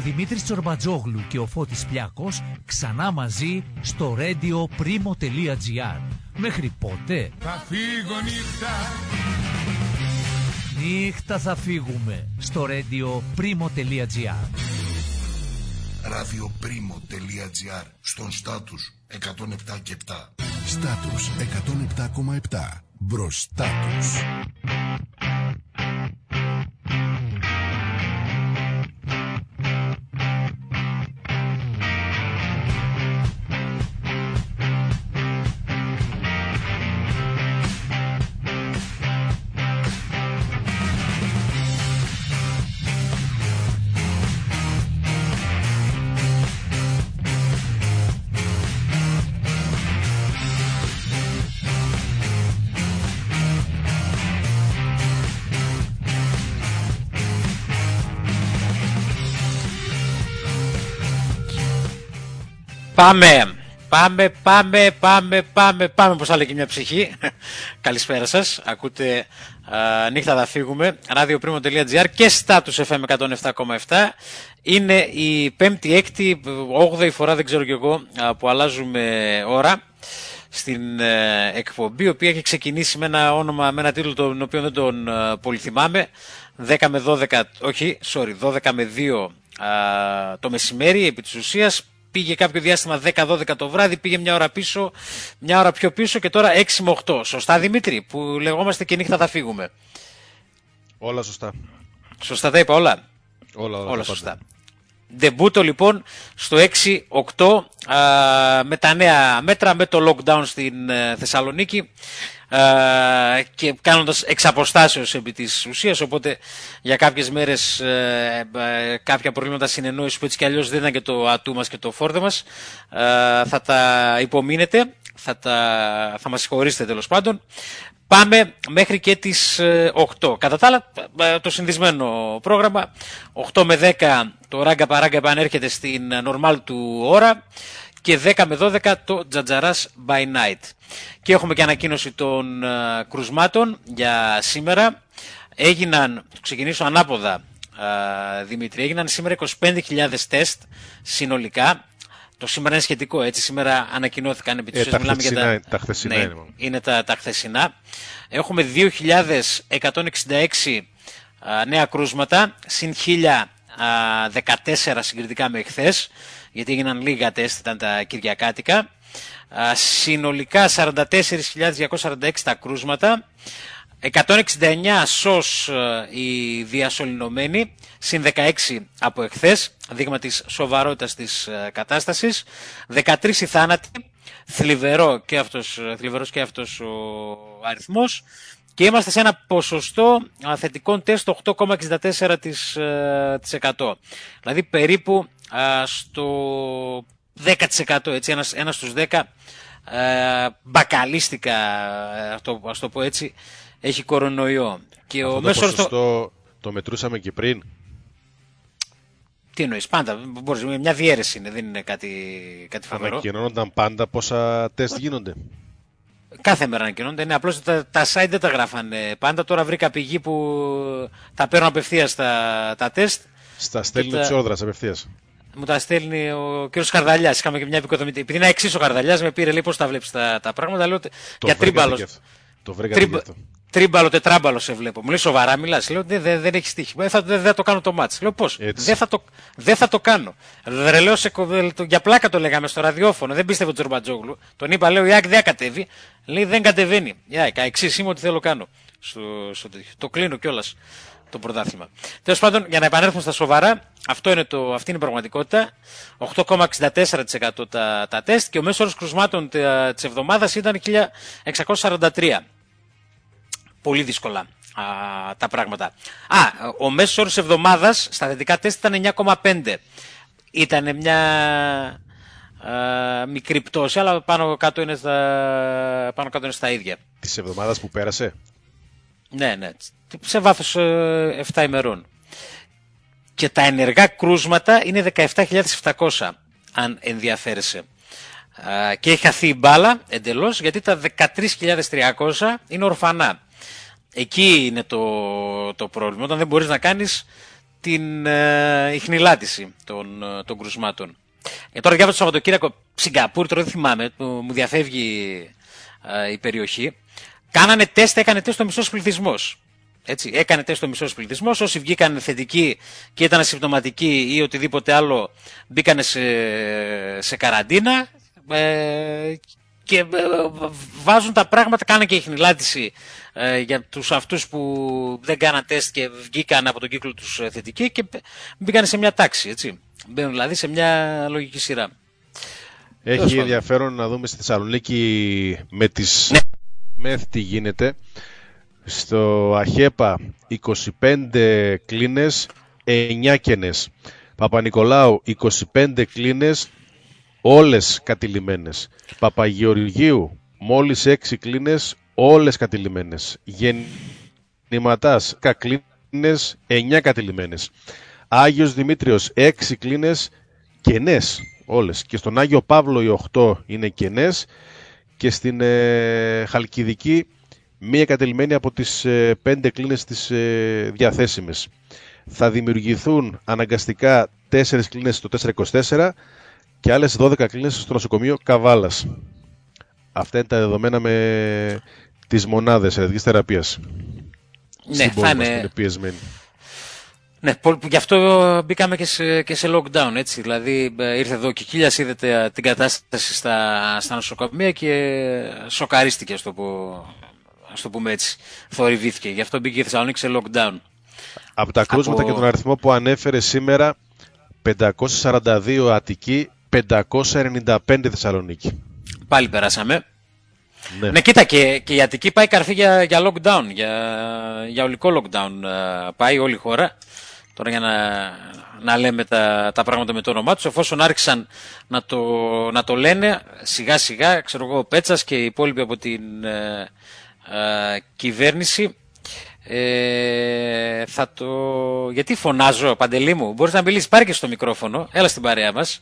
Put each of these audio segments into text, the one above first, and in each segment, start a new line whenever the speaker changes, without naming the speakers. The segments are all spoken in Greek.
Δημήτρης Τσορμπατζόγλου και ο Φώτης Πλιάκος ξανά μαζί στο radioprimo.gr. Μέχρι πότε?
Θα φύγω νύχτα.
Νύχτα θα φύγουμε στο radioprimo.gr.
radioprimo.gr. Στον στάτους 107 και 7.
Στάτους 107,7. Μπροστά τους.
Πάμε, πως θα λέει και μια ψυχή. Καλησπέρα σας, ακούτε νύχτα θα φύγουμε, radioprimo.gr και Status FM 107,7. Είναι η πέμπτη, έκτη, 8η φορά, δεν ξέρω κι εγώ, που αλλάζουμε ώρα στην εκπομπή, η οποία έχει ξεκινήσει με ένα όνομα, με ένα τίτλο τον οποίο δεν τον πολυθυμάμαι, 10 με 12, όχι, 12 με 2 το μεσημέρι, επί της ουσίας. Πήγε κάποιο διάστημα 10-12 το βράδυ, πήγε μια ώρα πίσω, μια ώρα πιο πίσω και τώρα 6 με 8. Σωστά, Δημήτρη, που λεγόμαστε και νύχτα θα φύγουμε?
Όλα σωστά.
Σωστά τα είπα όλα? Όλα σωστά. Ντεμπούτο λοιπόν στο 6-8 με τα νέα μέτρα, με το lockdown στην Θεσσαλονίκη και κάνοντας εξ αποστάσεως επί της ουσίας, οπότε για κάποιες μέρες κάποια προβλήματα συνεννόησης που έτσι κι αλλιώς δεν ήταν και το ατού μας και το φόρδε μας, θα τα υπομείνετε, θα μας συγχωρήσετε τέλος πάντων. Πάμε μέχρι και τις 8. Κατά τα άλλα, το συνδυσμένο πρόγραμμα, 8 με 10 το ράγκα παράγκα επανέρχεται στην normal του ώρα και 10 με 12 το Τζατζαράς by night. Και έχουμε και ανακοίνωση των κρουσμάτων για σήμερα. Έγιναν, ξεκινήσω ανάποδα, Δημήτρη, έγιναν σήμερα 25.000 τεστ συνολικά. Το σήμερα είναι σχετικό, έτσι, σήμερα ανακοινώθηκαν επί της μιλάμε για
τα χθεσινά.
Ναι, είναι τα χθεσινά. Έχουμε 2.166 νέα κρούσματα, συν 1.014 συγκριτικά με εχθές, γιατί έγιναν λίγα τεστ, ήταν τα κυριακάτικα. Συνολικά 44.246 τα κρούσματα, 169 σως οι διασωληνωμένοι, συν 16 από εχθές, δείγμα της σοβαρότητας της κατάστασης, 13 οι θάνατοι, θλιβερός και αυτός ο αριθμός, και είμαστε σε ένα ποσοστό θετικών τεστ 8,64%. Δηλαδή περίπου στο 10%, έτσι, ένας στους 10 μπακαλίστικα, ας το πω έτσι, έχει κορονοϊό. Και
αυτό
ο
το ποσοστό το μετρούσαμε και πριν.
Τι εννοείς? Πάντα μπορείς, μια διαίρεση είναι, δεν είναι κάτι φοβερό.
Ανακοινώνονταν πάντα πόσα τεστ γίνονται.
Κάθε μέρα ανακοινώνονται, ναι, απλώς τα site δεν τα γράφανε πάντα. Τώρα βρήκα πηγή που τα παίρνω απευθείας τα τεστ.
Στα στέλνει ο Τσιόδρας απευθείας.
Μου τα στέλνει ο κύριος Καρδαλιάς. Είχαμε και μια επικοδομητή. Επειδή είναι εξής ο Καρδαλιάς, με πήρε, λέει, πώς τα βλέπεις τα πράγματα. Λέω για τρίμπαλο.
Το βρήκατε γι' αυτό.
Τρίμπαλο, τετράμπαλο σε βλέπω. Μου λέει σοβαρά μιλάς? Λέω δεν έχει στοίχη. Δεν το κάνω το μάτς. Λέω πώς? Δεν θα το κάνω. Ρε, λέω, για πλάκα το λέγαμε στο ραδιόφωνο. Δεν πίστευε ο Τζορμπατζόγλου. Τον είπα, λέω, η ΑΕΚ δεν κατέβει. Λέει δεν κατεβαίνει. Η ΑΕΚ, εξής είμαι ότι θέλω κάνω. Το κλείνω κιόλας το πρωτάθλημα. Τέλος πάντων, για να επανέλθουμε στα σοβαρά, αυτή είναι η πραγματικότητα. 8,64% τα τεστ και ο μέσος όρος κρουσμάτων της εβδομάδας ήταν 1.643. Πολύ δύσκολα τα πράγματα. Ο μέσος όρος εβδομάδας στα θετικά τεστ ήταν 9,5. Ήταν μια μικρή πτώση, αλλά πάνω κάτω είναι στα ίδια.
Της εβδομάδας που πέρασε.
Ναι, σε βάθος 7 ημερών. Και τα ενεργά κρούσματα είναι 17.700, αν ενδιαφέρεσαι. Και έχει χαθεί η μπάλα εντελώς, γιατί τα 13.300 είναι ορφανά. Εκεί είναι το πρόβλημα, όταν δεν μπορείς να κάνεις την ιχνηλάτηση των κρουσμάτων. Τώρα διάβασα το Σαββατοκύριακο Σιγκαπούρη, τώρα δεν θυμάμαι, μου διαφεύγει η περιοχή. Έκανε τεστ ο μισός πληθυσμός. Έτσι, έκανε τεστ ο μισός πληθυσμός. Όσοι βγήκαν θετικοί και ήταν ασυμπτωματικοί ή οτιδήποτε άλλο, μπήκανε σε καραντίνα και βάζουν τα πράγματα. Κάνανε και ιχνηλάτηση για τους αυτούς που δεν κάναν τεστ και βγήκαν από τον κύκλο τους θετικοί και μπήκαν σε μια τάξη. Έτσι. Μπαίνουν δηλαδή σε μια λογική σειρά.
Έχει ενδιαφέρον να δούμε στη Θεσσαλονίκη με τις ΜΕΘ τι γίνεται. Στο ΑΧΕΠΑ 25 κλίνες, 9 κενές. Παπα-Νικολάου 25 κλίνες, όλες κατηλημμένες. Παπαγεωργίου μόλις 6 κλίνες, όλες κατηλημμένες. Γεννηματάς κλίνες, 9 κατηλημμένες. Άγιος Δημήτριος 6 κλίνες, κενές όλες. Και στον Άγιο Παύλο οι 8 είναι κενές. Και στην Χαλκιδική μία κατελημένη από τις 5 κλίνες τις διαθέσιμες. Θα δημιουργηθούν αναγκαστικά 4 κλίνες στο 424 και άλλες 12 κλίνες στο νοσοκομείο Καβάλας. Αυτά είναι τα δεδομένα με τις μονάδες ιατρικής θεραπείας.
Ναι, θα είναι
πιεσμένοι.
Ναι, γι' αυτό μπήκαμε και σε lockdown, έτσι. Δηλαδή ήρθε εδώ και Κίλιας, είδε την κατάσταση στα νοσοκομεία και σοκαρίστηκε, ας το πούμε έτσι. Θορυβήθηκε. Γι' αυτό μπήκε η Θεσσαλονίκη σε lockdown.
Από τα κρούσματα και τον αριθμό που ανέφερε σήμερα, 542 Αττική, 595 Θεσσαλονίκη.
Πάλι περάσαμε. Ναι, κοίτα, και η Αττική πάει καρφί για lockdown, για ολικό lockdown. Πάει όλη η χώρα. Τώρα για να λέμε τα πράγματα με το όνομά τους, εφόσον άρχισαν να το λένε σιγά σιγά, ξέρω εγώ, ο Πέτσας και οι υπόλοιποι από την κυβέρνηση, γιατί φωνάζω, Παντελή μου, μπορείς να μιλήσεις, πάρε και στο μικρόφωνο, έλα στην παρέα μας.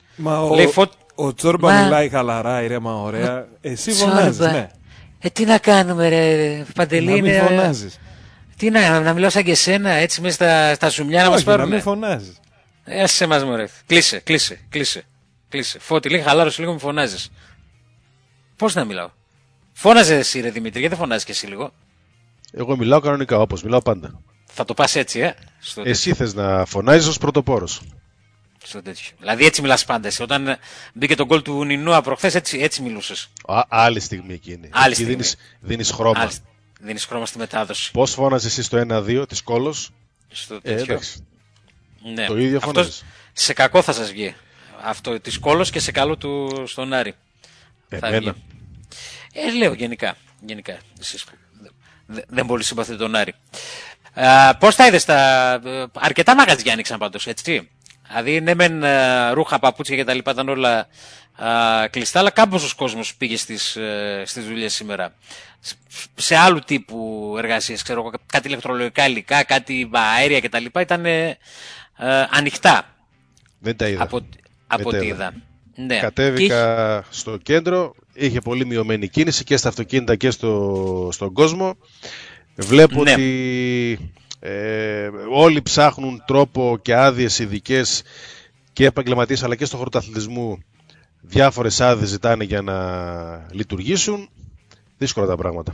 Ο Τσόρμπα μιλάει χαλαρά, ήρεμα, ωραία, εσύ φωνάζεις, ναι.
Τι να κάνουμε ρε Παντελή,
να μην φωνάζεις.
Τι να μιλάω σαν και εσένα, έτσι μέσα στα ζουμιά να μας πάρουν.
Να μην φωνάζεις.
Άσε μας μωρέ. Κλείσε. Φώτη, λίγα χαλάρωση, λίγο μη φωνάζεις. Πώς να μιλάω? Φώναζε εσύ ρε Δημήτρη, γιατί δεν φωνάζεις και εσύ λίγο?
Εγώ μιλάω κανονικά, όπως μιλάω πάντα.
Θα το πας έτσι,
εσύ θες να φωνάζεις ως πρωτοπόρος.
Στο τέτοιο. Δηλαδή έτσι μιλάς πάντα εσύ. Όταν μπήκε το γκολ του Νινούα προχθές, έτσι μιλούσες.
Άλλη στιγμή εκείνη. Εκεί δίνεις χρώμα.
Δίνεις χρώμα στη μετάδοση.
Πώς φώναζες εσύ στο 1-2 της Κόλος?
Στο τέτοιο.
Ναι. Το ίδιο φώναζες.
Σε κακό θα σας βγει. Αυτό της Κόλος και σε καλό του στον Άρη.
Εμένα.
Λέω γενικά. Εσείς δεν πολύ συμπαθείτε τον Άρη. Πώς τα είδες αρκετά μαγαζιά άνοιξαν πάντως, έτσι. Δηλαδή, ναι, μεν ρούχα, παπούτσια και τα λοιπά ήταν όλα κλειστά, αλλά κάμποσος κόσμος πήγε στις δουλειές σήμερα. Σε άλλου τύπου εργασίες, ξέρω εγώ, κάτι ηλεκτρολογικά υλικά, κάτι αέρια και τα λοιπά, ήταν ανοιχτά.
Δεν τα είδα.
Από ό,τι είδα. Ναι.
Κατέβηκα στο κέντρο, είχε πολύ μειωμένη κίνηση και στα αυτοκίνητα και στον κόσμο. Βλέπω ότι όλοι ψάχνουν τρόπο και άδειες ειδικές και επαγγελματίες, αλλά και στον χώρο του αθλητισμού διάφορες άδειες ζητάνε για να λειτουργήσουν. Δύσκολα τα πράγματα.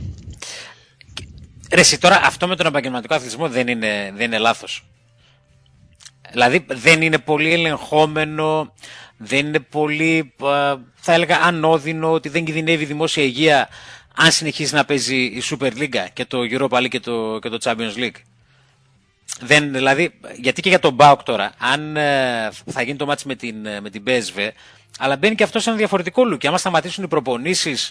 Ρε εσύ, τώρα αυτό με τον επαγγελματικό αθλητισμό δεν είναι λάθος. Δηλαδή δεν είναι πολύ ελεγχόμενο, δεν είναι πολύ, θα έλεγα, ανώδυνο, ότι δεν κινδυνεύει η δημόσια υγεία αν συνεχίσει να παίζει η Super League και το Europa League και το Champions League. Δηλαδή, γιατί και για τον ΠΑΟΚ τώρα, αν θα γίνει το μάτς με την PSV, αλλά μπαίνει και αυτό σε ένα διαφορετικό look. Και άμα σταματήσουν οι προπονήσεις,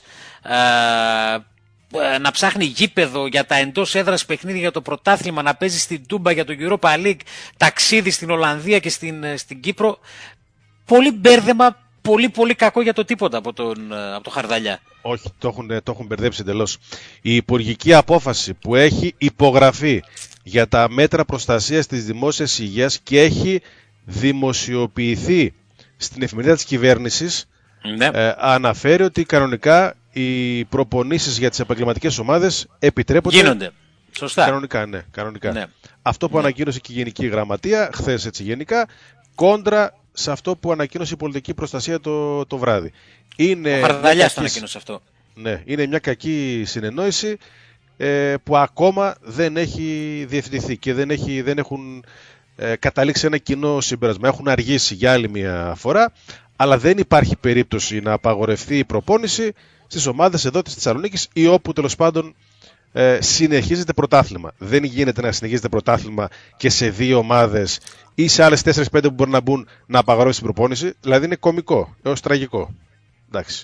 να ψάχνει γήπεδο για τα εντός έδρας παιχνίδια για το πρωτάθλημα, να παίζει στην Τούμπα για το Europa League, ταξίδι στην Ολλανδία και στην Κύπρο, πολύ μπέρδεμα, πολύ κακό για το τίποτα από το Χαρδαλιά.
Όχι, το έχουν μπερδέψει εντελώς. Η υπουργική απόφαση που έχει υπογραφεί για τα μέτρα προστασίας της δημόσιας υγείας και έχει δημοσιοποιηθεί στην εφημερίδα της κυβέρνησης, αναφέρει ότι κανονικά οι προπονήσεις για τις επαγγελματικές ομάδες επιτρέπονται.
Σωστά.
Κανονικά, ναι. Κανονικά. Ναι. Αυτό που ανακοίνωσε και η Γενική Γραμματεία, χθες έτσι γενικά, κόντρα σε αυτό που ανακοίνωσε η Πολιτική Προστασία το βράδυ.
Ο Χαρδαλιάς το ανακοίνωσε αυτό.
Ναι, είναι μια κακή συνεννόηση που ακόμα δεν έχει διευθυνθεί και δεν έχουν καταλήξει ένα κοινό συμπέρασμα. Έχουν αργήσει για άλλη μια φορά, αλλά δεν υπάρχει περίπτωση να απαγορευτεί η προπόνηση στις ομάδες εδώ της Θεσσαλονίκης ή όπου τέλος πάντων συνεχίζεται πρωτάθλημα. Δεν γίνεται να συνεχίζεται πρωτάθλημα και σε 2 ομάδες ή σε άλλες 4-5 που μπορεί να μπουν να απαγορεύσει την προπόνηση. Δηλαδή είναι κωμικό έως τραγικό. Εντάξει.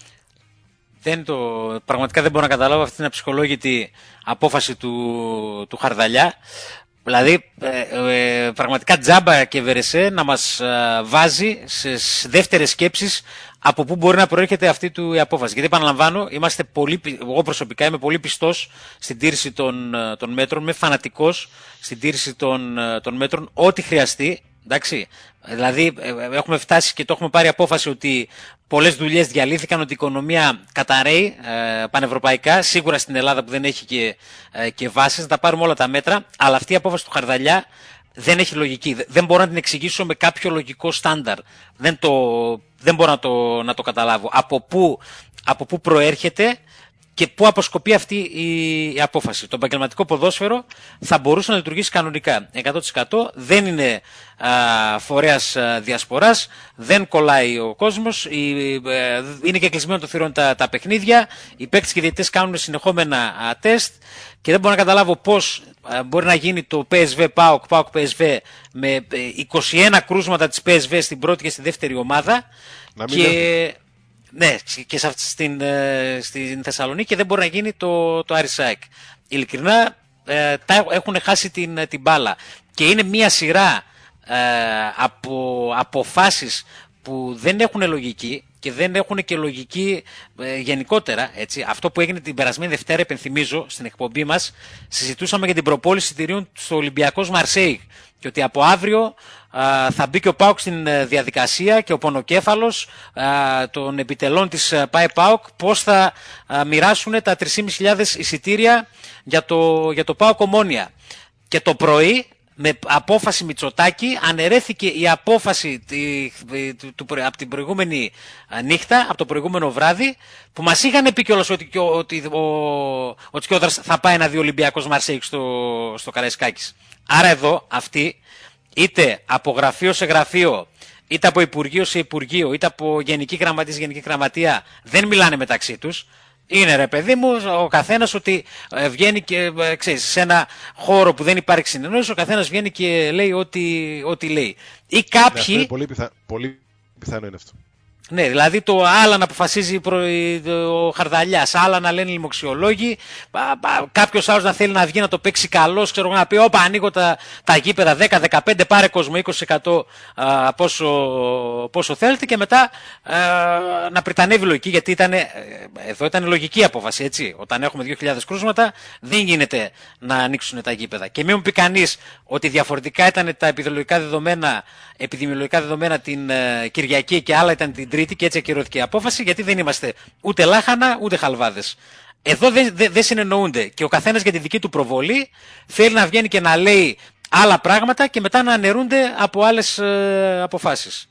Πραγματικά δεν μπορώ να καταλάβω αυτή την αψυχολόγητη απόφαση του Χαρδαλιά. Δηλαδή πραγματικά τζάμπα και Βερεσέ να μας βάζει σε δεύτερες σκέψεις από πού μπορεί να προέρχεται αυτή η απόφαση. Γιατί επαναλαμβάνω, εγώ προσωπικά είμαι πολύ πιστός στην τήρηση των μέτρων, είμαι φανατικός στην τήρηση των μέτρων, ό,τι χρειαστεί. Εντάξει. Δηλαδή έχουμε φτάσει και το έχουμε πάρει απόφαση ότι πολλές δουλειές διαλύθηκαν, ότι η οικονομία καταραίει πανευρωπαϊκά, σίγουρα στην Ελλάδα που δεν έχει και βάσεις, να τα πάρουμε όλα τα μέτρα, αλλά αυτή η απόφαση του Χαρδαλιά δεν έχει λογική. Δεν μπορώ να την εξηγήσω με κάποιο λογικό στάνταρ. Δεν μπορώ να το καταλάβω. Από πού προέρχεται και πού αποσκοπεί αυτή η απόφαση. Το επαγγελματικό ποδόσφαιρο θα μπορούσε να λειτουργήσει κανονικά. 100% δεν είναι φορέας διασποράς, δεν κολλάει ο κόσμος, είναι και κλεισμένο το θυρών τα παιχνίδια, οι παίκτες και οι διαιτητές κάνουν συνεχόμενα τεστ και δεν μπορώ να καταλάβω πώς μπορεί να γίνει το PSV PAOK PSV με 21 κρούσματα της PSV στην πρώτη και στη δεύτερη ομάδα ναι, και στην Θεσσαλονίκη και δεν μπορεί να γίνει το Άρης ΑΕΚ. Ειλικρινά έχουν χάσει την μπάλα και είναι μια σειρά από αποφάσεις που δεν έχουν λογική και δεν έχουν και λογική γενικότερα. Έτσι. Αυτό που έγινε την περασμένη Δευτέρα, επενθυμίζω, στην εκπομπή μας, συζητούσαμε για την προπόληση εισιτηρίων στο Ολυμπιακός Μαρσέιγ και ότι από αύριο θα μπει και ο ΠΑΟΚ στην διαδικασία και ο πονοκέφαλος των επιτελών της ΠΑΕ ΠΑΟΚ πώς θα μοιράσουν τα 3.500 εισιτήρια για το ΠΑΟΚ Ομόνια. Και το πρωί, με απόφαση Μητσοτάκη, αναιρέθηκε η απόφαση από την προηγούμενη νύχτα, από το προηγούμενο βράδυ, που μας είχαν πει κιόλας ότι ο Τσιόδρας θα πάει να δει Ολυμπιακός Μαρσέιγ στο Καραϊσκάκης. Άρα εδώ αυτοί, είτε από γραφείο σε γραφείο, είτε από υπουργείο σε υπουργείο, είτε από γενική γραμματεία σε γενική γραμματεία, δεν μιλάνε μεταξύ τους. Είναι ρε παιδί μου ο καθένας ότι βγαίνει και ξέρεις, σε ένα χώρο που δεν υπάρχει συνεννόηση, ο καθένας βγαίνει και λέει ό,τι λέει. Ή κάποιοι...
Ναι, πολύ πιθανό είναι αυτό.
Ναι, δηλαδή το άλλα να αποφασίζει ο Χαρδαλιάς, άλλα να λένε λοιμοξιολόγοι, κάποιος άλλος να θέλει να βγει να το παίξει καλός, ξέρω να πει όπα ανοίγω τα γήπεδα 10-15, πάρε κόσμο 20% πόσο θέλετε και μετά να πριτανεύει λογική, γιατί εδώ ήταν λογική απόφαση, έτσι. Όταν έχουμε 2.000 κρούσματα δεν γίνεται να ανοίξουν τα γήπεδα. Και μην μου πει κανείς ότι διαφορετικά ήταν τα επιδημιολογικά δεδομένα την Κυριακή και άλλα ήταν την Τρίτη και έτσι ακυρώθηκε η απόφαση, γιατί δεν είμαστε ούτε λάχανα ούτε χαλβάδες. Εδώ δεν συνεννοούνται και ο καθένας για τη δική του προβολή θέλει να βγαίνει και να λέει άλλα πράγματα και μετά να αναιρούνται από άλλες αποφάσεις.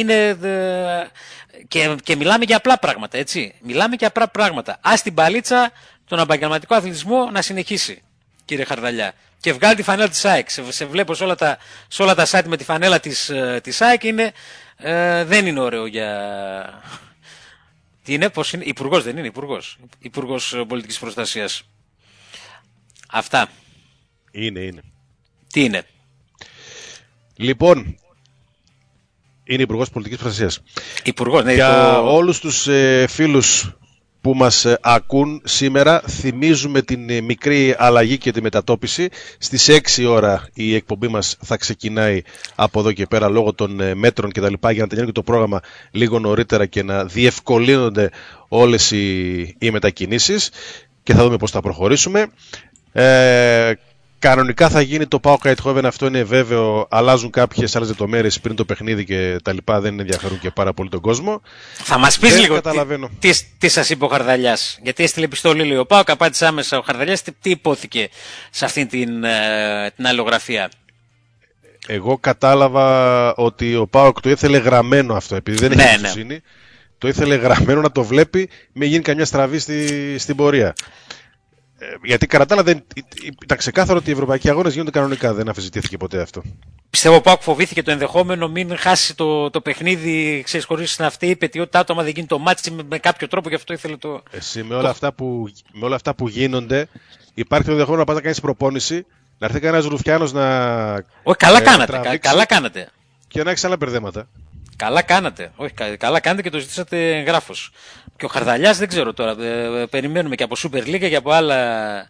Και μιλάμε για απλά πράγματα, έτσι. Μιλάμε για απλά πράγματα. Ας την παλίτσα τον επαγγελματικό αθλητισμό να συνεχίσει, κύριε Χαρδαλιά. Και βγάλει τη φανέλα της ΑΕΚ. Σε βλέπω σε όλα τα site με τη φανέλα της ΑΕΚ. Δεν είναι ωραίο για... Τι είναι, πώς είναι, υπουργός δεν είναι, υπουργός πολιτικής προστασίας. Αυτά.
Είναι.
Τι είναι?
Λοιπόν, είναι υπουργός πολιτικής προστασίας.
Υπουργός, ναι.
Για όλους τους φίλους που μας ακούν σήμερα, θυμίζουμε την μικρή αλλαγή και τη μετατόπιση. Στις 6 ώρα η εκπομπή μας θα ξεκινάει από εδώ και πέρα λόγω των μέτρων και τα λοιπά, για να τελειώνει το πρόγραμμα λίγο νωρίτερα και να διευκολύνονται όλες οι μετακινήσεις και θα δούμε πώς θα προχωρήσουμε. Κανονικά θα γίνει το ΠΑΟΚ Eindhoven, αυτό είναι βέβαιο. Αλλάζουν κάποιες άλλες λεπτομέρειες πριν το παιχνίδι και τα λοιπά, δεν ενδιαφέρουν και πάρα πολύ τον κόσμο.
Θα μας πεις λίγο τι σας είπε ο Χαρδαλιάς. Γιατί έστειλε επιστολή, λέει ο ΠΑΟΚ, απάντησε άμεσα ο Χαρδαλιάς. Τι υπόθηκε σε αυτήν την αλληλογραφία?
Εγώ κατάλαβα ότι ο ΠΑΟΚ το ήθελε γραμμένο αυτό, επειδή δεν έχει εμπιστοσύνη. Ναι. Το ήθελε γραμμένο να το βλέπει, μην γίνει καμιά στραβή στην πορεία. Γιατί κατά τα άλλα ήταν ξεκάθαρο ότι οι ευρωπαϊκοί αγώνες γίνονται κανονικά, δεν αμφισβητήθηκε ποτέ αυτό.
Πιστεύω ο ΠΑΟΚ φοβήθηκε το ενδεχόμενο μην χάσει το παιχνίδι, ξέρεις, χωρίς να αυτή η πετιότητα άτομα δεν γίνει το μάτσι με κάποιο τρόπο, γι' αυτό ήθελε το.
Εσύ με όλα αυτά που γίνονται, υπάρχει το ενδεχόμενο να πας να κάνεις προπόνηση, να έρθει κανένας ρουφιάνος να.
Όχι, καλά κάνατε.
Και να έχεις άλλα μπερδέματα.
Καλά κάνατε. Όχι, καλά κάνατε και το ζητήσατε γράφος. Και ο Χαρδαλιάς δεν ξέρω τώρα. Περιμένουμε και από Super League και από άλλα.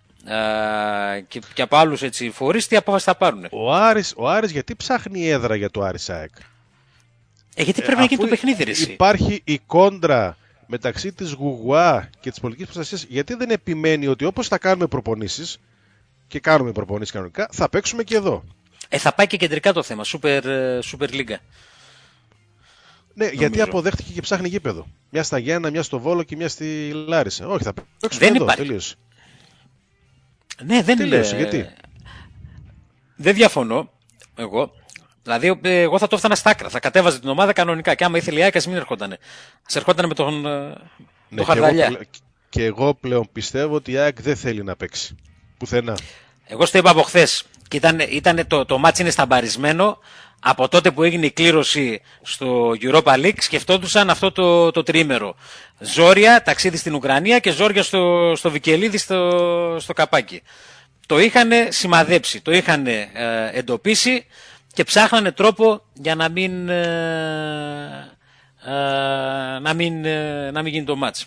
Και από άλλους φορείς τι απόφαση θα πάρουν.
Ο Άρης γιατί ψάχνει έδρα για το Άρης ΑΕΚ?
Γιατί πρέπει να γίνει το παιχνίδι, ρε.
Υπάρχει η κόντρα μεταξύ της Γουγουά και της πολιτικής προστασίας. Γιατί δεν επιμένει ότι όπως θα κάνουμε προπονήσεις και κάνουμε προπονήσεις κανονικά, θα παίξουμε και εδώ?
Θα πάει και κεντρικά το θέμα. Super League.
Ναι, νομίζω. Γιατί αποδέχτηκε και ψάχνει γήπεδο. Μια στα Γιάννα, μια στο Βόλο και μια στη Λάρισα. Όχι, θα παίξουμε
δεν
εδώ.
Υπάρχει.
Τελείωσε.
Ναι, δεν
τελείωσε. Γιατί?
Δεν διαφωνώ εγώ. Δηλαδή, εγώ θα το έφτανα στα άκρα. Θα κατέβαζε την ομάδα κανονικά. Και άμα ήθελε η ΑΕΚ, ας μην ερχότανε. Ας ερχότανε με τον Χαρδαλιά.
Και εγώ πλέον πιστεύω ότι η ΑΕΚ δεν θέλει να παίξει. Πουθενά.
Εγώ στο είπα από χθες. Και το μάτς είναι σταμπαρισμένο. Από τότε που έγινε η κλήρωση στο Europa League σκεφτόντουσαν αυτό το τριήμερο. Ζόρια, ταξίδι στην Ουκρανία και ζόρια στο Βικελίδη στο Καπάκι. Το είχαν σημαδέψει, το είχαν εντοπίσει και ψάχνανε τρόπο για να μην γίνει το μάτς.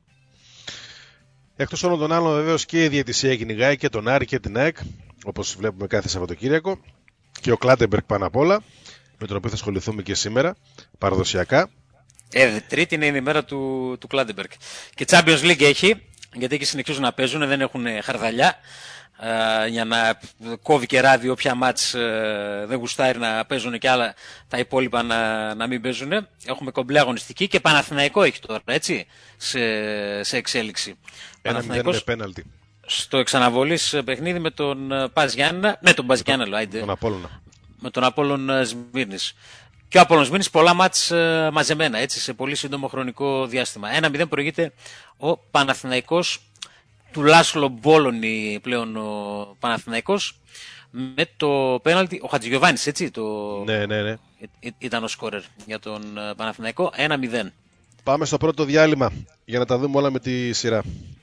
Εκτός όλων των άλλων βεβαίως και η διαιτησία κυνηγάει και τον Άρη και την ΑΕΚ, όπως βλέπουμε κάθε Σαββατοκύριακο. Και ο Κλάντεμπεργκ πάνω απ' όλα, με τον οποίο θα ασχοληθούμε και σήμερα, παραδοσιακά.
Τρίτη είναι η ημέρα του Κλάντεμπεργκ. Και Champions League έχει, γιατί εκεί συνεχίζουν να παίζουν, δεν έχουν Χαρδαλιά, για να κόβει και ράδι όποια μάτς δεν γουστάρει να παίζουν και άλλα τα υπόλοιπα να μην παίζουν. Έχουμε κομπλέ αγωνιστική και Παναθηναϊκό έχει τώρα, έτσι, σε εξέλιξη.
1-0 με πέναλτι.
Στο εξαναβολής παιχνίδι με τον Πας Γιάννενα, με τον Απόλλων Σμύρνης. Και ο Απόλλων Σμύρνης πολλά μάτς μαζεμένα, έτσι, σε πολύ σύντομο χρονικό διάστημα. 1-0 προηγείται ο Παναθηναϊκός του Λάσλο Μπόλωνη πλέον ο Παναθηναϊκός με το πέναλτι, ο Χατζηγιοβάνης, έτσι,
ναι.
Ήταν ο σκόρερ για τον Παναθηναϊκό, 1-0.
Πάμε στο πρώτο διάλειμμα για να τα δούμε όλα με τη σειρά.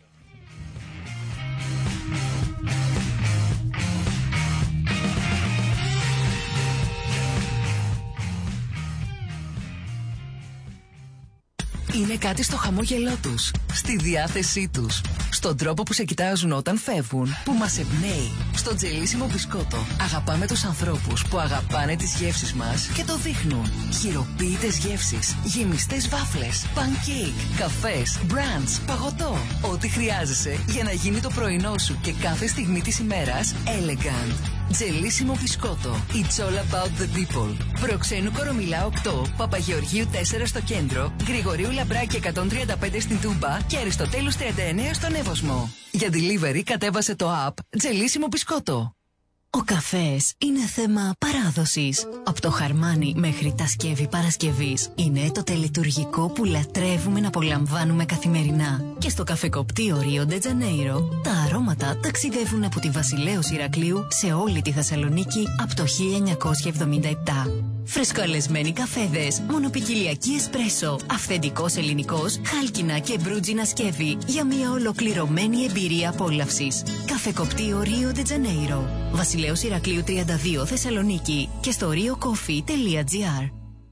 Είναι κάτι στο χαμόγελό τους, στη διάθεσή τους, στον τρόπο που σε κοιτάζουν όταν φεύγουν, που μας εμπνέει. Στο τζελίσιμο μπισκότο αγαπάμε τους ανθρώπους που αγαπάνε τις γεύσεις μας και το δείχνουν. Χειροποίητες γεύσεις, γεμιστές βάφλες, pancake, καφές, brunch, παγωτό. Ό,τι χρειάζεσαι για να γίνει το πρωινό σου και κάθε στιγμή της ημέρας elegant. Τζελίσιμο μπισκότο. It's all about the people. Προξένου Κορομιλά 8, Παπαγεωργίου 4 στο κέντρο, Γρηγορίου Λαμπράκη 135 στην Τούμπα και Αριστοτέλους 39 στον Εύωσμο. Για delivery κατέβασε το app Τζελίσιμο μπισκότο.
Ο καφές είναι θέμα παράδοσης. Από το χαρμάνι μέχρι τα σκεύη Παρασκευής είναι το τελετουργικό που λατρεύουμε να απολαμβάνουμε καθημερινά. Και στο καφεκοπτείο Ρίο ντε Τζανέιρο τα αρώματα ταξιδεύουν από τη Βασιλέως Ηρακλείου σε όλη τη Θεσσαλονίκη από το 1977. Φρεσκοαλεσμένοι καφέδες, μονοπικιλιακή εσπρέσο, αυθεντικός ελληνικός, χάλκινα και μπρούτζινα σκεύη για μια ολοκληρωμένη εμπειρία απόλαυσης. Καφεκοπτείο Ρίο ντε Τζανέιρο, Βασιλέως Ηρακλείου 32 Θεσσαλονίκη και στο riocoffee.gr.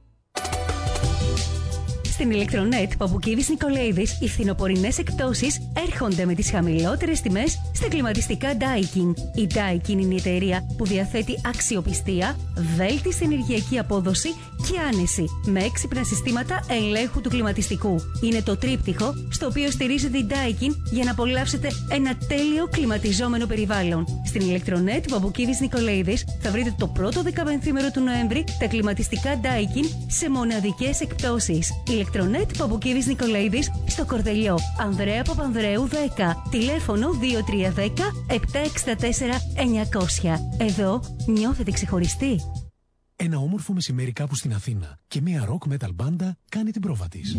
Στην Ηλεκτρονέτ Παπουκίδης Νικολαίδης οι φθινοπορεινές εκπτώσεις έρχονται με τις χαμηλότερες τιμές στα κλιματιστικά Daikin. Η Daikin είναι η εταιρεία που διαθέτει αξιοπιστία, βέλτιστη ενεργειακή απόδοση και άνεση με έξυπνα συστήματα ελέγχου του κλιματιστικού. Είναι το τρίπτυχο στο οποίο στηρίζεται η Daikin για να απολαύσετε ένα τέλειο κλιματιζόμενο περιβάλλον. Στην Ηλεκτρονέτ Παπουκίδης Νικολαίδης θα βρείτε το πρώτο 15μέρο του Νοέμβρη τα κλιματιστικά Daikin σε μοναδικές εκπτώσεις. Ηλεκτρονέτ Παπουκίδης Νικολαίδης στο Κορδελιό, Ανδρέα Παπανδρέου 10, τηλέφωνο 2310 764 900. Εδώ νιώθετε ξεχωριστοί.
Ένα όμορφο μεσημέρι κάπου στην Αθήνα και μια rock metal μπάντα κάνει την πρόβα της.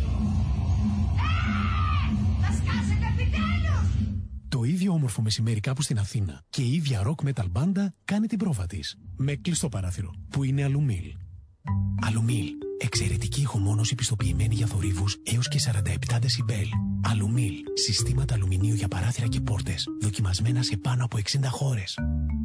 Το ίδιο όμορφο μεσημέρι κάπου στην Αθήνα και η ίδια rock metal μπάντα κάνει την πρόβα της. Με κλειστό παράθυρο, που είναι Αλουμίλ. Αλουμίλ. Εξαιρετική ηχομόνωση πιστοποιημένη για θορύβους έως και 47 δεσιμπέλ. Αλουμίλ. Συστήματα αλουμινίου για παράθυρα και πόρτες. Δοκιμασμένα σε πάνω από 60 χώρες.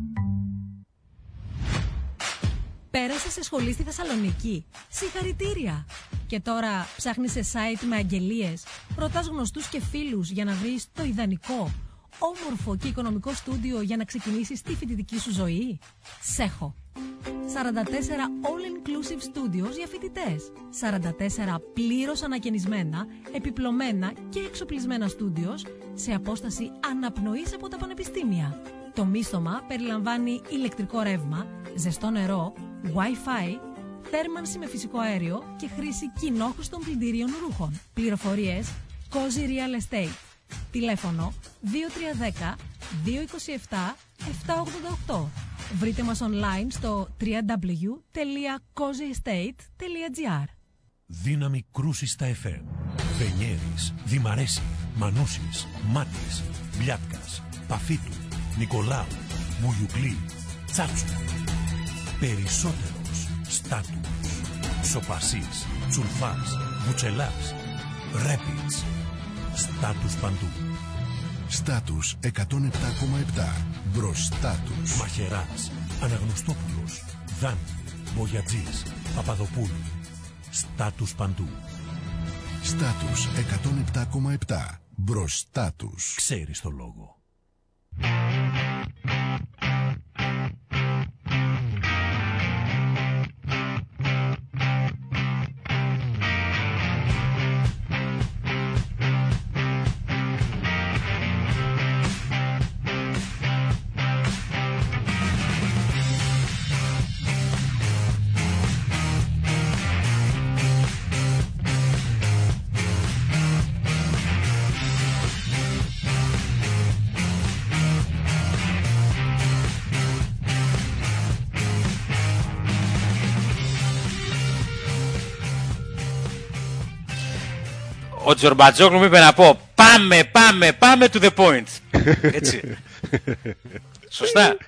Πέρασε σε σχολή στη Θεσσαλονίκη. Συγχαρητήρια! Και τώρα ψάχνεις σε site με αγγελίες. Ρωτάς γνωστούς και φίλους για να βρεις το ιδανικό, όμορφο και οικονομικό στούντιο για να ξεκινήσεις τη φοιτητική σου ζωή. Σέχω. 44 all-inclusive studios για φοιτητές. 44 πλήρως ανακαινισμένα, επιπλωμένα και εξοπλισμένα studios σε απόσταση αναπνοής από τα πανεπιστήμια. Το μίσθωμα περιλαμβάνει ηλεκτρικό ρεύμα, ζεστό νερό, Wi-Fi, θέρμανση με φυσικό αέριο και χρήση κοινόχρηστων πλυντηρίων ρούχων. Πληροφορίες Cozy Real Estate. Τηλέφωνο 2310 227 788. Βρείτε μας online στο www.cozyestate.gr.
Δύναμη κρούση στα FM. Βενιέρης, Δημαρέση, Μανούσης, Μάτης, Μπλιάτκας, Παφίτου, Νικολάου, Βουγιουκλή, Τσάτσου. Περισσότερος, Στάτου, Σοπασής, Τσουλφάς, Βουτσελάς, Ρέπιτς. Στάτους παντού.
Στάτους 107,7. Μπροστά τους.
Μαχαιράς, Αναγνωστόπουλος, Δάνη, Μπογιατζής, Παπαδοπούλου. Στάτους παντού.
Στάτους 107,7. Μπροστά τους.
Ξέρεις το λόγο.
Ο Τζορμπατζόγλου μου είπε να πω πάμε to the point. Έτσι. Σωστά.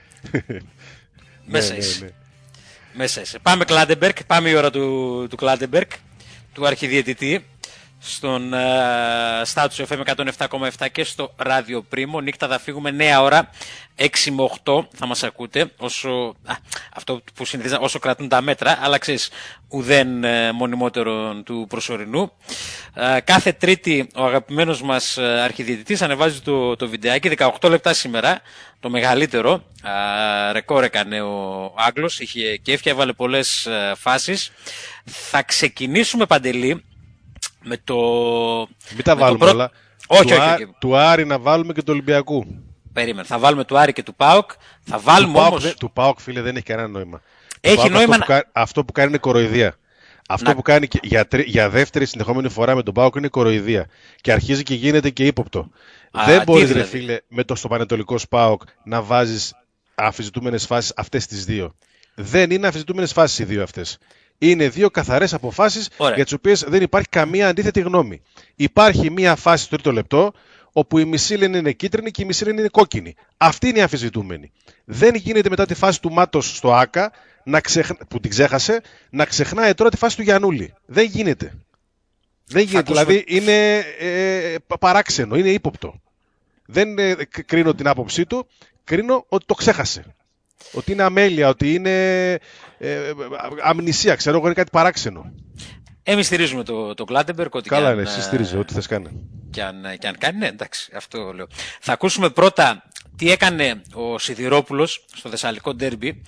Μέσα είσαι. Μέσα είσαι. Πάμε Κλάντεμπεργκ, πάμε η ώρα του Κλάντεμπεργκ, του αρχιδιαιτητή, στον Status FM 107,7 και στο Ράδιο Πρίμο. Νύχτα θα φύγουμε, νέα ώρα, 6 με 8 θα μας ακούτε, αυτό που συνηθίζα, όσο κρατούν τα μέτρα, αλλά ξέρεις, ουδέν μονιμότερο του προσωρινού. Κάθε Τρίτη ο αγαπημένος μας αρχιδιαιτητής ανεβάζει το βιντεάκι, 18 λεπτά σήμερα, το μεγαλύτερο ρεκόρ έκανε ο Άγγλος, είχε κέφια, έβαλε πολλές φάσεις. Θα ξεκινήσουμε, Παντελή, με το...
Μην τα βάλουμε όλα.
Όχι.
Του Άρη να βάλουμε και του Ολυμπιακού.
Περίμενε, θα βάλουμε του Άρη και του ΠΑΟΚ. Θα βάλουμε όμως...
Του ΠΑΟΚ, φίλε, δεν έχει κανένα νόημα.
Έχει νόημα
αυτό που κάνει είναι κοροϊδία. Αυτό που κάνει για δεύτερη συνεχόμενη φορά με τον ΠΑΟΚ είναι κοροϊδία. Και αρχίζει και γίνεται και ύποπτο. Δεν μπορείς, ρε φίλε, στο Πανετολικός ΠΑΟΚ να βάζεις αμφισβητούμενες φάσεις αυτές τις δύο. Δεν είναι αμφισβητούμενες φάσεις οι δύο αυτές. Είναι δύο καθαρές αποφάσεις για τις οποίες δεν υπάρχει καμία αντίθετη γνώμη. Υπάρχει μία φάση στο τρίτο λεπτό όπου η μισή λένε είναι κίτρινη και η μισή λένε είναι κόκκινη. Αυτή είναι η αμφισβητούμενη. Δεν γίνεται μετά τη φάση του Μάτος στο Άκα, που την ξέχασε, να ξεχνάει τώρα τη φάση του Γιαννούλη. Δεν γίνεται. Δεν γίνεται. Δηλαδή είναι παράξενο, είναι ύποπτο. Δεν κρίνω την άποψή του, κρίνω ότι το ξέχασε. Ότι είναι αμέλεια, ότι είναι αμνησία, ξέρω εγώ, είναι κάτι παράξενο.
Εμείς στηρίζουμε το Κλάντεμπεργκ.
Καλά είναι, εσύ στηρίζει, ό,τι θες κάνει.
Και αν κάνει, ναι, εντάξει, αυτό λέω. Θα ακούσουμε πρώτα τι έκανε ο Σιδηρόπουλος στο Θεσσαλικό Ντέρμπι,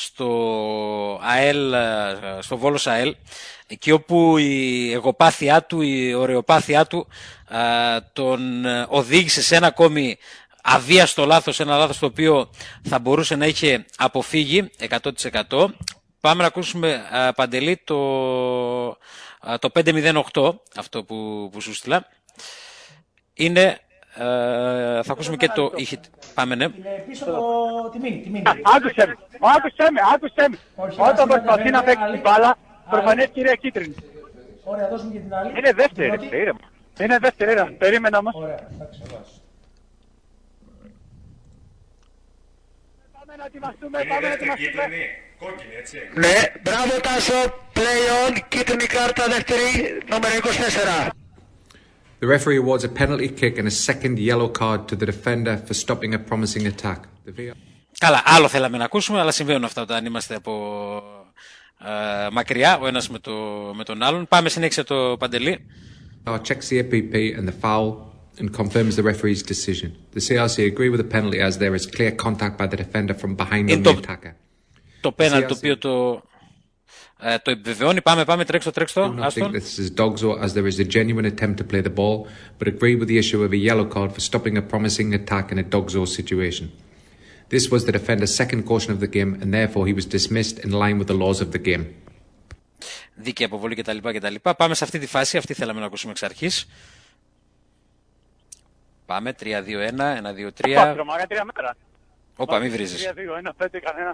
στο Βόλος ΑΕΛ, εκεί όπου η εγωπάθειά του, η ωρεοπάθειά του τον οδήγησε σε ένα ακόμη αβίαστο λάθος, ένα λάθος το οποίο θα μπορούσε να είχε αποφύγει 100%. Πάμε να ακούσουμε, Παντελή, το 508, αυτό που σου στείλα. Είναι, θα ακούσουμε και το ηχητικό. Πάμε, ναι.
Είναι πίσω το τιμήνι.
Άκουσε με. Όταν προσπαθεί να παίξει την μπάλα, προφανές κυρία κίτρινη.
Ωραία, δώσουμε και την άλλη.
Είναι δεύτερη, ήρεμα. Είναι δεύτερη, ήρεμα. Περίμενα μας.
Ωραία, εντάξει,
Πάμε να ετοιμαστούμε,
Κόκκινη, έτσι.
Ναι, μπράβο Τάσο, play on, κίτρινη κάρτα δεύτερη, νούμερο 24.
The referee awards a penalty kick and a second yellow card to the defender for stopping a promising attack.
Καλά, άλλο θέλαμε να ακούσουμε, αλλά συμβαίνουν αυτά όταν είμαστε από μακριά, ο ένας με τον άλλον. Πάμε, συνέχισε το, Παντελή.
Checks the EPP and the foul and confirms the referee's decision. The CRC agree with the penalty as there is clear contact by the defender from behind on the attacker.
Το πέναλτι το οποίο το επιβεβαιώνει. Πάμε, τρέξω.
I think this is Dogso as there is a genuine attempt to play the ball, but agree with the issue of a yellow card for stopping a promising attack in a Dogso situation. This was the defender's second caution of the game and therefore he was dismissed in line with the laws of the game.
Δίκαιη αποβολή κτλ. Πάμε σε αυτή τη φάση, αυτή θέλαμε να ακούσουμε εξ αρχής. Πάμε, 3-2-1, 1-2-3. Όπα, μη βρίζεις.
3-2-1, 5 κανένα.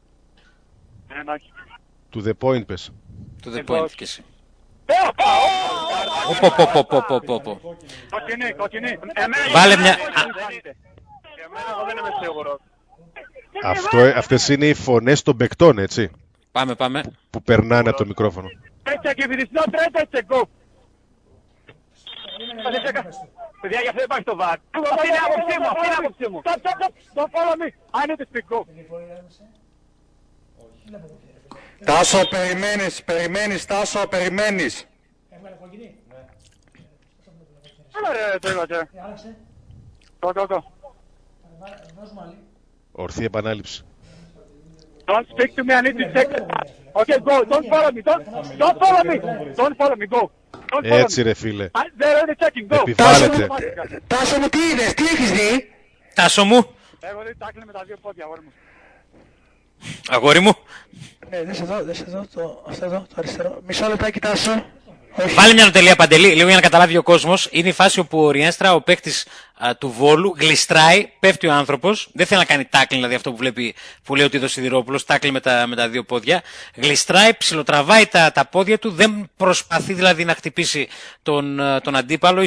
To the point, πες.
To the point και εσύ.
Κόκκινη.
Βάλε μια...
Εγώ δεν είμαι σίγουρος.
Αυτές είναι οι φωνές των παικτών, έτσι.
Πάμε.
Που περνάνε από το μικρόφωνο.
Έτσι και βυθιστό, τρέτε, γκο. Παιδιά, για αυτό υπάρχει το βάρ. Αυτή είναι άποψή μου. Don't follow me. I need to speak, go. Τάσο, περιμένεις, Τάσο, περιμένεις.
Έβγαλε κόκκινη.
Έλα ρε, το είπατε. Go.
Δώσουμε άλλη.
Ορθή επανάληψη.
Don't speak to me, I need to check. Okay, go, don't follow me, go.
Έτσι ρε φίλε.
Επιβάλλεται. Τάσο μου, τι είδες, τι έχεις δει?
Τάσο μου.
Εγώ δεν τάκλε με τα δύο πόδια, αγόρι μου.
Αγόρι μου.
Ναι, δες εδώ, αυτό εδώ, το αριστερό. Μισό λεπτάκι, Τάσο.
Βάλε μια νοτελεία, Παντελή, λίγο για να καταλάβει ο κόσμος. Είναι η φάση όπου ο Ριένστρα, ο παίκτης του Βόλου, γλιστράει, πέφτει ο άνθρωπος. Δεν θέλει να κάνει τάκλινγκ, δηλαδή αυτό που λέει ότι είδε ο Σιδηρόπουλος, τάκλινγκ με τα δύο πόδια. Γλιστράει, ψιλοτραβάει τα πόδια του, δεν προσπαθεί δηλαδή να χτυπήσει τον αντίπαλο.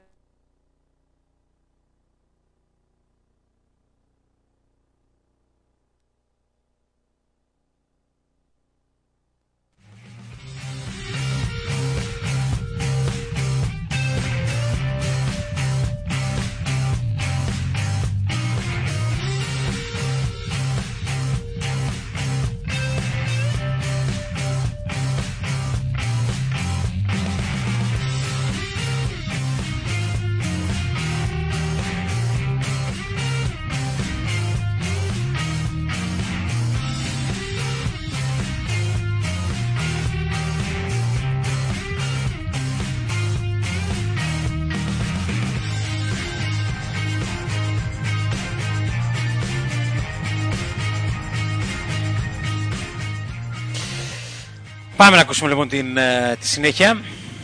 Πάμε να ακούσουμε λοιπόν τη συνέχεια.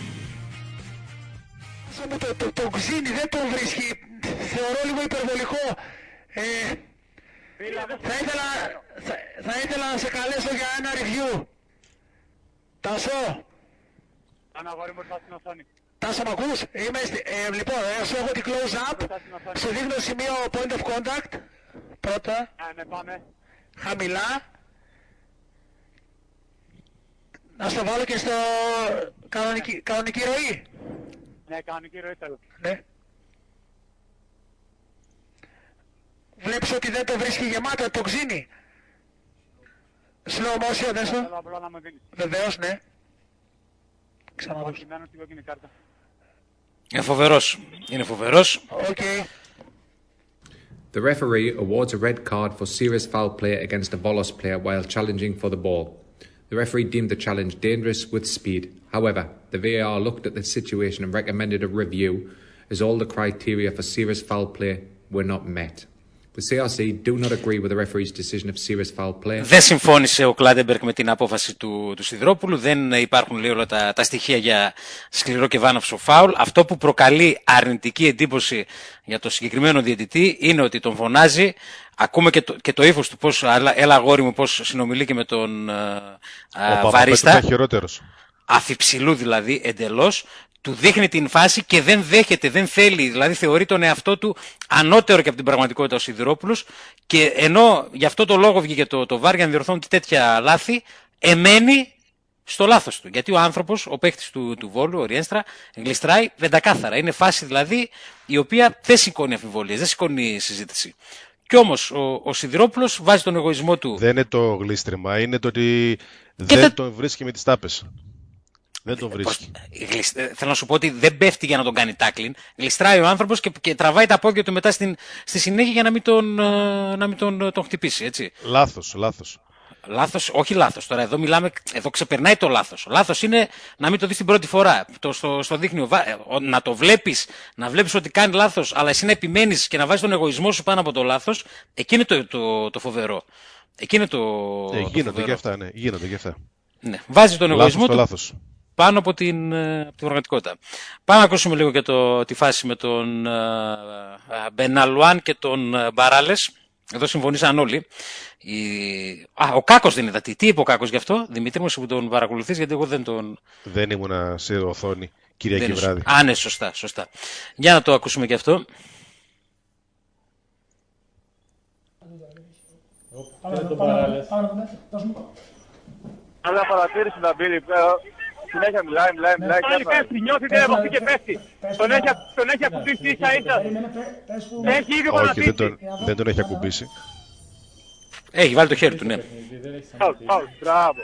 Το Ξίνι δεν το βρίσκει, θεωρώ λίγο υπερβολικό. Θα ήθελα να σε καλέσω για ένα review. Τάσο. Αναγόρι μου, ήρθα στην οθόνη. Τάσο, μ' ακούς? Λοιπόν, σου έχω την close up. Σου δείχνω σημείο point of contact. Πρώτα. Ναι, πάμε. Χαμηλά. Να στο βάλω και στο κανονική ροή. Ναι, κανονική ροή θέλω. Ναι. Βλέπεις ότι δεν το βρίσκει γεμάτο το Ξίνι. Slow motion, δες το. Βεβαίως, ναι. Ξαναδούς.
Είναι φοβερός.
Okay.
The referee awards a red card for serious foul play against a Volos player while challenging for the ball. The referee deemed the challenge dangerous with speed. However, the VAR looked at the situation and recommended a review as all the criteria for serious foul play were not met. The CRC do not agree with the referee's decision of serious foul play.
Δεν συμφώνησε ο Κλάντεμπεργκ με την απόφαση του Σιδηρόπουλου. Δεν υπάρχουν, λέει, όλα τα στοιχεία για σκληρό και βάναυσο φάουλ. Αυτό που προκαλεί αρνητική εντύπωση για το συγκεκριμένο διαιτητή είναι ότι τον φωνάζει. Ακούμε και το ύφος του, πώς, έλα αγόρι μου, πώς συνομιλεί και με τον βαρίστα. Αφιψηλού δηλαδή, εντελώς. Του δείχνει την φάση και δεν δέχεται, δεν θέλει, δηλαδή θεωρεί τον εαυτό του ανώτερο και από την πραγματικότητα ο Σιδηρόπουλος, και ενώ γι' αυτό το λόγο βγήκε το VAR για να διορθώνει τέτοια λάθη, εμένει στο λάθος του. Γιατί ο άνθρωπος, ο παίκτης του Βόλου, ο Ριένστρα, γλιστράει πεντακάθαρα. Είναι φάση δηλαδή η οποία δεν σηκώνει αμφιβολίες, δεν σηκώνει συζήτηση. Κι όμως ο Σιδηρόπουλος βάζει τον εγωισμό του.
Δεν είναι το γλίστριμα, είναι το ότι δεν τον βρίσκει με τις τάπες. Δεν τον βρίσκει.
Θέλω να σου πω ότι δεν πέφτει για να τον κάνει τάκλιν. Γλιστράει ο άνθρωπος και τραβάει τα πόδια του μετά στη συνέχεια για να μην τον χτυπήσει. Έτσι.
Λάθος.
Όχι λάθος. Τώρα εδώ ξεπερνάει το λάθος. Λάθος είναι να μην το δεις την πρώτη φορά. Στο δείχνει να το βλέπεις, να βλέπεις ότι κάνει λάθος, αλλά εσύ να επιμένεις και να βάζεις τον εγωισμό σου πάνω από το λάθος. Εκεί είναι το φοβερό. Εκεί είναι
γίνονται και αυτά, ναι. Γίνονται και αυτά.
Ναι. Βάζει τον εγωισμό του
λάθος.
Πάνω από την πραγματικότητα. Πάμε να ακούσουμε λίγο και τη φάση με τον Μπεναλουάν και τον Μπαράλες. Εδώ συμφωνήσαν όλοι. Ο Κάκος δεν είδα. Τι είπε ο Κάκος γι' αυτό, Δημήτρη μου, που τον παρακολουθείς, γιατί εγώ δεν τον...
Δεν ήμουνα σε οθόνη Κυριακή βράδυ.
Ναι, σωστά. Για να το ακούσουμε και αυτό.
Αλλά παρατήρηση να μπει συνέχεια μιλάει. Πάλι πέφτει, νιώθει την εποχή και πέφτει. Τον έχει ακουμπήσει ίσα. Έχει ήδη
όχι, δεν τον έχει ακουμπήσει.
Έχει βάλει το χέρι του, ναι.
Μπράβο.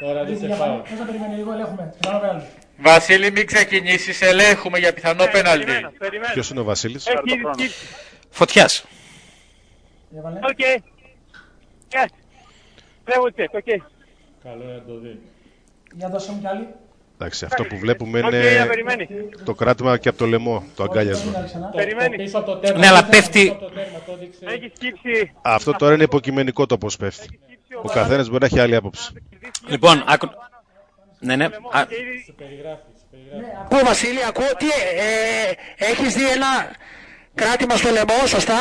Βασίλη, μην ξεκινήσεις, ελέγχουμε για πιθανό πέναλτι.
Ποιος είναι ο Βασίλης?
Φωτιάς.
Οκ.
Καλό να το δει.
Για δώσε μου κι άλλη.
Εντάξει, αυτό που βλέπουμε είναι το κράτημα και από το λαιμό, το αγκάλιασμα.
Ναι, αλλά πέφτει.
Αυτό τώρα είναι υποκειμενικό το πώς πέφτει. Ο καθένας μπορεί να έχει άλλη άποψη.
Λοιπόν, ναι.
Ακούω, Βασίλη, ακούω. Τι, έχεις δει ένα κράτημα στο λαιμό, σωστά?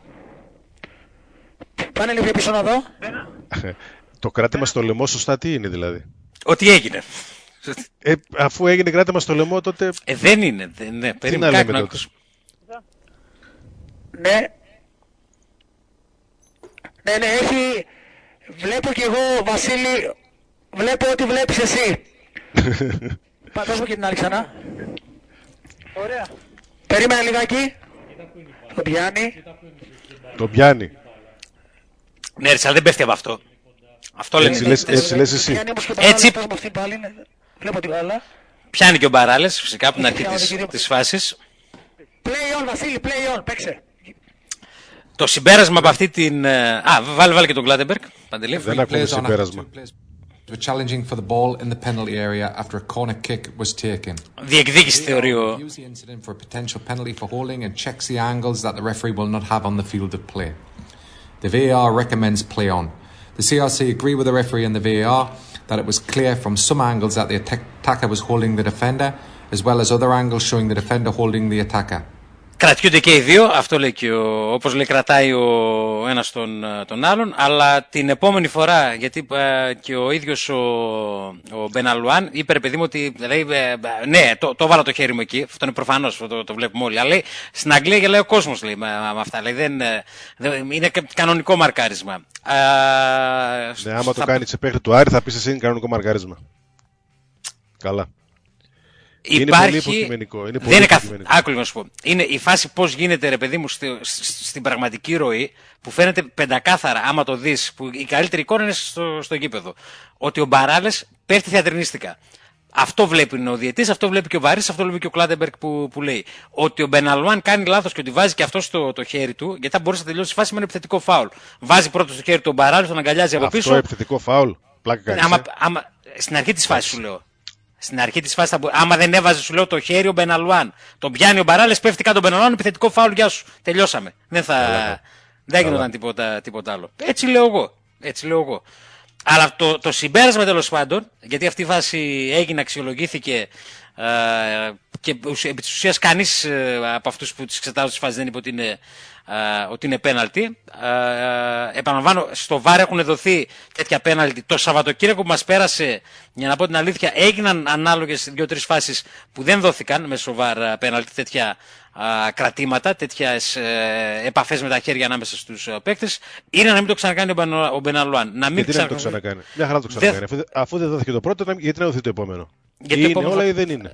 Πάνε λίγο πίσω να δω.
Το κράτημα στο λαιμό σωστά τι είναι δηλαδή?
Ότι έγινε.
Αφού έγινε κράτημα στο λαιμό, τότε...
Δεν είναι. Ναι,
τι να λέμε τότε?
Ναι, έχει... Βλέπω κι εγώ, Βασίλη, βλέπω ότι βλέπεις εσύ. Δώσ' μου και την άλλη ξανά.
Ωραία.
Περίμενε λιγάκι.
Το πιάνει.
Ναι, αλλά δεν πέφτει από αυτό. Αυτό λένε.
Έτσι λες εσύ.
Έτσι.
Βλέπω την μπάλα.
Πιάνει και ο Μπαράλες, φυσικά, από την αρχή της φάσης.
Play on, Βασίλη, play on, παίξε.
Το συμπέρασμα από αυτή την... βάλε και τον Κλάντεμπεργκ, Παντελή.
Δεν ακούμε συμπέρασμα.
Were challenging for the ball in the penalty area after a corner kick was taken.
Διεκδίκηση θεωρεί ο...
Use the incident for a potential penalty for holding and checks the angles that the referee will not have on the field of play. The VAR recommends play on. The CRC agree with the referee and the VAR that it was clear from some angles that the attacker was holding the defender, as well as other angles showing the defender holding the attacker.
Κρατιούνται και οι δύο, αυτό λέει και όπως λέει κρατάει ο ένας τον άλλον, αλλά την επόμενη φορά, γιατί και ο ίδιος ο Μπεναλουάν είπε, παιδί μου, ότι λέει, ναι, το βάλα το χέρι μου εκεί, αυτό είναι προφανώς, το βλέπουμε όλοι, αλλά λέει, στην Αγγλία γελάει ο κόσμος, λέει, με αυτά, λέει, είναι κανονικό μαρκάρισμα.
Ναι, άμα το κάνει σε παίχτη του Άρη θα πεις εσύ είναι κανονικό μαρκάρισμα. Καλά. Είναι πολύ υποκειμενικό.
Άκου να σου πω. Είναι η φάση πώς γίνεται, ρε παιδί μου, στην πραγματική ροή, που φαίνεται πεντακάθαρα, άμα το δεις, που η καλύτερη εικόνα είναι στο γήπεδο. Ότι ο Μπαράλες πέφτει θεατρινίστικα. Αυτό βλέπει ο διαιτής, αυτό βλέπει και ο Βαρύς, αυτό βλέπει και ο Κλάντεμπεργκ που λέει. Ότι ο Μπεναλουάν κάνει λάθος και ότι βάζει και αυτό το χέρι του, γιατί θα μπορούσε να τελειώσει η φάση με ένα επιθετικό φάουλ. Βάζει πρώτο στο χέρι του ο Μπαράλης, τον αγκαλιάζει από πίσω.
Αυτό επιθετικό φάουλ. Πλάκα κάνεις.
Στην αρχή της φάσης σου λέω. Στην αρχή της φάσης, άμα δεν έβαζε, σου λέω, το χέρι ο Μπεναλουάν, τον πιάνει ο Μπαράλης, πέφτει κάτω ο Μπεναλουάν, επιθετικό φάουλ, γεια σου. Τελειώσαμε. Δεν γινόταν τίποτα άλλο. Έτσι λέω εγώ. Αλλά το συμπέρασμα τέλος πάντων, γιατί αυτή η φάση έγινε, αξιολογήθηκε και επί της ουσίας κανείς από αυτούς που τις εξετάζουν τις φάσεις δεν είπε ότι είναι πέναλτι. Επαναλαμβάνω, στο VAR έχουν δοθεί τέτοια πέναλτι. Το Σαββατοκύριακο που μας πέρασε, για να πω την αλήθεια, έγιναν ανάλογες 2-3 φάσεις που δεν δόθηκαν μέσω VAR πέναλτι, τέτοια κρατήματα, τέτοιες επαφές με τα χέρια ανάμεσα στους παίκτες. Είναι να μην το ξανακάνει ο Μπεναλουάν.
Γιατί να το ξανακάνει. Μια χαρά το ξανακάνει. Αφού δεν δόθηκε το πρώτο, γιατί να δοθεί το επόμενο. Είναι όλα ή δεν είναι.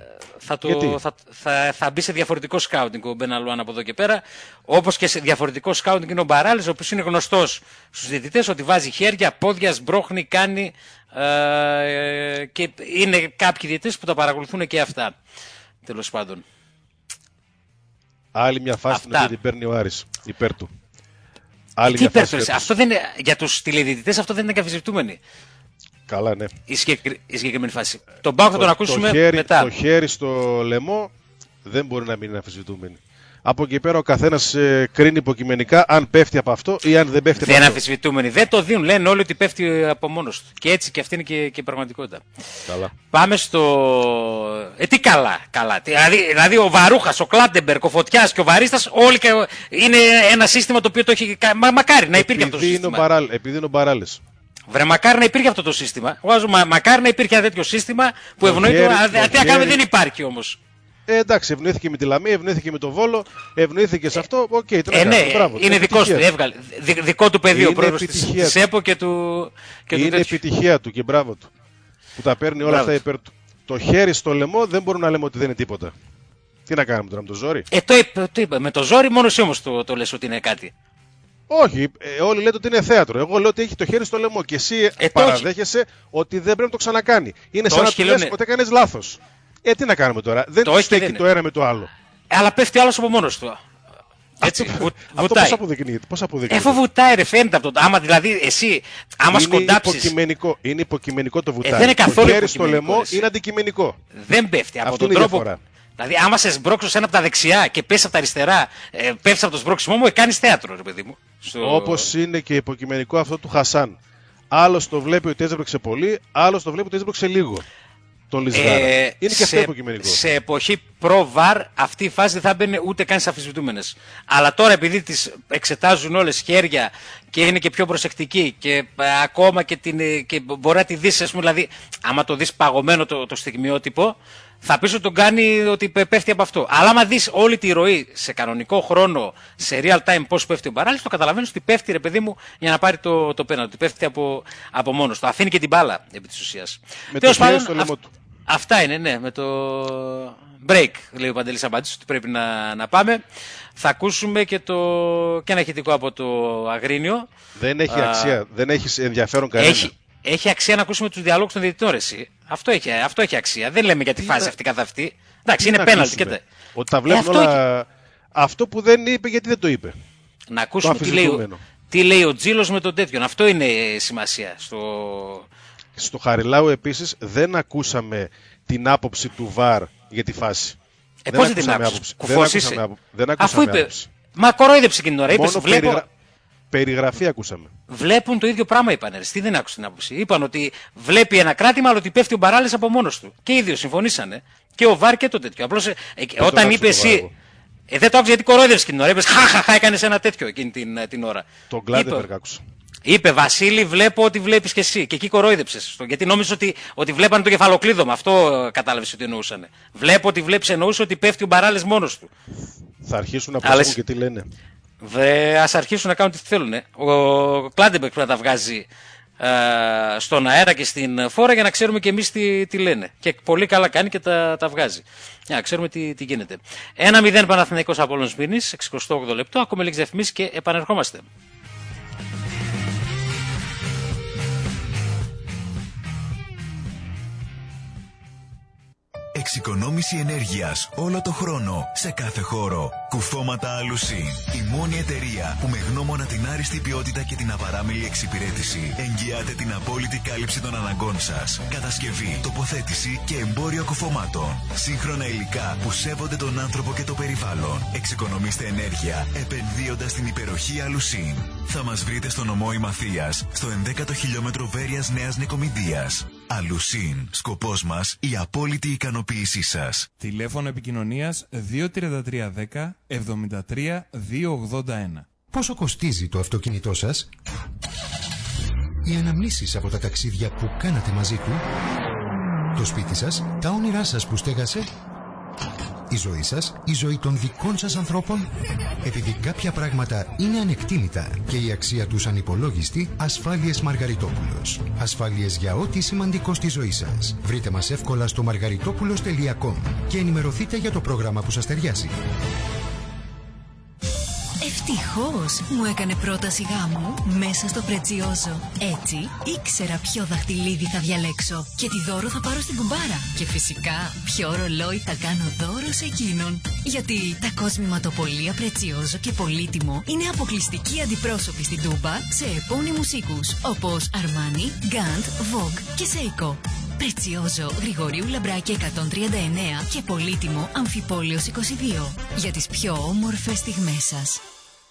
Θα μπει σε διαφορετικό σκάουτινγκ ο Μπεναλουάν από εδώ και πέρα. Όπως και σε διαφορετικό σκάουτινγκ είναι ο Μπαράλης, ο οποίος είναι γνωστός στους διαιτητές ότι βάζει χέρια, πόδια, σμπρώχνει, κάνει. Και είναι κάποιοι διαιτητές που τα παρακολουθούν και αυτά. Τέλος πάντων.
Άλλη μια φάση την οποία την παίρνει ο Άρης υπέρ του.
Αυτό δεν είναι, για τους τηλεδιαιτητές αυτό δεν είναι καθιζητούμενοι.
Καλά, ναι.
Η συγκεκριμένη φάση. Τον Πάοκ θα τον ακούσουμε μετά.
Το χέρι στο λαιμό δεν μπορεί να μην είναι αμφισβητούμενη. Από εκεί πέρα ο καθένας κρίνει υποκειμενικά αν πέφτει από αυτό ή αν δεν πέφτει από αυτό.
Δεν είναι αμφισβητούμενοι. Δεν το δίνουν. Λένε όλοι ότι πέφτει από μόνος του. Και έτσι και αυτή είναι και η πραγματικότητα.
Καλά.
Πάμε στο. Τι καλά. Δηλαδή ο Βαρούχας, ο Κλάντεμπεργκ, ο Φωτιάς και ο Βαρίστας όλοι είναι ένα σύστημα το οποίο το έχει. Μακάρι να υπήρχε αυτό το σύστημα.
Επειδή είναι ο Μπαράλης.
Βρε, μακάρι να υπήρχε αυτό το σύστημα. Μακάρι να υπήρχε ένα τέτοιο σύστημα που ευνοείται. Τι να κάνουμε, δεν υπάρχει όμως.
Εντάξει, ευνοήθηκε με τη Λαμία, ευνοήθηκε με το Βόλο, ευνοήθηκε σε αυτό. Οκ,
είναι δικό του. Έβγαλε. Δικό του πεδίο ο πρόεδρος της ΕΠΟ και του.
Είναι επιτυχία του και μπράβο του. Που τα παίρνει όλα αυτά υπέρ του. Το χέρι στο λαιμό δεν μπορούμε να λέμε ότι δεν είναι τίποτα. Τι να κάνουμε τώρα με το ζόρι.
Το είπα. Με το ζόρι μόνο εσύ όμως το λες ότι είναι κάτι.
Όχι, όλοι λέτε ότι είναι θέατρο. Εγώ λέω ότι έχει το χέρι στο λαιμό και εσύ παραδέχεσαι ότι δεν πρέπει να το ξανακάνει. Είναι σαν να του λες ότι έκανες λάθος. Τι να κάνουμε τώρα, δεν το στέκει το ένα με το άλλο.
Αλλά πέφτει άλλος από μόνος του. Έτσι,
αυτό πώς αποδεικνύεται.
Εφού βουτάει ρε, φαίνεται από το. Άμα δηλαδή εσύ, άμα σκοντάψεις.
Είναι υποκειμενικό το βουτάει.
Δεν είναι καθόλου
το χέρι στο λαιμό είναι αντικειμενικό.
Δεν πέφτει από τον τρόπο. Δηλαδή, άμα σε σμπρώξω σε ένα από τα δεξιά και πέσει από τα αριστερά, πέφτει από το σμπρώξιμο μου, κάνεις θέατρο, ρε παιδί μου.
Όπως είναι και υποκειμενικό αυτό του Χασάν. Άλλος το βλέπει ότι έσβρωξε πολύ, άλλος το βλέπει ότι έσβρωξε λίγο. Είναι και αυτό υποκειμενικό.
Σε εποχή προ-VAR αυτή η φάση δεν θα μπαίνει ούτε καν στις αμφισβητούμενες. Αλλά τώρα επειδή τις εξετάζουν όλες χέρια και είναι και πιο προσεκτικοί και ακόμα και μπορεί να τη δεις, ας πούμε, δηλαδή άμα το δεις παγωμένο το στιγμιότυπο, θα πεις ότι τον κάνει ότι πέφτει από αυτό. Αλλά άμα δεις όλη τη ροή σε κανονικό χρόνο, σε real time πώς πέφτει ο Μπαράλης, το καταλαβαίνεις ότι πέφτει, ρε παιδί μου, για να πάρει το πέναλτι. Πέφτει από μόνος του. Αφήνει και την μπάλα επί της ουσίας.
Με το χέρι στο λαιμό του.
Αυτά είναι, ναι, με το break, λέει ο Παντελής Αμπάτης, ότι πρέπει να πάμε. Θα ακούσουμε και ένα ηχητικό από το Αγρίνιο.
Δεν έχει αξία, δεν έχει ενδιαφέρον κανένα.
Έχει αξία να ακούσουμε τους διαλόγους των διαιτητών, εσύ. Αυτό έχει αξία. Δεν λέμε για τη φάση αυτή καθ' αυτή. Εντάξει, είναι πέναλτι.
Ότι τα βλέπουν όλα. Αυτό που δεν είπε, γιατί δεν το είπε.
Να ακούσουμε τι λέει ο Τζίλος με τον τέτοιον. Αυτό είναι σημασία.
Στο Χαριλάου επίσης δεν ακούσαμε την άποψη του VAR για τη φάση.
Πώς δεν την άκουσες?
Δεν ακούσαμε άποψη.
Μα κορόιδεψε εκείνη την ώρα.
Μόνο περιγραφή ακούσαμε.
Βλέπουν το ίδιο πράγμα, είπαν. Τι δεν άκουσαν την άποψη. Είπαν ότι βλέπει ένα κράτημα, αλλά ότι πέφτει ο Μπαράλης από μόνος του. Και οι δύο συμφωνήσανε. Και ο VAR και το τέτοιο. Απλώς όταν είπε εσύ. Δεν το άκουσα γιατί κορόιδεψε εκείνη την ώρα. Είπες χαχαχά, έκανες ένα τέτοιο εκείνη την ώρα.
Τον Κλάντεμπεργκ άκουσα.
Είπε Βασίλη, βλέπω ότι βλέπεις και εσύ. Και εκεί κορόιδεψες. Γιατί νόμιζε ότι βλέπανε το κεφαλοκλείδωμα. Αυτό κατάλαβες ότι εννοούσαν. Βλέπω ότι βλέπεις, εννοούσε ότι πέφτει ο Μπαράλης μόνος του.
Θα αρχίσουν να προσέχουν και τι λένε.
Ας αρχίσουν να κάνουν τι θέλουν. Ο Κλάντεμπεργκ πρέπει να τα βγάζει στον αέρα και στην φόρα για να ξέρουμε και εμείς τι λένε. Και πολύ καλά κάνει και τα βγάζει. Για να ξέρουμε τι γίνεται. 1-0 Παναθηναϊκός Απόλλωνας Μήνης, 68 λεπτό. Ακόμα λίγες διαφημίσεις και επανερχόμαστε.
Εξοικονόμηση ενέργειας όλο το χρόνο, σε κάθε χώρο. Κουφώματα Αλουσίν. Η μόνη εταιρεία που με γνώμονα την άριστη ποιότητα και την απαράμιλη εξυπηρέτηση εγγυάται την απόλυτη κάλυψη των αναγκών σας. Κατασκευή, τοποθέτηση και εμπόριο κουφωμάτων. Σύγχρονα υλικά που σέβονται τον άνθρωπο και το περιβάλλον. Εξοικονομήστε ενέργεια επενδύοντας στην υπεροχή Αλουσίν. Θα μας βρείτε στο νομό Ημαθίας, στο 11ο χιλιόμετρο Βέρειας Νέας Νικομιδίας. Αλουσίν. Σκοπός μας η απόλυτη ικανοποίησή σας.
Τηλέφωνο επικοινωνίας 23310 73 281.
Πόσο κοστίζει το αυτοκίνητό σας? Οι αναμνήσεις από τα ταξίδια που κάνατε μαζί του? Το σπίτι σας? Τα όνειρά σας που στέγασε? Η ζωή σας? Η ζωή των δικών σας ανθρώπων? Επειδή κάποια πράγματα είναι ανεκτήμητα και η αξία τους ανυπολόγιστη, Ασφάλειες Μαργαριτόπουλος. Ασφάλειες για ό,τι σημαντικό στη ζωή σας. Βρείτε μας εύκολα στο margaritopoulos.com και ενημερωθείτε για το πρόγραμμα που σας ταιριάζει.
Ευτυχώς μου έκανε πρόταση γάμου μέσα στο Πρετσιόζο. Έτσι ήξερα ποιο δαχτυλίδι θα διαλέξω και τι δώρο θα πάρω στην κουμπάρα. Και φυσικά ποιο ρολόι θα κάνω δώρο σε εκείνον. Γιατί τα κοσμηματοπολία Πρετσιόζο και Πολύτιμο είναι αποκλειστικοί αντιπρόσωποι στην Τούμπα σε επώνυμους οίκους όπως Αρμάνι, Γκάντ, Vogue και Seiko. Πρετσιόζο, Γρηγορίου Λαμπράκη 139 και Πολύτιμο Αμφιπόλεως 22. Για τις πιο όμορφες στιγμές σας.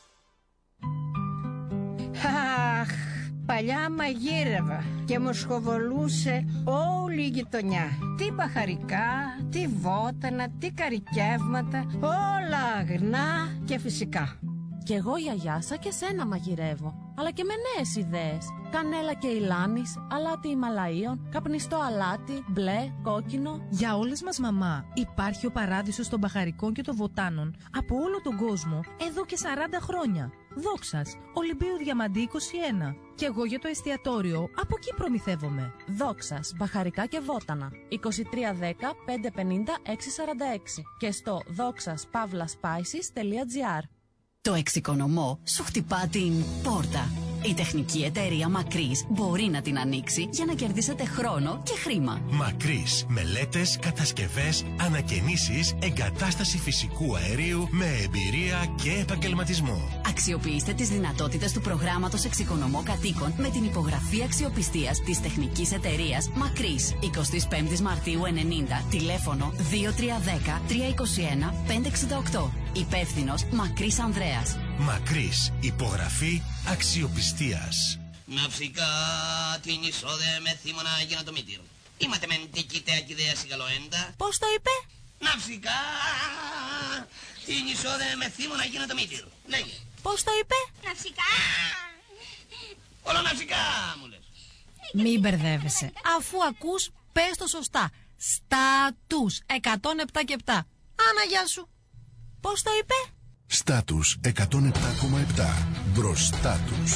Αχ, παλιά μαγείρευα και μου σχοβολούσε όλη η γειτονιά. Τι μπαχαρικά, τι βότανα, τι καρικεύματα, όλα αγνά και φυσικά.
Κι εγώ γιαγιάσα και σένα μαγειρεύω, αλλά και με νέες ιδέες. Κανέλα και ηλάνης, αλάτι Ιμαλαίων, καπνιστό αλάτι, μπλε, κόκκινο.
Για όλες μας μαμά υπάρχει ο παράδεισος των μπαχαρικών και των βοτάνων από όλο τον κόσμο εδώ και 40 χρόνια. Δόξας, Ολυμπίου Διαμαντή 21. Και εγώ για το εστιατόριο από εκεί προμηθεύομαι.
Δόξας, μπαχαρικά και βότανα 2310 550 646 και στο doxaspavlaspices.gr.
Το εξοικονομώ σου χτυπά την πόρτα. Η τεχνική εταιρεία Μακρύς μπορεί να την ανοίξει για να κερδίσετε χρόνο και χρήμα.
Μακρύς. Μελέτες, κατασκευές, ανακαινήσεις, εγκατάσταση φυσικού αερίου με εμπειρία και επαγγελματισμό.
Αξιοποιήστε τις δυνατότητες του προγράμματος Εξοικονομώ Κατοίκων με την υπογραφή αξιοπιστίας της τεχνικής εταιρείας Μακρύς. 25 Μαρτίου 90. Τηλέφωνο 2310 321 568. Υπεύθυνος Μακρύς Ανδρέας.
Μακρύς. Υπογραφή αξιοπιστίας.
Ναυσικά την εισόδε με θύμωνα για το μήτυρ. Είμαστε μεν τικητέα και ιδέα συγκαλοέντα.
Πώς το είπε?
Ναυσικά την εισόδε με θύμωνα για το μήτυρ. Λέγε.
Πώς το είπε?
Ναυσικά. Όλο ναυσικά μου λες.
Μην μπερδεύεσαι. Αφού ακούς, πες το σωστά. Στάτους 107 και 7. Άνα, γεια σου.
Πώς το είπε?
Στάτους 107,7. Μπροστά τους.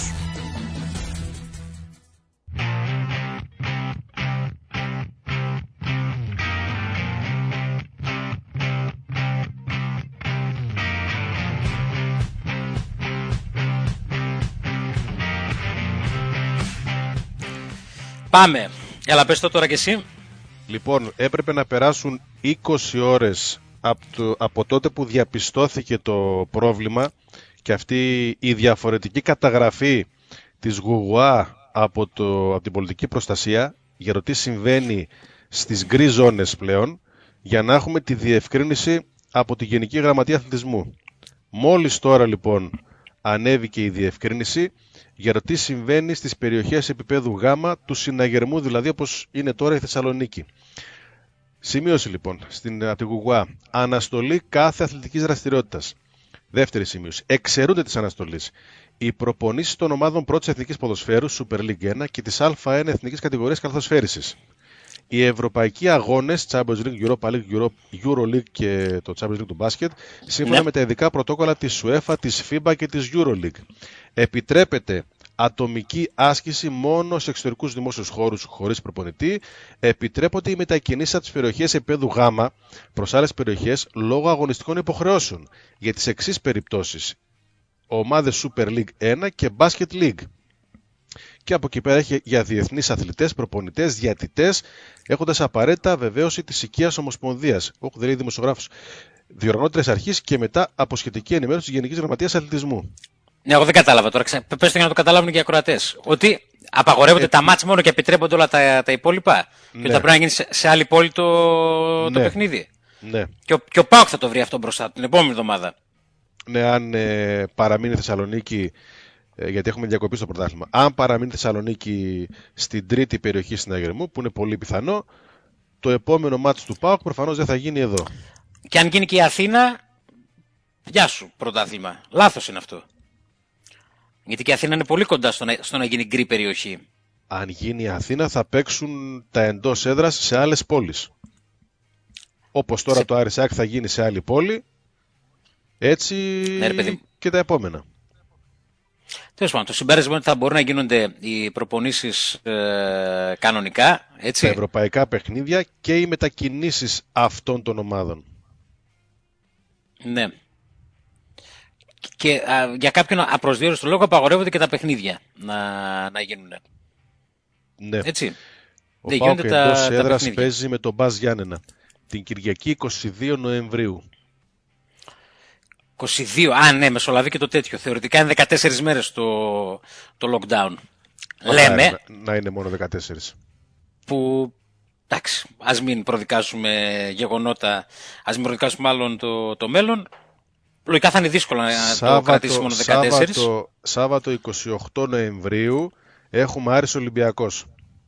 Πάμε. Έλα, πες το τώρα κι εσύ.
Λοιπόν, έπρεπε να περάσουν 20 ώρες από τότε που διαπιστώθηκε το πρόβλημα και αυτή η διαφορετική καταγραφή της Γουγουά από την πολιτική προστασία για το τι συμβαίνει στις γκρι ζώνες πλέον, για να έχουμε τη διευκρίνηση από τη Γενική Γραμματεία Αθλητισμού. Μόλις τώρα λοιπόν ανέβηκε η διευκρίνηση για το τι συμβαίνει στις περιοχές επίπεδου Γ του συναγερμού, δηλαδή όπως είναι τώρα η Θεσσαλονίκη. Σημείωση λοιπόν από την Γουγουά. Αναστολή κάθε αθλητικής δραστηριότητας. Δεύτερη σημείωση. Εξαιρούνται της αναστολής οι προπονήσεις των ομάδων πρώτης εθνικής ποδοσφαίρου, Super League 1 και της Α1 εθνικής κατηγορίας καλαθοσφαίρισης. Οι ευρωπαϊκοί αγώνες, Champions League, Europa League, Euro League και το Champions League του μπάσκετ, σύμφωνα με τα ειδικά πρωτόκολλα της UEFA, της FIBA και της Euro League. Επιτρέπεται ατομική άσκηση μόνο σε εξωτερικούς δημόσιους χώρους χωρίς προπονητή. Επιτρέπονται οι μετακινήσεις από τις περιοχές επίπεδου Γ προς άλλες περιοχές λόγω αγωνιστικών υποχρεώσεων για τις εξής περιπτώσεις: ομάδες Super League 1 και Basket League. και από εκεί πέρα έχει για διεθνείς αθλητές, προπονητές, διατητές, έχοντας απαραίτητα βεβαίωση της οικίας ομοσπονδίας. Έχω δηλαδή δημοσιογράφους, διοργανώτριας αρχής και μετά από σχετική ενημέρωση της Γενικής Γραμματείας Αθλητισμού.
Ναι, εγώ δεν κατάλαβα τώρα. Πες το για να το καταλάβουν και οι ακροατές. Ότι απαγορεύονται τα μάτς μόνο και επιτρέπονται όλα τα υπόλοιπα. Ναι. Και ότι θα πρέπει να γίνει σε άλλη πόλη το παιχνίδι.
Ναι.
Και ο ΠΑΟΚ θα το βρει αυτό μπροστά την επόμενη εβδομάδα.
Ναι, αν παραμείνει Θεσσαλονίκη, γιατί έχουμε διακοπή στο πρωτάθλημα, αν παραμείνει Θεσσαλονίκη στην τρίτη περιοχή συναγερμού, που είναι πολύ πιθανό, το επόμενο μάτς του ΠΑΟΚ προφανώς δεν θα γίνει εδώ.
Και αν γίνει και η Αθήνα, γεια σου πρωτάθλημα. Λάθος είναι αυτό. Γιατί και η Αθήνα είναι πολύ κοντά στο να γίνει γκρι περιοχή.
Αν γίνει η Αθήνα θα παίξουν τα εντός έδρας σε άλλες πόλεις. Όπως τώρα το Άρης ΑΕΚ θα γίνει σε άλλη πόλη, έτσι και τα επόμενα.
Τέλος πάντων, το συμπέρασμα είναι ότι θα μπορούν να γίνονται οι προπονήσεις κανονικά. Έτσι.
Τα ευρωπαϊκά παιχνίδια και οι μετακινήσεις αυτών των ομάδων.
Ναι. Και για κάποιον απροσδιόριστο λόγο απαγορεύονται και τα παιχνίδια να γίνουν.
Ναι.
Έτσι.
Ο ΠΑΟΚ εντός έδρας παίζει με τον Μπας Γιάννενα την Κυριακή 22 Νοεμβρίου.
22, ναι, μεσολαβεί και το τέτοιο. Θεωρητικά είναι 14 μέρες το lockdown. Λέμε.
Να είναι μόνο 14.
Που, εντάξει, ας μην προδικάσουμε γεγονότα, ας μην προδικάσουμε μάλλον το μέλλον. Λογικά θα είναι δύσκολο να το κρατήσει μόνο 14.
Σάββατο 28 Νοεμβρίου έχουμε Άρης Ολυμπιακός.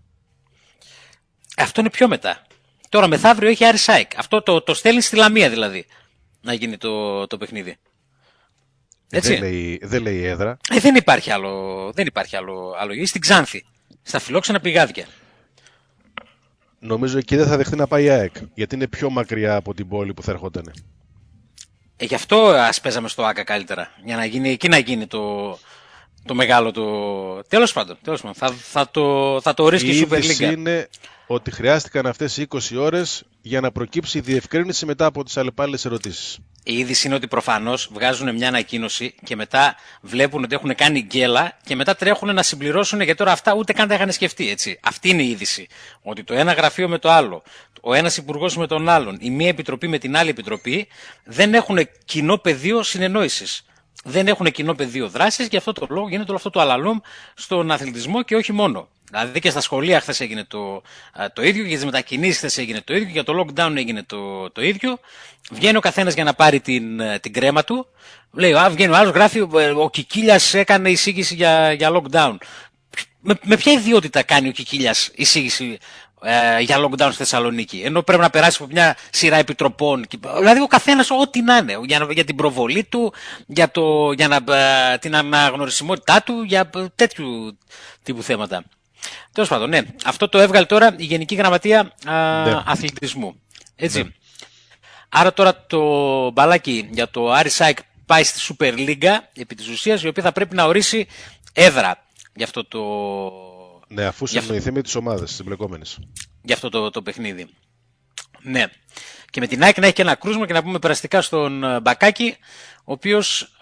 Αυτό είναι πιο μετά. Τώρα μεθαύριο έχει Άρης ΑΕΚ. Αυτό το στέλνει στη Λαμία δηλαδή. Να γίνει το παιχνίδι.
Έτσι. Δεν λέει έδρα.
Δεν υπάρχει άλλο. Ή στην Ξάνθη. Στα φιλόξενα πηγάδια.
Νομίζω εκεί δεν θα δεχτεί να πάει η ΑΕΚ. Γιατί είναι πιο μακριά από την πόλη που θα ερχόταν.
Γι' αυτό ας παίζαμε στο ΆΚΑ καλύτερα. Για να γίνει εκεί, να γίνει το μεγάλο το. Τέλος πάντων. Θα το ορίσει και η Super League.
Η είδηση είναι ότι χρειάστηκαν αυτές οι 20 ώρες για να προκύψει η διευκρίνηση μετά από τις αλλεπάλληλες ερωτήσεις.
Η είδηση είναι ότι προφανώς βγάζουν μια ανακοίνωση και μετά βλέπουν ότι έχουν κάνει γκέλα και μετά τρέχουν να συμπληρώσουν, γιατί τώρα αυτά ούτε καν τα είχαν σκεφτεί. Έτσι. Αυτή είναι η είδηση. Ότι το ένα γραφείο με το άλλο, ο ένας υπουργός με τον άλλον, η μία επιτροπή με την άλλη επιτροπή δεν έχουν κοινό πεδίο συνεννόησης. Δεν έχουν κοινό πεδίο δράσης, και αυτό το λόγο γίνεται όλο αυτό το αλαλούμ στον αθλητισμό και όχι μόνο. Δηλαδή και στα σχολεία χθες έγινε το ίδιο, και για τις μετακινήσεις χθες έγινε το ίδιο, και για το lockdown έγινε το ίδιο. Βγαίνει ο καθένας για να πάρει την κρέμα του. Λέει, βγαίνει ο άλλος, γράφει, ο Κικίλιας έκανε εισήγηση για lockdown. Με ποια ιδιότητα κάνει ο Κικίλιας εισήγηση για lockdown στη Θεσσαλονίκη, ενώ πρέπει να περάσει από μια σειρά επιτροπών? Δηλαδή ο καθένας ό,τι να είναι, για την προβολή του, για την αναγνωρισιμότητά του, για τέτοιου τύπου θέματα. Τέλος πάντων, ναι, αυτό το έβγαλε τώρα η Γενική Γραμματεία Αθλητισμού. Έτσι. Ναι. Άρα τώρα το μπαλάκι για το Άρης ΑΕΚ πάει στη Super League, επί της ουσίας, η οποία θα πρέπει να ορίσει έδρα για αυτό το.
Ναι, αφού συνοηθεί με τις ομάδες τις εμπλεκόμενες.
Για αυτό το παιχνίδι. Ναι. Και με την ΑΕΚ να έχει και ένα κρούσμα, και να πούμε περαστικά στον Μπακάκη, ο οποίος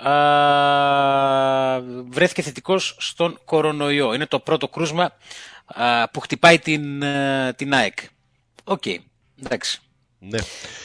βρέθηκε θετικός στον κορονοϊό. Είναι το πρώτο κρούσμα που χτυπάει την ΑΕΚ. Οκ. Εντάξει.
Ναι.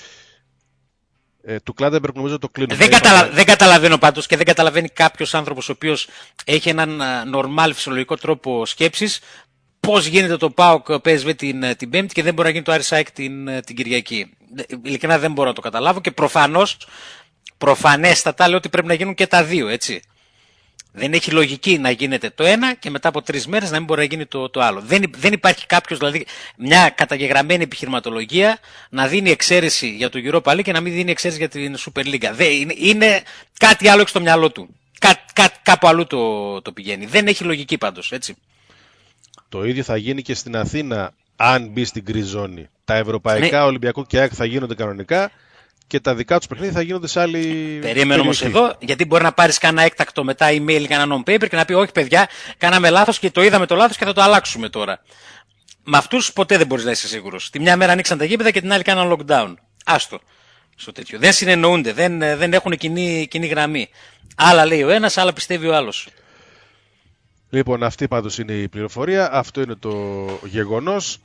Του Κλάντεμπεργκ νομίζω το κλείνουμε.
Δεν καταλαβαίνω πάντως, και δεν καταλαβαίνει κάποιος άνθρωπος ο οποίος έχει έναν νορμάλ φυσιολογικό τρόπο σκέψης, πώς γίνεται το ΠΑΟΚ PSV την Πέμπτη και δεν μπορεί να γίνει το Άρης ΑΕΚ την Κυριακή. Ειλικρινά δεν μπορώ να το καταλάβω, και προφανέστατα λέω ότι πρέπει να γίνουν και τα δύο, έτσι. Δεν έχει λογική να γίνεται το ένα και μετά από 3 μέρες να μην μπορεί να γίνει το άλλο. Δεν υπάρχει κάποιος, δηλαδή, μια καταγεγραμμένη επιχειρηματολογία να δίνει εξαίρεση για το Europa League και να μην δίνει εξαίρεση για την Super League. Είναι κάτι άλλο έξω στο μυαλό του. Κάπου αλλού το πηγαίνει. Δεν έχει λογική πάντως, έτσι.
Το ίδιο θα γίνει και στην Αθήνα αν μπει στην γκριζόνη. Τα ευρωπαϊκά, Ολυμπιακό και ΑΕΚ θα γίνονται κανονικά, και τα δικά τους παιχνίδια θα γίνονται σε άλλη.
Περίμενε όμως εδώ, γιατί μπορεί να πάρεις κάνα έκτακτο μετά email ή κάνα non-paper και να πει, όχι παιδιά, κάναμε λάθος και το είδαμε το λάθος και θα το αλλάξουμε τώρα. Με αυτούς ποτέ δεν μπορείς να είσαι σίγουρος. Τη μια μέρα ανοίξαν τα γήπεδα και την άλλη κάναν lockdown. Άστο στο τέτοιο. Δεν συνεννοούνται, δεν έχουν κοινή γραμμή. Άλλα λέει ο ένας, άλλα πιστεύει ο άλλος.
Λοιπόν, αυτή πάντως είναι η πληροφορία, αυτό είναι το γεγονός.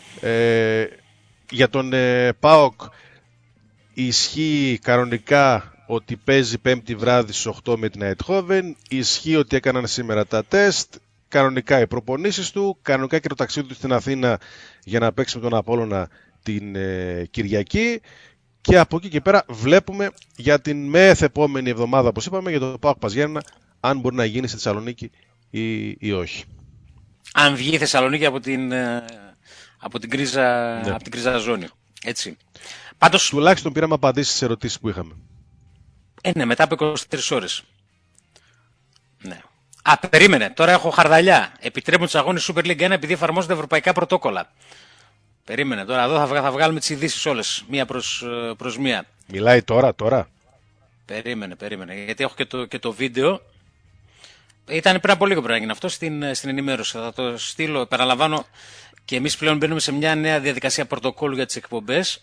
Για τον ΠΑΟΚ ισχύει κανονικά ότι παίζει Πέμπτη βράδυ στις 8 με την Αιτχόβεν, ισχύει ότι έκαναν σήμερα τα τεστ, κανονικά οι προπονήσεις του, κανονικά και το ταξίδι του στην Αθήνα για να παίξει με τον Απόλλωνα την Κυριακή, και από εκεί και πέρα βλέπουμε για την μεθεπόμενη εβδομάδα, όπως είπαμε, για το ΠΑΟΚ Παζιάννα, αν μπορεί να γίνει στη Θεσσαλονίκη ή όχι.
Αν βγει η Θεσσαλονίκη από την κρίζα ζώνη. Έτσι.
Πάντως, τουλάχιστον πήραμε απαντήσεις στις ερωτήσεις που είχαμε.
Ναι, μετά από 23 ώρες. Ναι. Περίμενε. Τώρα έχω χαρδαλιά. Επιτρέπουν τους αγώνες Super League 1 επειδή εφαρμόζονται ευρωπαϊκά πρωτόκολλα. Περίμενε. Τώρα εδώ θα βγάλουμε τις ειδήσεις όλες. Μία προς μία.
Μιλάει τώρα.
Περίμενε. Γιατί έχω και το βίντεο. Ήταν πριν από λίγο πρέπει να γίνει αυτό στην ενημέρωση. Θα το στείλω. Επαναλαμβάνω. Και εμείς πλέον μπαίνουμε σε μια νέα διαδικασία πρωτοκόλλου για τις εκπομπές.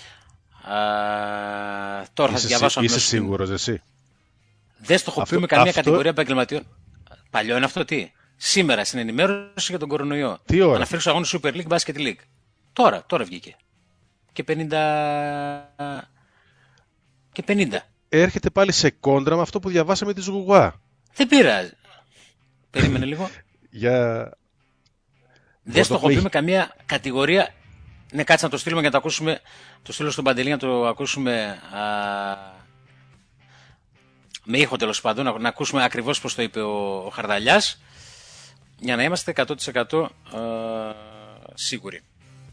Τώρα θα διαβάσω.
Είσαι σίγουρος εσύ?
Δεν στοχοποιούμε καμία κατηγορία επαγγελματιών. Παλιό είναι αυτό τι? Σήμερα στην ενημέρωση για τον κορονοϊό.
Τι ώρα?
Αναφέρει στους αγώνες Super League, Basket League. Τώρα βγήκε. Και 50.
Έρχεται πάλι σε κόντρα με αυτό που διαβάσαμε τη Ζουγουά.
Δεν πειράζει. Περίμενε λίγο. Δεν στοχοποιούμε καμία κατηγορία. Ναι, κάτσε να το στείλουμε για να το ακούσουμε. Το στείλω στον Παντελή να το ακούσουμε με ήχο, τέλος πάντων, να ακούσουμε ακριβώς πώς το είπε ο Χαρδαλιάς, για να είμαστε 100% σίγουροι.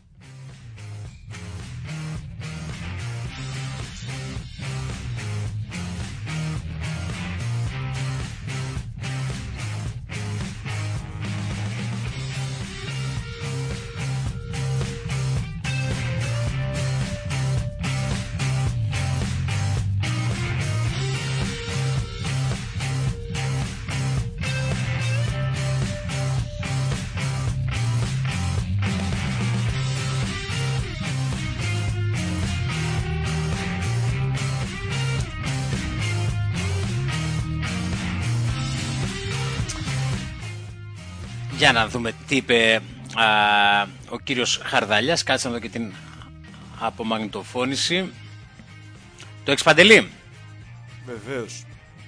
Για να δούμε τι είπε ο κύριος Χαρδαλιάς. Κάτσε να δω και την απομαγνητοφώνηση. Το έχεις, Παντελή?
Βεβαίως.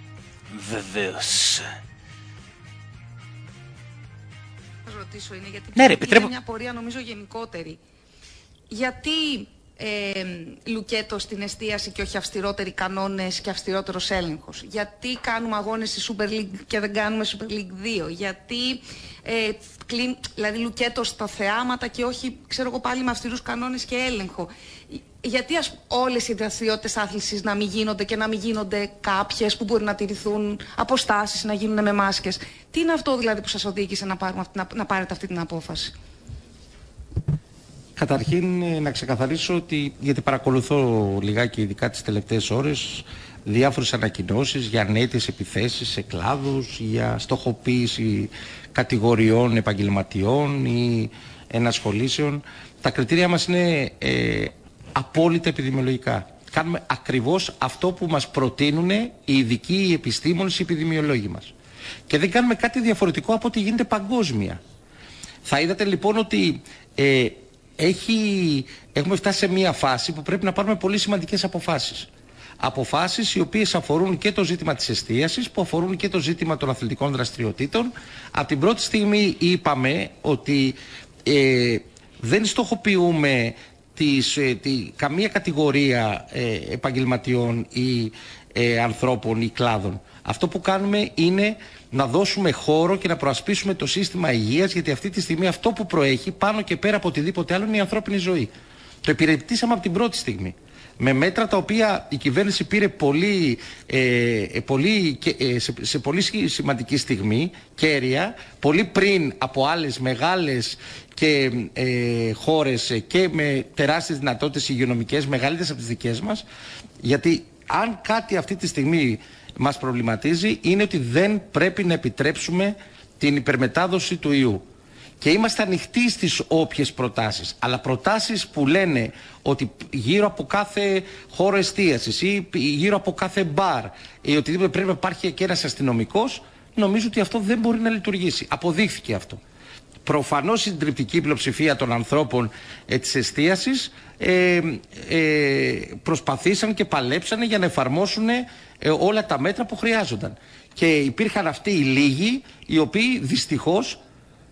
Θα ρωτήσω είναι γιατί
είναι
μια πορεία νομίζω γενικότερη. Γιατί λουκέτο στην εστίαση και όχι αυστηρότεροι κανόνες και αυστηρότερος έλεγχος? Γιατί κάνουμε αγώνες στη Super League και δεν κάνουμε Super League 2? Γιατί δηλαδή λουκέτο στα θεάματα και όχι, ξέρω εγώ, πάλι με αυστηρούς κανόνες και έλεγχο? Γιατί όλες οι δραστηριότητες άθλησης να μην γίνονται και να μην γίνονται κάποιες που μπορεί να τηρηθούν αποστάσεις, να γίνουν με μάσκες? Τι είναι αυτό δηλαδή που σας οδήγησε να πάρετε αυτή την απόφαση?
Καταρχήν να ξεκαθαρίσω ότι, γιατί παρακολουθώ λιγάκι ειδικά τις τελευταίες ώρες, διάφορες ανακοινώσεις για νέες επιθέσεις σε κλάδους, για στοχοποίηση κατηγοριών επαγγελματιών ή ενασχολήσεων. Τα κριτήρια μας είναι απόλυτα επιδημιολογικά. Κάνουμε ακριβώς αυτό που μας προτείνουν οι ειδικοί, οι επιστήμονες, οι επιδημιολόγοι μας. Και δεν κάνουμε κάτι διαφορετικό από ό,τι γίνεται παγκόσμια. Θα είδατε λοιπόν ότι έχουμε φτάσει σε μια φάση που πρέπει να πάρουμε πολύ σημαντικές αποφάσεις. Αποφάσεις οι οποίες αφορούν και το ζήτημα της εστίασης, που αφορούν και το ζήτημα των αθλητικών δραστηριοτήτων. Από την πρώτη στιγμή είπαμε ότι δεν στοχοποιούμε καμία κατηγορία επαγγελματιών ή ανθρώπων ή κλάδων. Αυτό που κάνουμε είναι να δώσουμε χώρο και να προασπίσουμε το σύστημα υγείας, γιατί αυτή τη στιγμή αυτό που προέχει πάνω και πέρα από οτιδήποτε άλλο είναι η ανθρώπινη ζωή. Το υπηρετήσαμε από την πρώτη στιγμή. Με μέτρα τα οποία η κυβέρνηση πήρε σε πολύ σημαντική στιγμή, κέρια, πολύ πριν από άλλες μεγάλες και χώρες και με τεράστιες δυνατότητες υγειονομικές, μεγαλύτερες από τις δικές μας, γιατί αν κάτι αυτή τη στιγμή μας προβληματίζει είναι ότι δεν πρέπει να επιτρέψουμε την υπερμετάδοση του ιού. Και είμαστε ανοιχτοί στις όποιες προτάσεις. Αλλά προτάσεις που λένε ότι γύρω από κάθε χώρο εστίασης ή γύρω από κάθε μπαρ ή οτιδήποτε πρέπει να υπάρχει και ένας αστυνομικός, νομίζω ότι αυτό δεν μπορεί να λειτουργήσει. Αποδείχθηκε αυτό. Προφανώς η συντριπτική πλειοψηφία των ανθρώπων της εστίασης προσπαθήσαν και παλέψανε για να εφαρμόσουν όλα τα μέτρα που χρειάζονταν. Και υπήρχαν αυτοί οι λίγοι οι οποίοι δυστυχώς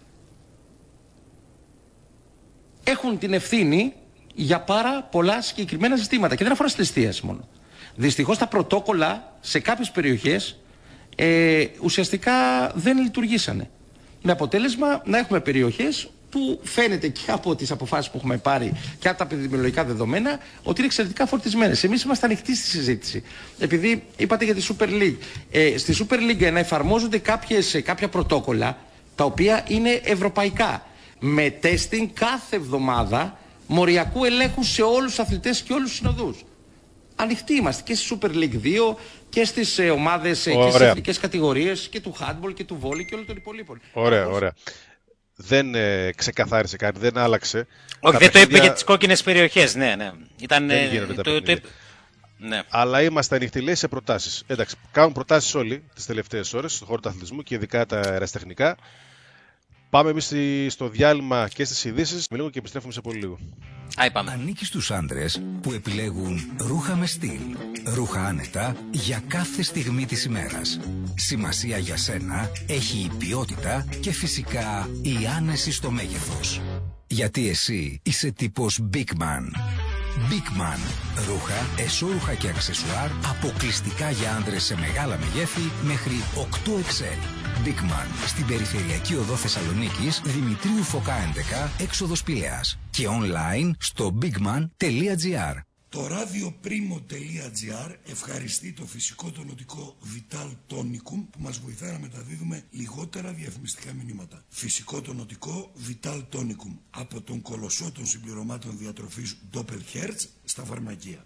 έχουν την ευθύνη για πάρα πολλά συγκεκριμένα ζητήματα. Και δεν αφορά στην εστίαση μόνο. Δυστυχώς τα πρωτόκολλα σε κάποιες περιοχές ουσιαστικά δεν λειτουργήσανε. Με αποτέλεσμα να έχουμε περιοχές που φαίνεται και από τις αποφάσεις που έχουμε πάρει και από τα επιδημιολογικά δεδομένα ότι είναι εξαιρετικά φορτισμένες. Εμείς είμαστε ανοιχτοί στη συζήτηση. Επειδή είπατε για τη Super League. Στη Super League να εφαρμόζονται κάποια πρωτόκολλα τα οποία είναι ευρωπαϊκά. Με τέστινγκ κάθε εβδομάδα μοριακού ελέγχου σε όλους τους αθλητές και όλους τους συνοδούς. Ανοιχτοί είμαστε και στη Super League 2 και στις ομάδες και στις εθνικές κατηγορίες και του handball και του volley και όλων των υπολείπων.
Ωραία. Δεν ξεκαθάρισε κάτι, δεν άλλαξε.
Όχι, δεν το είπε για τις κόκκινες περιοχές, ναι.
Δεν γίνονται τα παιχνίδια. Ναι. Αλλά είμαστε ανοιχτοί, λέει, σε προτάσεις. Εντάξει, κάνουν προτάσεις όλοι τις τελευταίες ώρες στον χώρο του αθλητισμού και ειδικά τα αεραστεχνικά. Πάμε εμείς στο διάλειμμα και στις ειδήσεις. Μιλούμε και επιστρέφουμε σε πολύ λίγο.
Ανήκει στους άντρες που επιλέγουν ρούχα με στυλ. Ρούχα άνετα για κάθε στιγμή της ημέρας. Σημασία για σένα έχει η ποιότητα και φυσικά η άνεση στο μέγεθος. Γιατί εσύ είσαι τύπος Big Man. Big Man. Ρούχα, εσώρουχα και αξεσουάρ αποκλειστικά για άντρες σε μεγάλα μεγέθη μέχρι 8XL. Big Man. Στην περιφερειακή οδό Θεσσαλονίκης, Δημητρίου Φωκά 11, έξοδος Πηλαίας. Και online στο bigman.gr.
Το radioprimo.gr ευχαριστεί το φυσικό τονωτικό Vital Tonicum που μας βοηθάει να μεταδίδουμε λιγότερα διαφημιστικά μηνύματα. Φυσικό τονωτικό Vital Tonicum από τον κολοσσό των συμπληρωμάτων διατροφής Doppelherz στα φαρμακεία.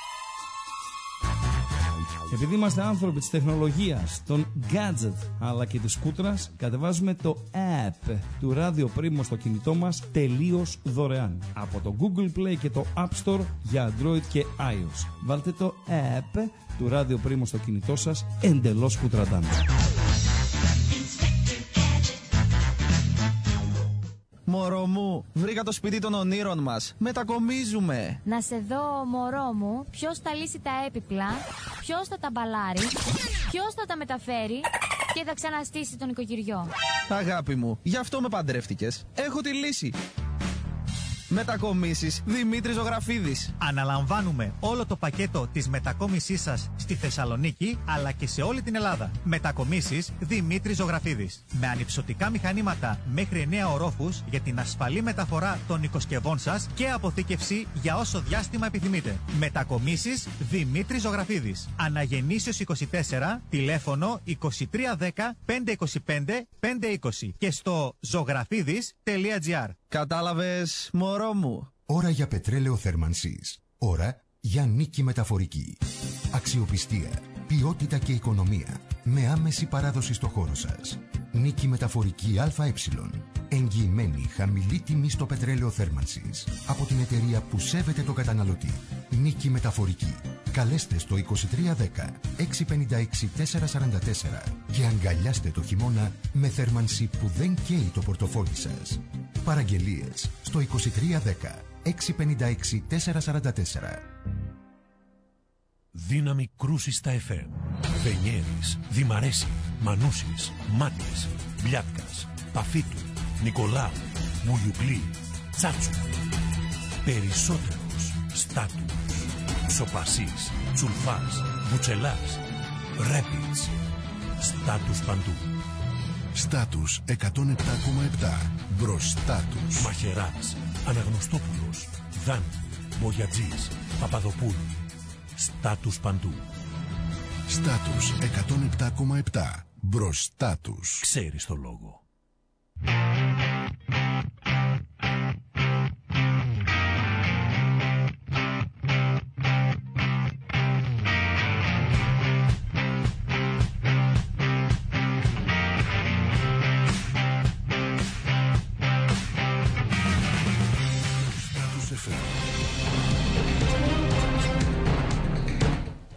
Επειδή είμαστε άνθρωποι της τεχνολογίας, των gadget αλλά και της σκούτρας, κατεβάζουμε το app του Radio Primo στο κινητό μας τελείως δωρεάν από το Google Play και το App Store για Android και iOS. Βάλτε το app του Radio Primo στο κινητό σας εντελώς κουτραντάν.
Μωρό μου, βρήκα το σπίτι των ονείρων μας. Μετακομίζουμε.
Να σε δω, μωρό μου, ποιος θα λύσει τα έπιπλα, ποιος θα τα μπαλάρει, ποιος θα τα μεταφέρει και θα ξαναστήσει τον οικοκυριό.
Αγάπη μου, γι' αυτό με παντρεύτηκες. Έχω τη λύση. Μετακομίσεις Δημήτρης Ζωγραφίδης.
Αναλαμβάνουμε όλο το πακέτο της μετακόμισής σας στη Θεσσαλονίκη αλλά και σε όλη την Ελλάδα. Μετακομίσεις Δημήτρης Ζωγραφίδης. Με ανυψωτικά μηχανήματα μέχρι 9 ορόφους για την ασφαλή μεταφορά των οικοσκευών σας και αποθήκευση για όσο διάστημα επιθυμείτε. Μετακομίσεις Δημήτρης Ζωγραφίδης. Αναγεννήσεως 24, τηλέφωνο 2310 525 520 και στο ζωγραφίδης.gr.
Κατάλαβες, μωρό μου.
Ώρα για πετρέλαιο θέρμανσης. Ώρα για νίκη μεταφορική. Αξιοπιστία, ποιότητα και οικονομία. Με άμεση παράδοση στο χώρο σας. Νίκη μεταφορική ΑΕ. Εγγυημένη χαμηλή τιμή στο πετρέλαιο θέρμανσης. Από την εταιρεία που σέβεται τον καταναλωτή. Νίκη μεταφορική. Καλέστε στο 2310 656 444 και αγκαλιάστε το χειμώνα με θέρμανση που δεν καίει το πορτοφόλι σας. Παραγγελίες στο 2310 656 444.
Δύναμη κρούση στα FM. Βενιέρης, Δημαρέση, Μανούσης, Μάτης, Μπλιάτκας, Παφίτου, Νικολάου, Μουλιουπλή, Τσάτσου. Περισσότερος, Στάτου, Σοπασής, Τσουλφάς, Βουτσελάς, Ρέπιτς. Στάτους παντού.
Στάτους 107,7. Μπροστά τους.
Μαχαιράς, Αναγνωστόπουλος, Δάνη, Μπογιατζής, Παπαδοπούλου. Στάτους παντού.
Στάτους 107,7. Μπροστά τους.
Ξέρεις το λόγο.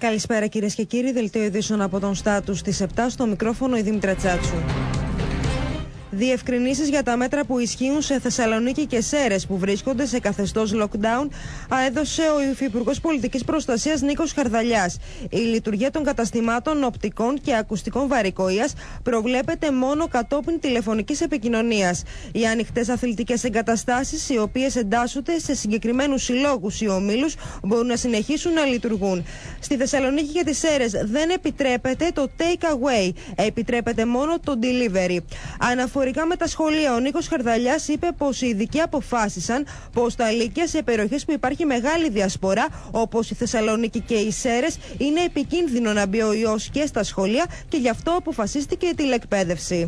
Καλησπέρα κυρίες και κύριοι, δελτίο ειδήσεων από τον Στάτους στις 7, στο μικρόφωνο η Δήμητρα Τσάτσου. Διευκρινήσεις για τα μέτρα που ισχύουν σε Θεσσαλονίκη και Σέρρες που βρίσκονται σε καθεστώς lockdown έδωσε ο Υφυπουργός Πολιτικής Προστασίας Νίκος Χαρδαλιάς. Η λειτουργία των καταστημάτων οπτικών και ακουστικών βαρικοείας προβλέπεται μόνο κατόπιν τηλεφωνικής επικοινωνίας. Οι ανοιχτές αθλητικές εγκαταστάσεις, οι οποίες εντάσσονται σε συγκεκριμένους συλλόγους ή ομίλους, μπορούν να συνεχίσουν να λειτουργούν. Στη Θεσσαλονίκη και τις Σέρρες δεν επιτρέπεται το take away, επιτρέπεται μόνο το delivery. Αναφορικά με τα σχολεία, ο Νίκος Χαρδαλιάς είπε πως οι ειδικοί αποφάσισαν πως τα λύκεια σε περιοχές που υπάρχει μεγάλη διασπορά, όπως η Θεσσαλονίκη και οι Σέρρες, είναι επικίνδυνο να μπει ο ιός και στα σχολεία και γι' αυτό αποφασίστηκε η τηλεκπαίδευση.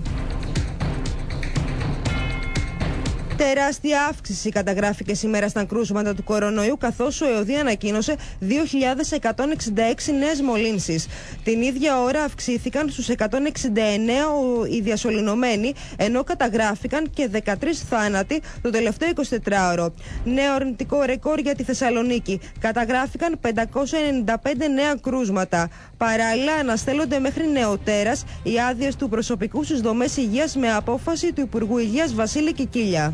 Τεράστια αύξηση καταγράφηκε σήμερα στα κρούσματα του κορονοϊού, καθώς ο ΕΟΔΗ ανακοίνωσε 2.166 νέες μολύνσεις. Την ίδια ώρα αυξήθηκαν στους 169 οι διασωληνωμένοι, ενώ καταγράφηκαν και 13 θάνατοι το τελευταίο 24ωρο. Νέο αρνητικό ρεκόρ για τη Θεσσαλονίκη. Καταγράφηκαν 595 νέα κρούσματα. Παράλληλα, αναστέλλονται μέχρι νεοτέρας οι άδειες του προσωπικού στις δομές υγείας με απόφαση του Υπουργού Υγείας Βασίλη Κικίλια.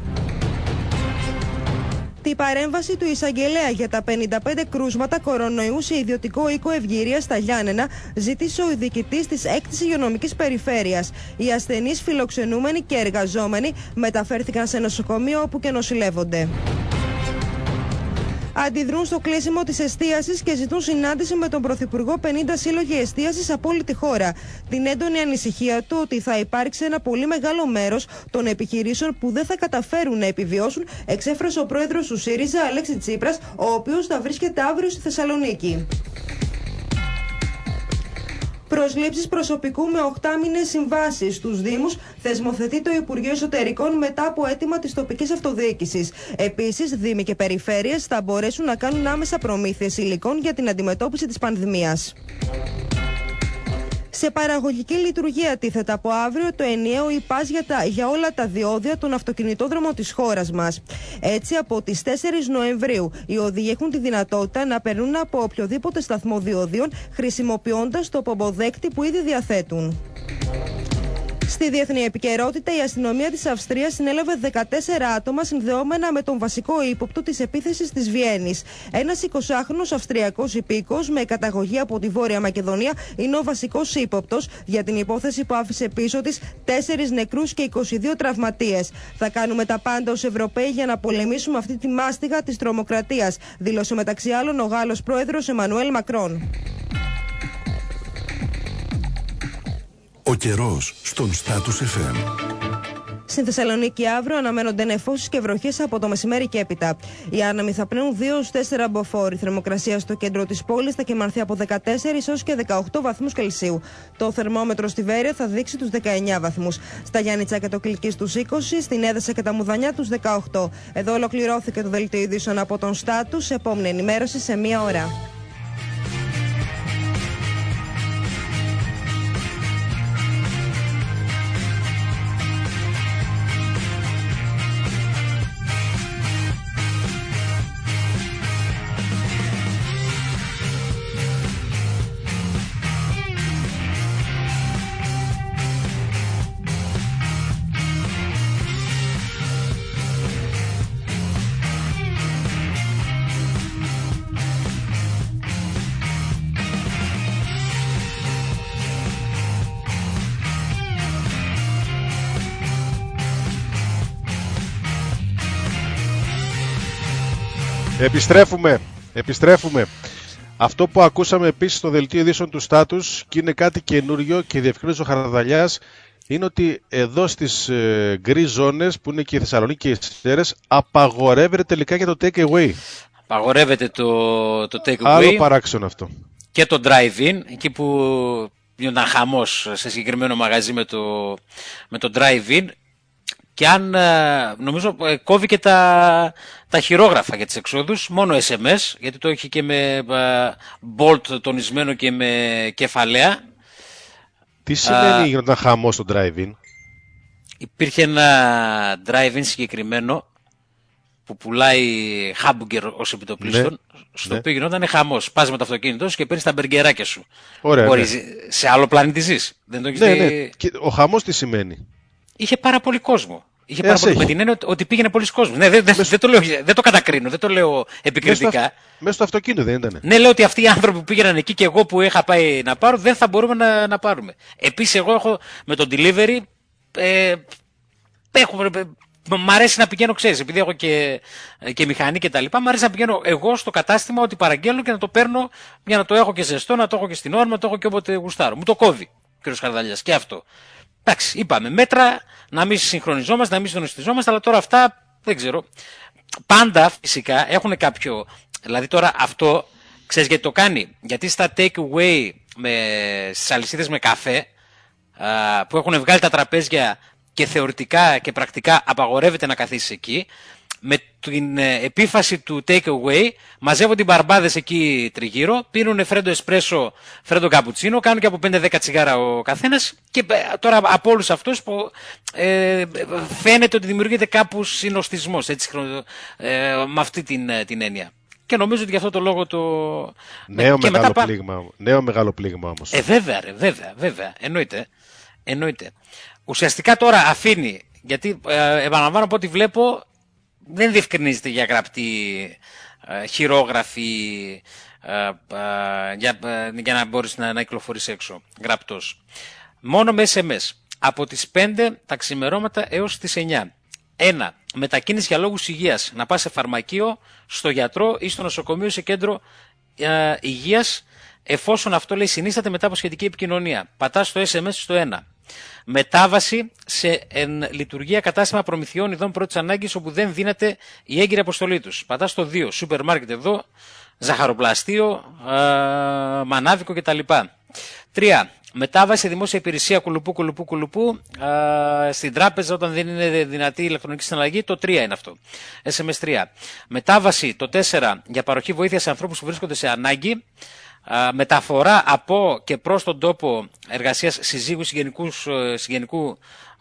Την παρέμβαση του εισαγγελέα για τα 55 κρούσματα κορονοϊού σε ιδιωτικό οίκο Ευγυρίας στα Γιάννενα ζήτησε ο διοικητής της 6ης υγειονομικής περιφέρειας. Οι ασθενείς, φιλοξενούμενοι και εργαζόμενοι μεταφέρθηκαν σε νοσοκομείο όπου και νοσηλεύονται. Αντιδρούν στο κλείσιμο της εστίασης και ζητούν συνάντηση με τον Πρωθυπουργό 50 σύλλογοι εστίασης από όλη τη χώρα. Την έντονη ανησυχία του ότι θα υπάρξει ένα πολύ μεγάλο μέρος των επιχειρήσεων που δεν θα καταφέρουν να επιβιώσουν, εξέφρασε ο πρόεδρος του ΣΥΡΙΖΑ, Αλέξη Τσίπρας, ο οποίος θα βρίσκεται αύριο στη Θεσσαλονίκη. Προσλήψεις προσωπικού με 8μηνες συμβάσεις στους Δήμους θεσμοθετεί το Υπουργείο Εσωτερικών μετά από αίτημα της τοπικής αυτοδιοίκησης. Επίσης, Δήμοι και Περιφέρειες θα μπορέσουν να κάνουν άμεσα προμήθειες υλικών για την αντιμετώπιση της πανδημίας. Σε παραγωγική λειτουργία τίθεται από αύριο το ενιαίο ΙΠΑΣ για όλα τα διόδια των αυτοκινητόδρομων της χώρας μας. Έτσι, από τις 4 Νοεμβρίου, οι οδηγοί έχουν τη δυνατότητα να περνούν από οποιοδήποτε σταθμό διοδίων χρησιμοποιώντας το πομποδέκτη που ήδη διαθέτουν. Στη διεθνή επικαιρότητα, η αστυνομία της Αυστρίας συνέλαβε 14 άτομα συνδεόμενα με τον βασικό ύποπτο της επίθεσης της Βιέννης. Ένας 20χρονος Αυστριακός υπήκος με καταγωγή από τη Βόρεια Μακεδονία είναι ο βασικός ύποπτος για την υπόθεση που άφησε πίσω της 4 νεκρούς και 22 τραυματίες. Θα κάνουμε τα πάντα ως Ευρωπαίοι για να πολεμήσουμε αυτή τη μάστιγα της τρομοκρατίας, δήλωσε μεταξύ άλλων ο Γάλλος πρόεδρος Εμμανουέλ Μακρόν.
Ο καιρός στον Status FM.
Στην Θεσσαλονίκη αύριο αναμένονται νεφώσεις και βροχές από το μεσημέρι και έπειτα. Οι άνεμοι θα πνέουν 2-4 μποφόρ. Η θερμοκρασία στο κέντρο της πόλης θα κυμανθεί από 14 έως και 18 βαθμούς Κελσίου. Το θερμόμετρο στη Βέρεια θα δείξει τους 19 βαθμούς. Στα Γιάννητσά και το Κλικής τους 20, στην Έδεσα και τα Μουδανιά τους 18. Εδώ ολοκληρώθηκε το δελτίο ειδήσεων από τον Status. Επόμενη ενημέρωση σε 1 ώρα.
Επιστρέφουμε. Αυτό που ακούσαμε επίσης στο δελτίο ειδήσεων του Στάτους και είναι κάτι καινούριο και διευκρίνησε ο Χαρδαλιάς, είναι ότι εδώ στις γκρι ζώνες που είναι και η Θεσσαλονίκη και οι Σέρρες απαγορεύεται τελικά και το take away.
Απαγορεύεται το take away.
Άλλο παράξενο αυτό.
Και το drive-in, εκεί που γινόταν χαμός σε συγκεκριμένο μαγαζί με το drive-in. Και αν νομίζω κόβει και τα χειρόγραφα για τις εξόδους, μόνο SMS, γιατί το έχει και με bolt τονισμένο και με κεφαλαία.
Τι σημαίνει γινόταν χαμός στο drive-in?
Υπήρχε ένα drive-in συγκεκριμένο που πουλάει χάμπουργκερ ως επιτοπλίστων, στο οποίο γινόταν χαμός. Πας με το αυτοκίνητο σου και παίρνεις τα μπεργκεράκια σου.
Ωραία.
Μπορείς, σε άλλο πλανήτη ζεις. Δεν το έχεις
ναι,
δει...
ναι. Και ο χαμός τι σημαίνει?
Είχε πάρα πολύ κόσμο. Είχε πάρα πολύ, με την έννοια ότι πήγαινε πολλοί κόσμος. Ναι, δεν το κατακρίνω, δεν το λέω επικριτικά.
Μέσα στο αυτοκίνητο δεν ήταν?
Ναι, λέω ότι αυτοί οι άνθρωποι που πήγαιναν εκεί και εγώ που είχα πάει να πάρω, δεν θα μπορούμε να πάρουμε. Επίσης, εγώ έχω με το delivery. Μ' αρέσει να πηγαίνω, ξέρεις, επειδή έχω και μηχανή και τα λοιπά, μ' αρέσει να πηγαίνω εγώ στο κατάστημα ότι παραγγέλνω και να το παίρνω για να το έχω και ζεστό, να το έχω και στην όρμα, να το έχω και όποτε γουστάρω. Μου το κόβει ο κ. Χαρδαλιάς και αυτό. Εντάξει, είπαμε μέτρα, να μην συγχρονιζόμαστε, να μην συντονιστιζόμαστε, αλλά τώρα αυτά δεν ξέρω. Πάντα φυσικά έχουν κάποιο. Δηλαδή τώρα αυτό, ξέρεις γιατί το κάνει? Γιατί στα take away στις αλυσίδες με καφέ που έχουν βγάλει τα τραπέζια και θεωρητικά και πρακτικά απαγορεύεται να καθίσεις εκεί, με την επίφαση του take away μαζεύονται οι μπαρμπάδες εκεί τριγύρω, πίνουν φρέντο εσπρέσο, φρέντο καπουτσίνο, κάνουν και από 5-10 τσιγάρα ο καθένας, και τώρα από όλους αυτούς που φαίνεται ότι δημιουργείται κάπου συνοστισμός, έτσι, με αυτή την έννοια. Και νομίζω ότι γι' αυτό το λόγο το...
Νέο μεγάλο πλήγμα όμως.
Βέβαια, εννοείται. Ουσιαστικά τώρα αφήνει, γιατί επαναλαμβάνω από ό,τι βλέπω δεν διευκρινίζεται για γραπτή χειρόγραφη για να μπορείς να κυκλοφορείς έξω γραπτός. Μόνο με SMS από τις 5 τα ξημερώματα έως τις 9. 1. Μετακίνηση για λόγους υγείας, να πας σε φαρμακείο, στο γιατρό ή στο νοσοκομείο, σε κέντρο υγείας, εφόσον αυτό λέει συνίσταται μετά από σχετική επικοινωνία. Πατάς στο SMS στο 1. Μετάβαση σε λειτουργία κατάστημα προμηθειών ειδών πρώτης ανάγκης όπου δεν δίνεται η έγκυρη αποστολή τους. Πατάς στο 2. Σούπερ μάρκετ εδώ, ζαχαροπλαστείο, μανάβικο κτλ. 3. Μετάβαση σε δημόσια υπηρεσία κουλουπού στην τράπεζα όταν δεν είναι δυνατή η ηλεκτρονική συναλλαγή. Το 3 είναι αυτό. SMS 3. Μετάβαση το 4 για παροχή βοήθειας σε ανθρώπους που βρίσκονται σε ανάγκη. Μεταφορά από και προς τον τόπο εργασίας συζύγου συγγενικού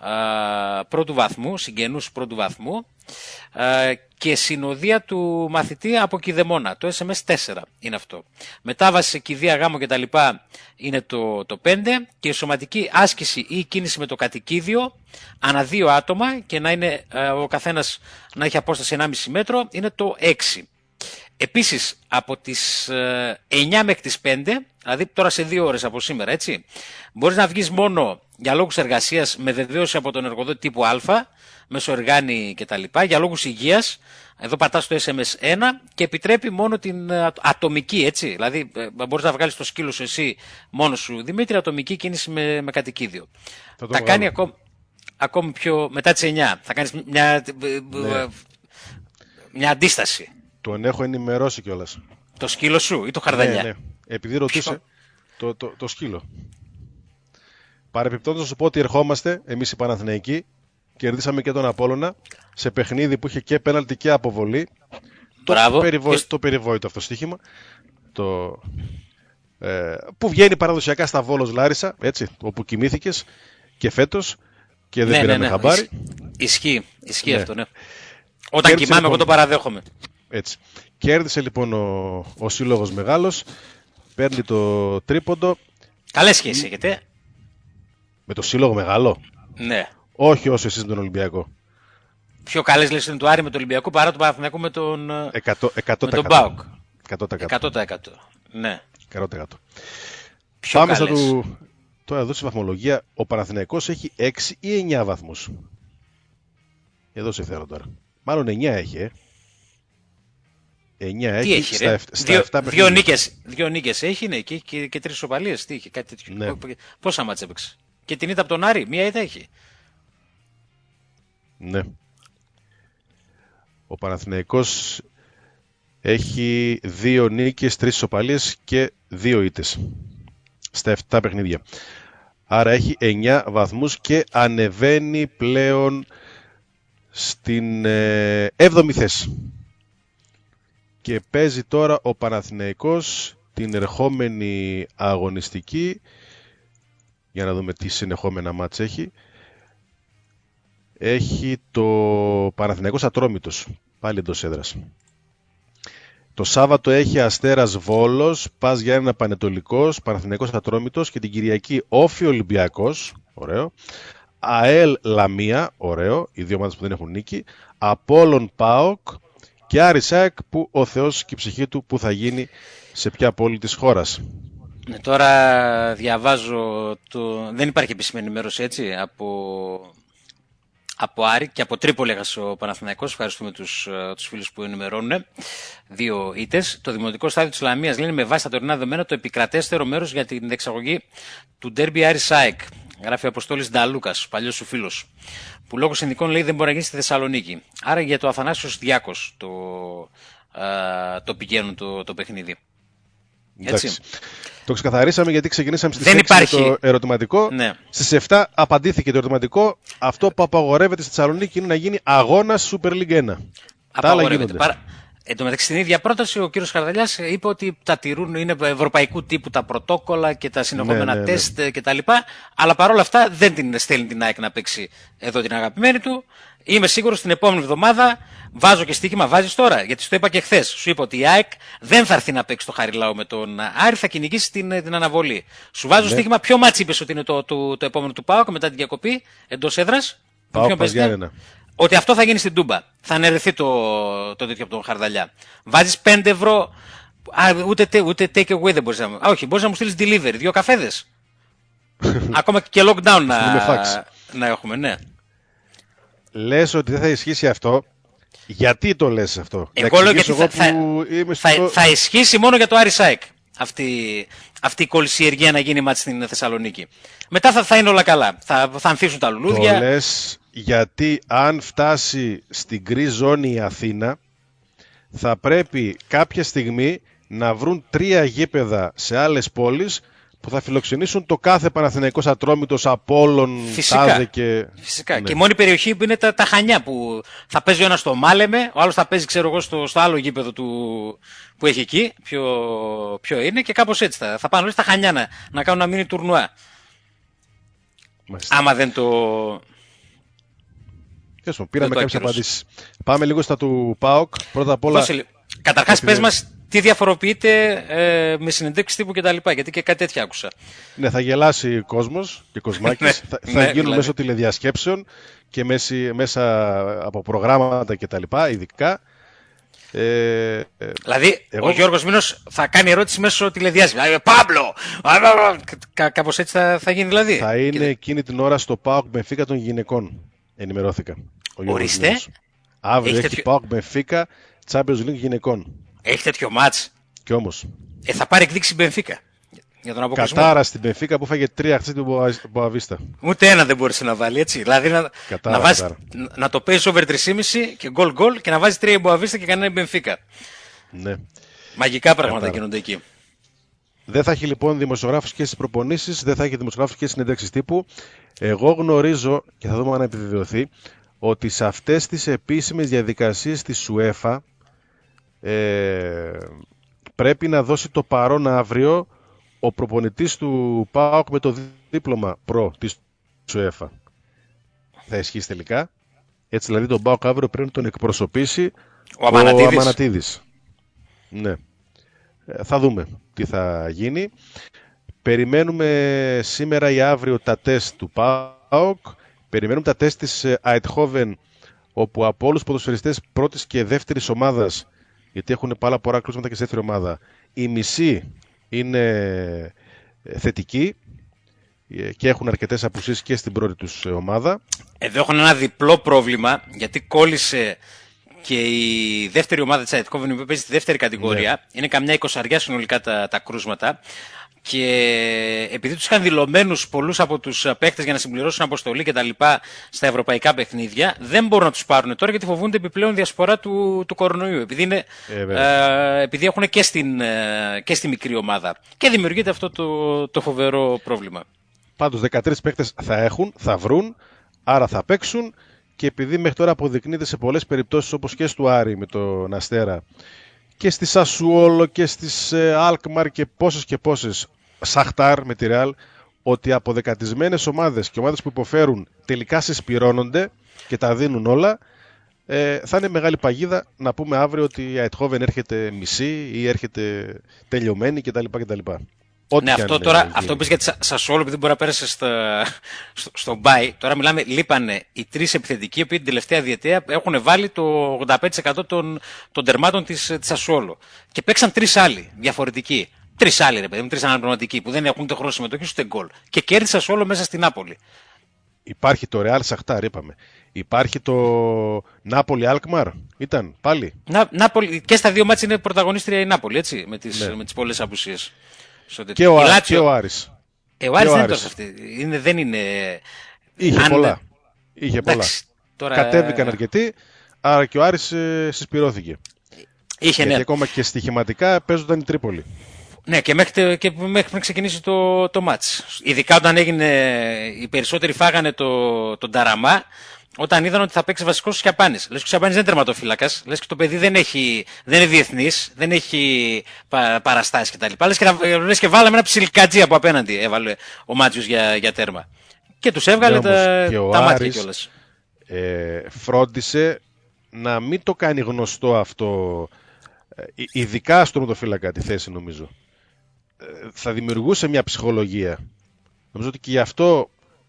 συγγενούς πρώτου βαθμού και συνοδεία του μαθητή από κηδεμόνα. Το SMS 4 είναι αυτό. Μετάβαση σε κηδεία, γάμο και τα λοιπά είναι το 5, και η σωματική άσκηση ή κίνηση με το κατοικίδιο ανά 2 άτομα και να είναι ο καθένας να έχει απόσταση 1,5 μέτρο είναι το 6. Επίσης, από τις 9 μέχρι τις 5, δηλαδή τώρα σε 2 ώρες από σήμερα, έτσι, μπορείς να βγεις μόνο για λόγους εργασίας με βεβαίωση από τον εργοδότη τύπου Α, μέσω εργάνη κτλ. Για λόγους υγείας, εδώ πατάς το SMS 1 και επιτρέπει μόνο την ατομική, έτσι, δηλαδή μπορείς να βγάλεις το σκύλο σου εσύ μόνος σου, Δημήτρη, ατομική κίνηση με κατοικίδιο. Θα κάνει ακόμη πιο, μετά τις 9, θα κάνεις μια αντίσταση.
Τον έχω ενημερώσει κιόλας.
Το σκύλο σου ή το Χαρδαλιά?
Ναι. Επειδή ρωτούσε το σκύλο. Παρεπιπτόντως να σου πω ότι ερχόμαστε εμείς οι Παναθηναϊκοί, κερδίσαμε και τον Απόλλωνα σε παιχνίδι που είχε και πέναλτι και αποβολή. Το περιβόητο αυτό στοίχημα. Που βγαίνει παραδοσιακά στα Βόλος Λάρισα, έτσι, όπου κοιμήθηκες και φέτος και δεν πήραμε χαμπάρι.
Ισχύει αυτό, ναι. Όταν κοιμάμαι εγώ το παραδέχομαι.
Έτσι. Κέρδισε λοιπόν ο σύλλογος μεγάλος, παίρνει το τρίποντο.
Καλές σχέσεις έχετε.
Με το σύλλογο μεγάλο?
Ναι.
Όχι όσο εσείς με τον Ολυμπιακό.
Πιο καλές λες είναι του Άρη με τον Ολυμπιακό παρά του Παναθηναϊκού με τον ΠΑΟΚ. 100%. Ναι.
100%. Πάμε τώρα εδώ στη βαθμολογία. Ο Παναθηναϊκός έχει 6 ή 9 βαθμούς. Εδώ σε θέλω τώρα. Μάλλον 9 έχει, 9 έχει στα 7
παιχνίδια. Δύο νίκες έχει, ναι, και 3 ισοπαλίες. Τι είχε, κάτι τέτοιο.
Ναι.
Πόσα μάτς έπαιξε? Και την ήττα από τον Άρη, μία ήττα έχει.
Ναι. Ο Παναθηναϊκός έχει 2 νίκες, 3 ισοπαλίες και 2 ήττες στα 7 παιχνίδια. Άρα έχει 9 βαθμούς και ανεβαίνει πλέον στην 7η θέση. Και παίζει τώρα ο Παναθηναϊκός την ερχόμενη αγωνιστική. Για να δούμε τι συνεχόμενα μάτς έχει. Έχει το Παναθηναϊκός Ατρόμητος Πάλι εντός έδρας. Το Σάββατο έχει Αστέρας Βόλος, Πας Γιάννενα Πανετολικός, Παναθηναϊκός Ατρόμητος και την Κυριακή Όφη Ολυμπιακός, ωραίο. ΑΕΛ Λαμία, ωραίο, οι δύο ομάδες που δεν έχουν νίκη. Απόλλων ΠΑΟΚ και Άρης ΑΕΚ, που ο Θεός και η ψυχή του που θα γίνει σε ποια πόλη της χώρας.
Τώρα διαβάζω, δεν υπάρχει επίσημη ενημέρωση έτσι, από Άρη και από Τρίπολη έχασε ο Παναθηναϊκός. Ευχαριστούμε τους φίλους που ενημερώνουν. 2 ήττες. Το δημοτικό στάδιο της Λαμίας λένε με βάση τα τωρινά δεδομένα το επικρατέστερο μέρος για την εξαγωγή του ντέρμπι Άρης ΑΕΚ. Γράφει ο Αποστόλης Νταλούκας, παλιός σου φίλος, που λόγω συνδικών λέει δεν μπορεί να γίνει στη Θεσσαλονίκη. Άρα για το Αθανάσιος Διάκος το πηγαίνουν το παιχνίδι. Έτσι.
Το ξεκαθαρίσαμε γιατί ξεκινήσαμε στις 6 με το ερωτηματικό.
Ναι.
Στις 7 απαντήθηκε το ερωτηματικό. Αυτό που απαγορεύεται στη Θεσσαλονίκη είναι να γίνει αγώνας Super League 1. Τα άλλα γίνονται.
Εν τω μεταξύ, στην ίδια πρόταση, ο κύριος Χαρδαλιάς είπε ότι τα τηρούν, είναι ευρωπαϊκού τύπου τα πρωτόκολλα και τα συνεχόμενα τεστ κτλ. Αλλά παρόλα αυτά δεν την στέλνει την ΑΕΚ να παίξει εδώ την αγαπημένη του. Είμαι σίγουρος την επόμενη εβδομάδα βάζω και στοίχημα. Βάζεις τώρα, γιατί στο είπα και χθες. Σου είπα ότι η ΑΕΚ δεν θα έρθει να παίξει το Χαριλάου με τον Άρη, θα κυνηγήσει την αναβολή. Σου βάζω στοίχημα. Ποιο μάτσι είπες ότι είναι το επόμενο του ΠΑΟΚ μετά την διακοπή εντός έδρας? Ότι αυτό θα γίνει στην Τούμπα. Θα αναιρεθεί το τέτοιο από τον Χαρδαλιά. Βάζεις 5 ευρώ. Ούτε take away δεν μπορείς να. Όχι, μπορείς να μου στείλεις delivery. 2 καφέδες. Ακόμα και lockdown να έχουμε, ναι.
Λες ότι δεν θα ισχύσει αυτό. Γιατί το λες αυτό?
Εγώ λέω γιατί θα ισχύσει μόνο για το Άρης ΑΕΚ. Αυτή η κολυσιεργία να γίνει μάτς στην Θεσσαλονίκη. Μετά θα είναι όλα καλά. Θα ανθίσουν τα λουλούδια.
Το λες γιατί αν φτάσει στην γκρι ζώνη η Αθήνα, θα πρέπει κάποια στιγμή να βρουν 3 γήπεδα σε άλλες πόλεις που θα φιλοξενήσουν το κάθε Παναθηναϊκός Ατρόμητος, Απόλλων, Τάδε και...
Φυσικά. Ναι. Και η μόνη περιοχή που είναι τα Χανιά, που θα παίζει ο ένας στο Μάλεμε, ο άλλος θα παίζει ξέρω εγώ στο άλλο γήπεδο που έχει εκεί, ποιο είναι, και κάπως έτσι θα πάνε όλοι στα Χανιά να κάνουν ένα μίνι τουρνουά.
Μάλιστα.
Άμα δεν το...
Πήραμε κάποιες απαντήσεις. Πάμε λίγο στα του ΠΑΟΚ. Πρώτα απ' όλα...
Καταρχάς πες μας τι διαφοροποιείται με συνεντεύξεις τύπου κτλ. Γιατί και κάτι τέτοια άκουσα.
Ναι, θα γελάσει ο κόσμος και κοσμάκης. θα γίνουν δηλαδή μέσω τηλεδιασκέψεων και μέσα από προγράμματα κτλ. Ειδικά.
Δηλαδή, ο Γιώργος Μήνος θα κάνει ερώτηση μέσω τηλεδιάσκεψης. Παύλο! Κάπως έτσι θα γίνει δηλαδή.
Θα είναι εκείνη την ώρα στο ΠΑΟΚ Μπενφίκα των γυναικών. Ενημερώθηκα.
Ορίστε.
Αύριο έχει ΠΑΟΚ Μπενφίκα Champions League γυναικών.
Έχει τέτοιο μάτς.
Κι όμως.
Θα πάρει εκδίκηση Μπενφίκα. Για τον
Κατάρα στην Μπενφίκα που φάγε 3 χθες την Μποαβίστα.
Ούτε ένα δεν μπόρεσε να βάλει, έτσι. Δηλαδή να το παίζει over 3,5 και γκολ και να βάζει 3 η Μποαβίστα και κανένα η Μπενφίκα.
Ναι.
Μαγικά πράγματα γίνονται εκεί.
Δεν θα έχει λοιπόν δημοσιογράφους και στις προπονήσεις, δεν θα έχει δημοσιογράφους και στις συνέντευξεις τύπου. Εγώ γνωρίζω, και θα δούμε αν επιβεβαιωθεί, ότι σε αυτές τις επίσημες διαδικασίες της UEFA πρέπει να δώσει το παρόν αύριο ο προπονητής του ΠΑΟΚ με το δίπλωμα προ της UEFA. Θα ισχύσει τελικά. Έτσι δηλαδή τον ΠΑΟΚ αύριο πρέπει να τον εκπροσωπήσει ο Αμανατίδης. Ναι. Θα δούμε τι θα γίνει. Περιμένουμε σήμερα ή αύριο τα τεστ του ΠΑΟΚ. Περιμένουμε τα τεστ της Eindhoven, όπου από όλους τους ποδοσφαιριστές πρώτης και δεύτερης ομάδας, γιατί έχουν πολλά κρούσματα και στη δεύτερη ομάδα, οι μισοί είναι θετικοί και έχουν αρκετές απουσίες και στην πρώτη τους ομάδα.
Εδώ έχουν ένα διπλό πρόβλημα, γιατί κόλλησε και η δεύτερη ομάδα της Eindhoven που παίζει στη δεύτερη κατηγορία. Ναι. Είναι καμιά 20 συνολικά τα κρούσματα. Και επειδή τους είχαν δηλωμένους πολλούς από τους παίκτες για να συμπληρώσουν αποστολή και τα λοιπά στα ευρωπαϊκά παιχνίδια, δεν μπορούν να τους πάρουν τώρα γιατί φοβούνται επιπλέον διασπορά του κορονοϊού. Επειδή έχουν και στη μικρή ομάδα. Και δημιουργείται αυτό το φοβερό πρόβλημα.
Πάντως 13 παίκτες θα βρουν, άρα θα παίξουν, και επειδή μέχρι τώρα αποδεικνύεται σε πολλές περιπτώσεις, όπως και στο Άρη με τον Αστέρα, και στη Σασουόλο και στις Αλκμαρ και πόσες Σαχτάρ με τη Ρεάλ, ότι αποδεκατισμένες ομάδες και ομάδες που υποφέρουν τελικά συσπυρώνονται και τα δίνουν όλα, θα είναι μεγάλη παγίδα να πούμε αύριο ότι η Αιτχόβεν έρχεται μισή ή έρχεται τελειωμένη κτλ.
Ναι, αυτό τώρα, αυτό που είπες για τη Σασόλο, επειδή μπορεί να πέρασε στο μπάι, τώρα μιλάμε, λείπανε οι 3 επιθετικοί, οι οποίοι την τελευταία διετία έχουν βάλει το 85% των τερμάτων της Σασόλο. Και παίξαν 3 άλλοι διαφορετικοί. 3 άλλοι, ρε παιδί μου, 3 αναπληρωματικοί που δεν έχουν ούτε χρόνο συμμετοχή ούτε γκολ. Και κέρδισε Σασόλο μέσα στην Νάπολη.
Υπάρχει το Real Σαχτάρ, είπαμε. Υπάρχει το Νάπολη Αλκμαρ, ήταν πάλι.
Νάπολη, και στα 2 μάτς είναι πρωταγωνίστρια η Νάπολη, έτσι, με τις πολλές απουσίες.
Και ο Άρης.
Ο Άρης δεν είναι τόσο αυτή. Δεν είναι.
Είχε πολλά. Τώρα... Κατέβηκαν αρκετοί, άρα και ο Άρης συσπυρώθηκε. Γιατί ακόμα και στοιχηματικά παίζονταν η Τρίπολη.
Ναι, και μέχρι να ξεκινήσει το μάτς. Ειδικά όταν οι περισσότεροι φάγανε τον Ταραμά, όταν είδαν ότι θα παίξει βασικός ο Σιαπάνης. Λες και ο Σιαπάνης δεν είναι τερματοφύλακας, λες και το παιδί δεν είναι διεθνής, δεν έχει παραστάσεις κτλ. Λες και βάλαμε ένα ψιλικατζή από απέναντι, έβαλε ο Μάτσιος για τέρμα. Και τους έβγαλε τα μάτια κιόλας.
Φρόντισε να μην το κάνει γνωστό αυτό, ειδικά στον τερματοφύλακα τη θέση νομίζω. Θα δημιουργούσε μια ψυχολογία. Νομίζω ότι και γι' αυτό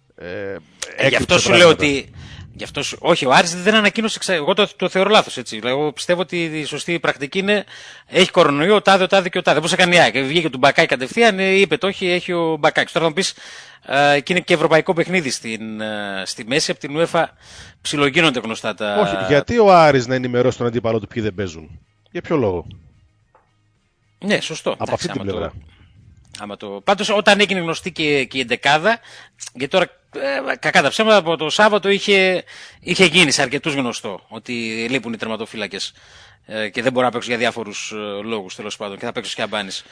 γι' αυτό σου λέω ότι... όχι, ο Άρης δεν ανακοίνωσε. Εγώ το θεωρώ λάθος, έτσι. Εγώ πιστεύω ότι η σωστή πρακτική είναι έχει κορονοϊό ο τάδε και ο τάδε. Πώς έκανε η ΑΕΚ. Βγήκε του Μπακάη κατευθείαν, είπε το όχι, έχει ο Μπακάκης. Τώρα θα μου πεις, και είναι και ευρωπαϊκό παιχνίδι στη μέση, από την UEFA ψιλογίνονται γνωστά τα.
Όχι, γιατί ο Άρης να ενημερώσει τον αντίπαλο του ποιοι δεν παίζουν. Για ποιο λόγο.
Ναι, σωστό.
Από αυτή την πλευρά.
Πάντως όταν έγινε γνωστή και η εντεκάδα, γιατί τώρα κακά τα ψέματα από το Σάββατο είχε γίνει σε αρκετούς γνωστό ότι λείπουν οι τερματοφύλακες και δεν μπορούν να παίξουν για διάφορους λόγους, τέλος πάντων, και θα παίξουν και αμπάνης.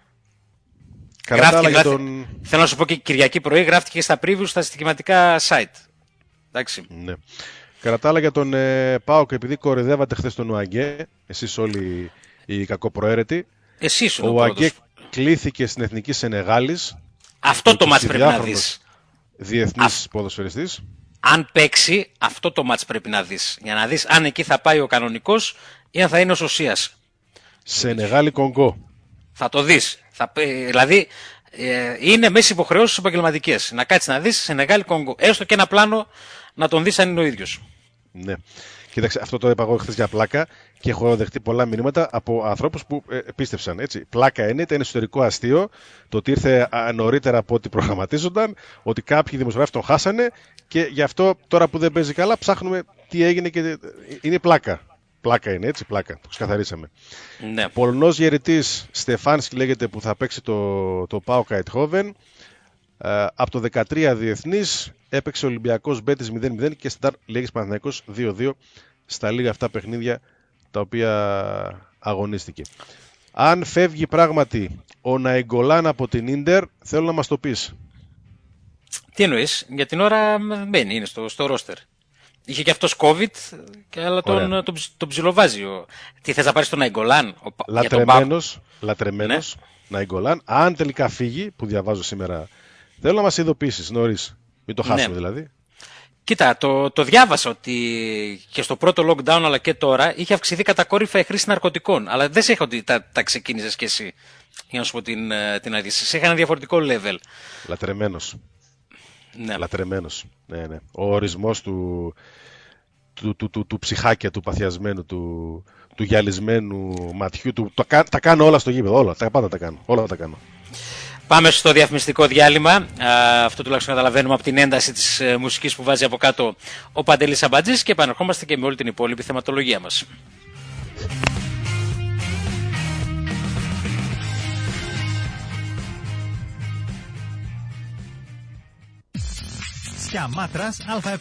Θέλω να σου πω και Κυριακή πρωί γράφτηκε στα previews στα στοιχηματικά site. Εντάξει.
Ναι. Κατά τα άλλα για τον ΠΑΟΚ, επειδή κοροϊδεύατε χθες τον ΟΑΓΚΕ, εσείς όλοι οι κακοπροαίρετοι,
εσείς
ο ΟΑΓΚΕ κλήθηκε στην Εθνική Σενεγάλης.
Αυτό το μάτς πρέπει να δεις.
Διεθνής ποδοσφαιριστής.
Αν παίξει, αυτό το μάτς πρέπει να δεις. Για να δεις αν εκεί θα πάει ο κανονικός ή αν θα είναι ο Σωσίας.
Σενεγάλη Κονγκό.
Θα το δεις. Δηλαδή είναι μέσα υποχρεώσεις επαγγελματικές. Να κάτσεις να δεις Σενεγάλη Κονγκό. Έστω και ένα πλάνο να τον δεις αν είναι ο ίδιος.
Ναι. Κοίταξε, αυτό το είπα εγώ χθες για πλάκα και έχω δεχτεί πολλά μηνύματα από ανθρώπους που πίστεψαν. Έτσι. Πλάκα είναι, ήταν εσωτερικό αστείο το ότι ήρθε νωρίτερα από ό,τι προγραμματίζονταν, ότι κάποιοι δημοσιογράφοι τον χάσανε και γι' αυτό τώρα που δεν παίζει καλά ψάχνουμε τι έγινε και είναι πλάκα. Πλάκα είναι, έτσι, πλάκα. Το ξεκαθαρίσαμε.
Ναι.
Πολωνός γεριτής Στεφάνσκι λέγεται που θα παίξει το ΠΑΟΚ Αιτχόβεν. Από το 13 διεθνής έπαιξε Ολυμπιακός Μπέτης 0-0 και Σταρ Λίγης Παναθηναϊκός 2-2 στα λίγα αυτά παιχνίδια τα οποία αγωνίστηκε. Αν φεύγει πράγματι ο Ναϊγκολάν από την Ίντερ, θέλω να μας το πεις.
Τι εννοείς, για την ώρα μπαίνει, είναι στο ρόστερ. Είχε και αυτός COVID, αλλά τον ψιλοβάζει. Τι θες να πάρεις τον Ναϊγκολάν?
Λατρεμένος Ναϊγκολάν. Αν τελικά φύγει, που διαβάζω σήμερα, θέλω να μας ειδοποιήσεις νωρίς. Μην το χάσουμε δηλαδή.
Κοίτα, το διάβασα ότι και στο πρώτο lockdown αλλά και τώρα είχε αυξηθεί κατακόρυφα η χρήση ναρκωτικών. Αλλά δεν σε είχα ότι τα ξεκίνησες κι εσύ. Για να σου πω την αλήθεια. Σε είχα ένα διαφορετικό level.
Λατρεμένος.
Ναι.
Λατρεμένος. Ναι. Ο ορισμός του ψυχάκια, του παθιασμένου, του γυαλισμένου ματιού. Τα κάνω όλα στο γήπεδο. Όλα τα κάνω.
Πάμε στο διαφημιστικό διάλειμμα. Αυτό τουλάχιστον καταλαβαίνουμε από την ένταση της μουσικής που βάζει από κάτω ο Παντελής Αμπατζής και επανερχόμαστε και με όλη την υπόλοιπη θεματολογία μας.
Σιαμάτρας ΑΕ.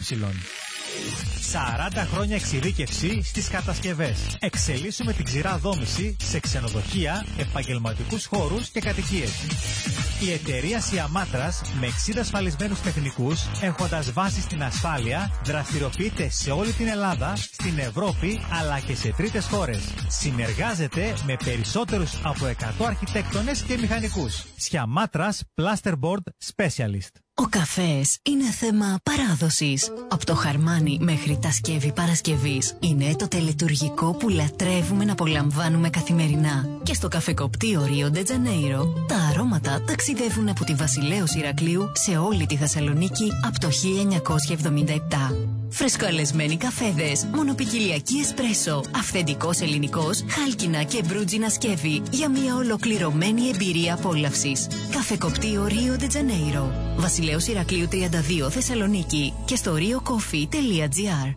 40 χρόνια εξειδίκευση στις κατασκευές. Εξελίσσουμε την ξηρά δόμηση σε ξενοδοχεία, επαγγελματικούς χώρους και κατοικίες. Η εταιρεία Σιαμάτρας με 60 ασφαλισμένους τεχνικούς, έχοντας βάση στην ασφάλεια, δραστηριοποιείται σε όλη την Ελλάδα, στην Ευρώπη αλλά και σε τρίτες χώρες. Συνεργάζεται με περισσότερους από 100 αρχιτέκτονες και μηχανικούς. Σιαμάτρας Plasterboard Specialist.
Ο καφές είναι θέμα παράδοσης. Από το Χαρμάνι μέχρι τα σκεύη Παρασκευής είναι το τελετουργικό που λατρεύουμε να απολαμβάνουμε καθημερινά. Και στο καφεκοπτείο Ρίο ντε Τζανέιρο τα αρώματα ταξιδεύουν από τη Βασιλέως Ηρακλείου σε όλη τη Θεσσαλονίκη από το 1977. Φρεσκοαλεσμένοι καφέδες, μονοπικιλιακή εσπρέσο, αυθεντικός ελληνικός, χάλκινα και μπρούτζινα σκεύη για μια ολοκληρωμένη εμπειρία απόλαυσης. Καφεκοπτείο Ρίο ντε Τζανέιρο, Βασιλέως Ηρακλείου 32 Θεσσαλονίκη και στο riocoffee.gr.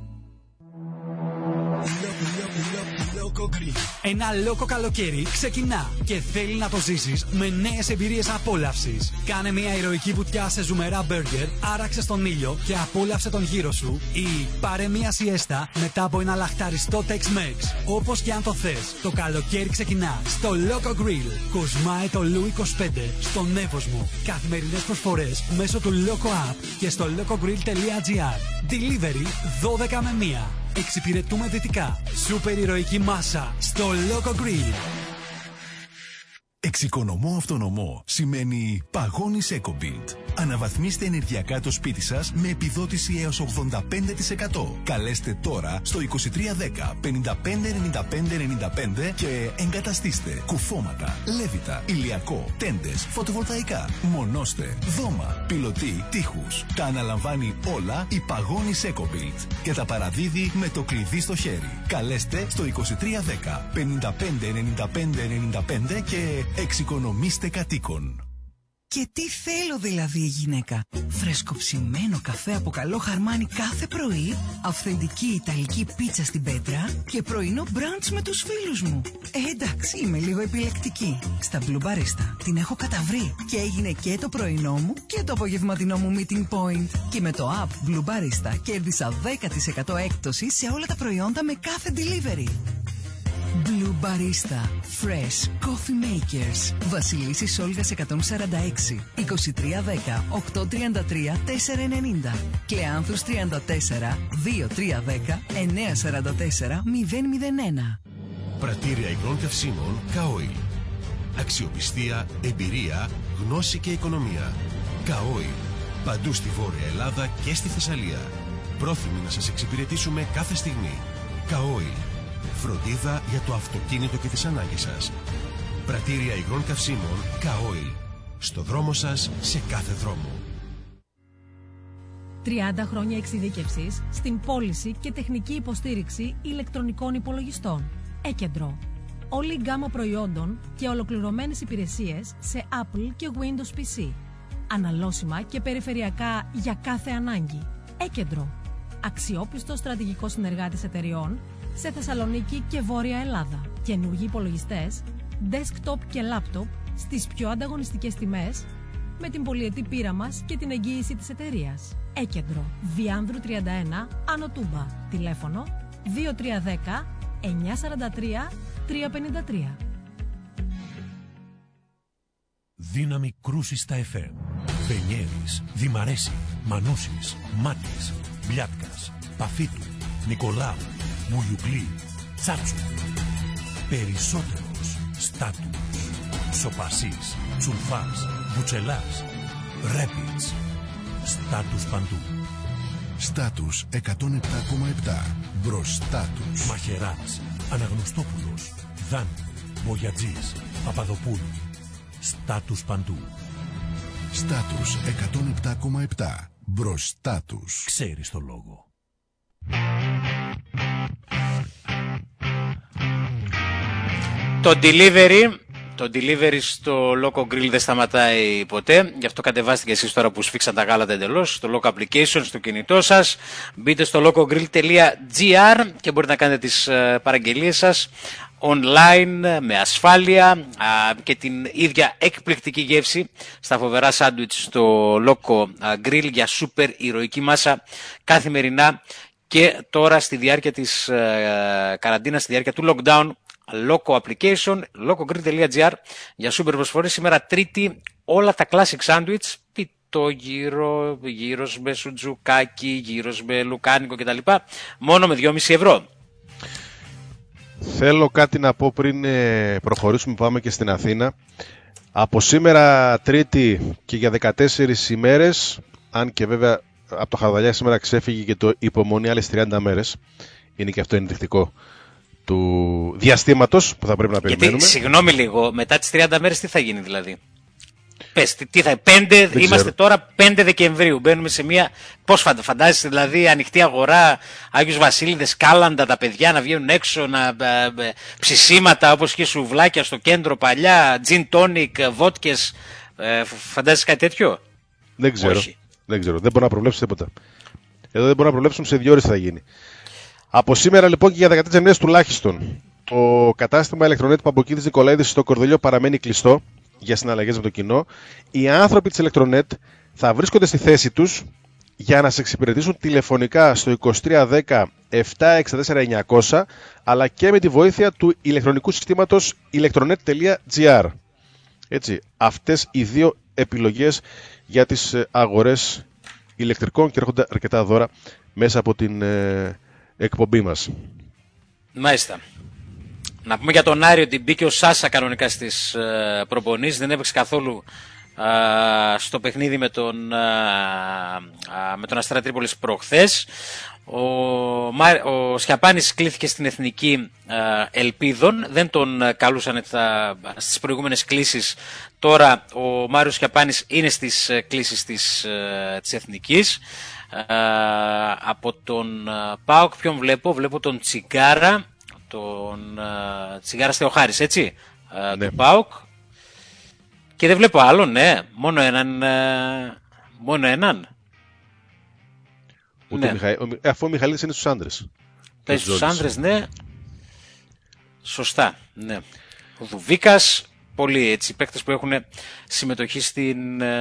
Ένα λόκο καλοκαίρι ξεκινά και θέλει να το ζήσεις με νέες εμπειρίες απόλαυσης. Κάνε μια ηρωική βουτιά σε ζουμερά μπέργκερ, άραξε στον ήλιο και απόλαυσε τον γύρο σου ή πάρε μια σιέστα μετά από ένα λαχταριστό Tex-Mex. Όπως και αν το θες, το καλοκαίρι ξεκινά στο Loco Grill. Κοσμάει το Λου 25 στον Εύωσμο. Καθημερινές προσφορές μέσω του Loco App και στο locogrill.gr. Delivery 12 με 1. Εξυπηρετούμε δυτικά. Σούπερ ηρωική μάσα στο Loco Grill.
Εξοικονομώ αυτονομώ σημαίνει παγώνεις EcoBuild. Αναβαθμίστε ενεργειακά το σπίτι σας με επιδότηση έως 85%. Καλέστε τώρα στο 2310 55 95 95 και εγκαταστήστε κουφώματα, λέβητα, ηλιακό, τέντες, φωτοβολταϊκά, μονώστε, δώμα, πιλωτή, τείχους. Τα αναλαμβάνει όλα η παγώνεις EcoBuild και τα παραδίδει με το κλειδί στο χέρι. Καλέστε στο 2310 55 95 95 και εξοικονομήστε κατοίκων.
Και τι θέλω δηλαδή η γυναίκα? Φρεσκοψημένο καφέ από καλό Χαρμάνι κάθε πρωί, αυθεντική ιταλική πίτσα στην πέτρα και πρωινό μπραντς με τους φίλους μου. Εντάξει, είμαι λίγο επιλεκτική. Στα Blue Barista την έχω καταβρει και έγινε και το πρωινό μου και το απογευματινό μου meeting point. Και με το app Blue Barista κέρδισα 10% έκπτωση σε όλα τα προϊόντα με κάθε delivery. Blue Barista. Fresh Coffee Makers. Βασιλίσσης Όλγας 146 2310 833 490. Κλεάνθους 34 2310 944 001.
Πρατήρια υγρών καυσίμων K-Oil. Αξιοπιστία, εμπειρία, γνώση και οικονομία. K-Oil. Παντού στη Βόρεια Ελλάδα και στη Θεσσαλία. Πρόθυμοι να σας εξυπηρετήσουμε κάθε στιγμή. K-Oil. Φροντίδα για το αυτοκίνητο και τις ανάγκες σας. Πρατήρια υγρών καυσίμων K-Oil. Στο δρόμο σας, σε κάθε δρόμο.
30 χρόνια εξειδίκευσης στην πώληση και τεχνική υποστήριξη ηλεκτρονικών υπολογιστών. Έκεντρο. Όλη η γκάμα προϊόντων και ολοκληρωμένες υπηρεσίες σε Apple και Windows PC. Αναλώσιμα και περιφερειακά για κάθε ανάγκη. Έκεντρο. Αξιόπιστος στρατηγικός συνεργάτης εταιριών σε Θεσσαλονίκη και Βόρεια Ελλάδα. Καινούργιοι υπολογιστές, desktop και laptop στις πιο ανταγωνιστικές τιμές με την πολυετή πείρα μας και την εγγύηση της εταιρείας. Έκεντρο. Διάνδρου 31, Άνω Τούμπα. Τηλέφωνο 2310 943 353.
Δύναμη κρούση στα FM. Βενιέρης, Δημαρέση, Μανούσης, Μάτης, Μπλιάτκας, Παφίτου, Νικολάου, Μουλιουκλή, Τσάτσου. Περισσότερος Στάτου. Σοπασής, Τσουλφάς, Βουτσελάς, Ρέπιτς. Στάτους παντού.
Στάτους 107,7. Μπροστά τους.
Μαχαιράς, Αναγνωστόπουλος, Δάνη, Μπογιατζής, Παπαδοπούλου. Στάτους παντού.
Στάτους 107,7. Μπροστά τους.
Ξέρεις το λόγο.
Το delivery στο Loco Grill δεν σταματάει ποτέ. Γι' αυτό κατεβάστε εσείς τώρα που σφίξαν τα γάλατα εντελώς στο Loco Application στο κινητό σας. Μπείτε στο locogrill.gr και μπορείτε να κάνετε τις παραγγελίες σας online με ασφάλεια και την ίδια εκπληκτική γεύση στα φοβερά σάντουιτς στο Loco Grill για σούπερ ηρωική μάσα καθημερινά και τώρα στη διάρκεια της καραντίνας, στη διάρκεια του lockdown. Loco Application, locogrill.gr για σούπερ προσφορές. Σήμερα Τρίτη όλα τα classic sandwich, πιτόγυρο, γύρος με σουτζουκάκι, γύρος με λουκάνικο κτλ. Μόνο με 2,5 ευρώ.
Θέλω κάτι να πω πριν προχωρήσουμε, πάμε και στην Αθήνα. Από σήμερα Τρίτη και για 14 ημέρες, αν και βέβαια από το Χαρδαλιά σήμερα ξέφυγε και το υπομονή άλλες 30 μέρες. Είναι και αυτό ενδεικτικό του διαστήματος που θα πρέπει να περιμένουμε.
Γιατί, συγγνώμη λίγο, μετά τις 30 μέρες τι θα γίνει δηλαδή? Πες, τι θα 5, είμαστε τώρα 5 Δεκεμβρίου, μπαίνουμε σε μια, πώς φαντάζεσαι δηλαδή, ανοιχτή αγορά, Άγιος Βασίλειδες, κάλαντα, τα παιδιά να βγαίνουν έξω, ψησίματα όπως και σουβλάκια στο κέντρο παλιά, τζιν τόνικ, βότκες, φαντάζεσαι κάτι τέτοιο?
Δεν ξέρω, δεν μπορώ να προβλέψω τίποτα. Εδώ δεν μπορώ να προβλέψουμε σε 2 ώρες θα γίνει. Από σήμερα λοιπόν και για 14 μέρες τουλάχιστον, το κατάστημα Electronet Παμποκίδης Νικολαίδης στο Κορδελιό παραμένει κλειστό για συναλλαγές με το κοινό. Οι άνθρωποι της Electronet θα βρίσκονται στη θέση τους για να σε εξυπηρετήσουν τηλεφωνικά στο 2310 764 900, αλλά και με τη βοήθεια του ηλεκτρονικού συστήματος electronet.gr. Έτσι, αυτές οι 2 επιλογές για τις αγορές ηλεκτρικών και έρχονται αρκετά δώρα μέσα από την εκπομπή μας.
Μάλιστα. Να πούμε για τον Άρη ότι μπήκε ο Σάσα κανονικά στις προπονήσεις, δεν έπαιξε καθόλου στο παιχνίδι με τον Αστέρα Τρίπολης προχθές. Ο Σιαπάνης κλήθηκε στην Εθνική Ελπίδων, δεν τον καλούσαν στις προηγούμενες κλήσεις. Τώρα ο Μάριος Σιαπάνης είναι στις κλήσεις της Εθνικής. Από τον ΠΑΟΚ ποιον βλέπω τον Τσιγκάρα, τον Τσιγκάρα Θεοχάρης, έτσι, ναι. Του ΠΑΟΚ. Και δεν βλέπω άλλον, ναι, μόνο έναν.
Ναι. Αφού ο Μιχαλίδης είναι στους άντρες.
Παίζει στους άντρες, ναι. Σωστά, ναι. Ο Δουβίκας, πολλοί έτσι παίκτες που έχουν συμμετοχή στη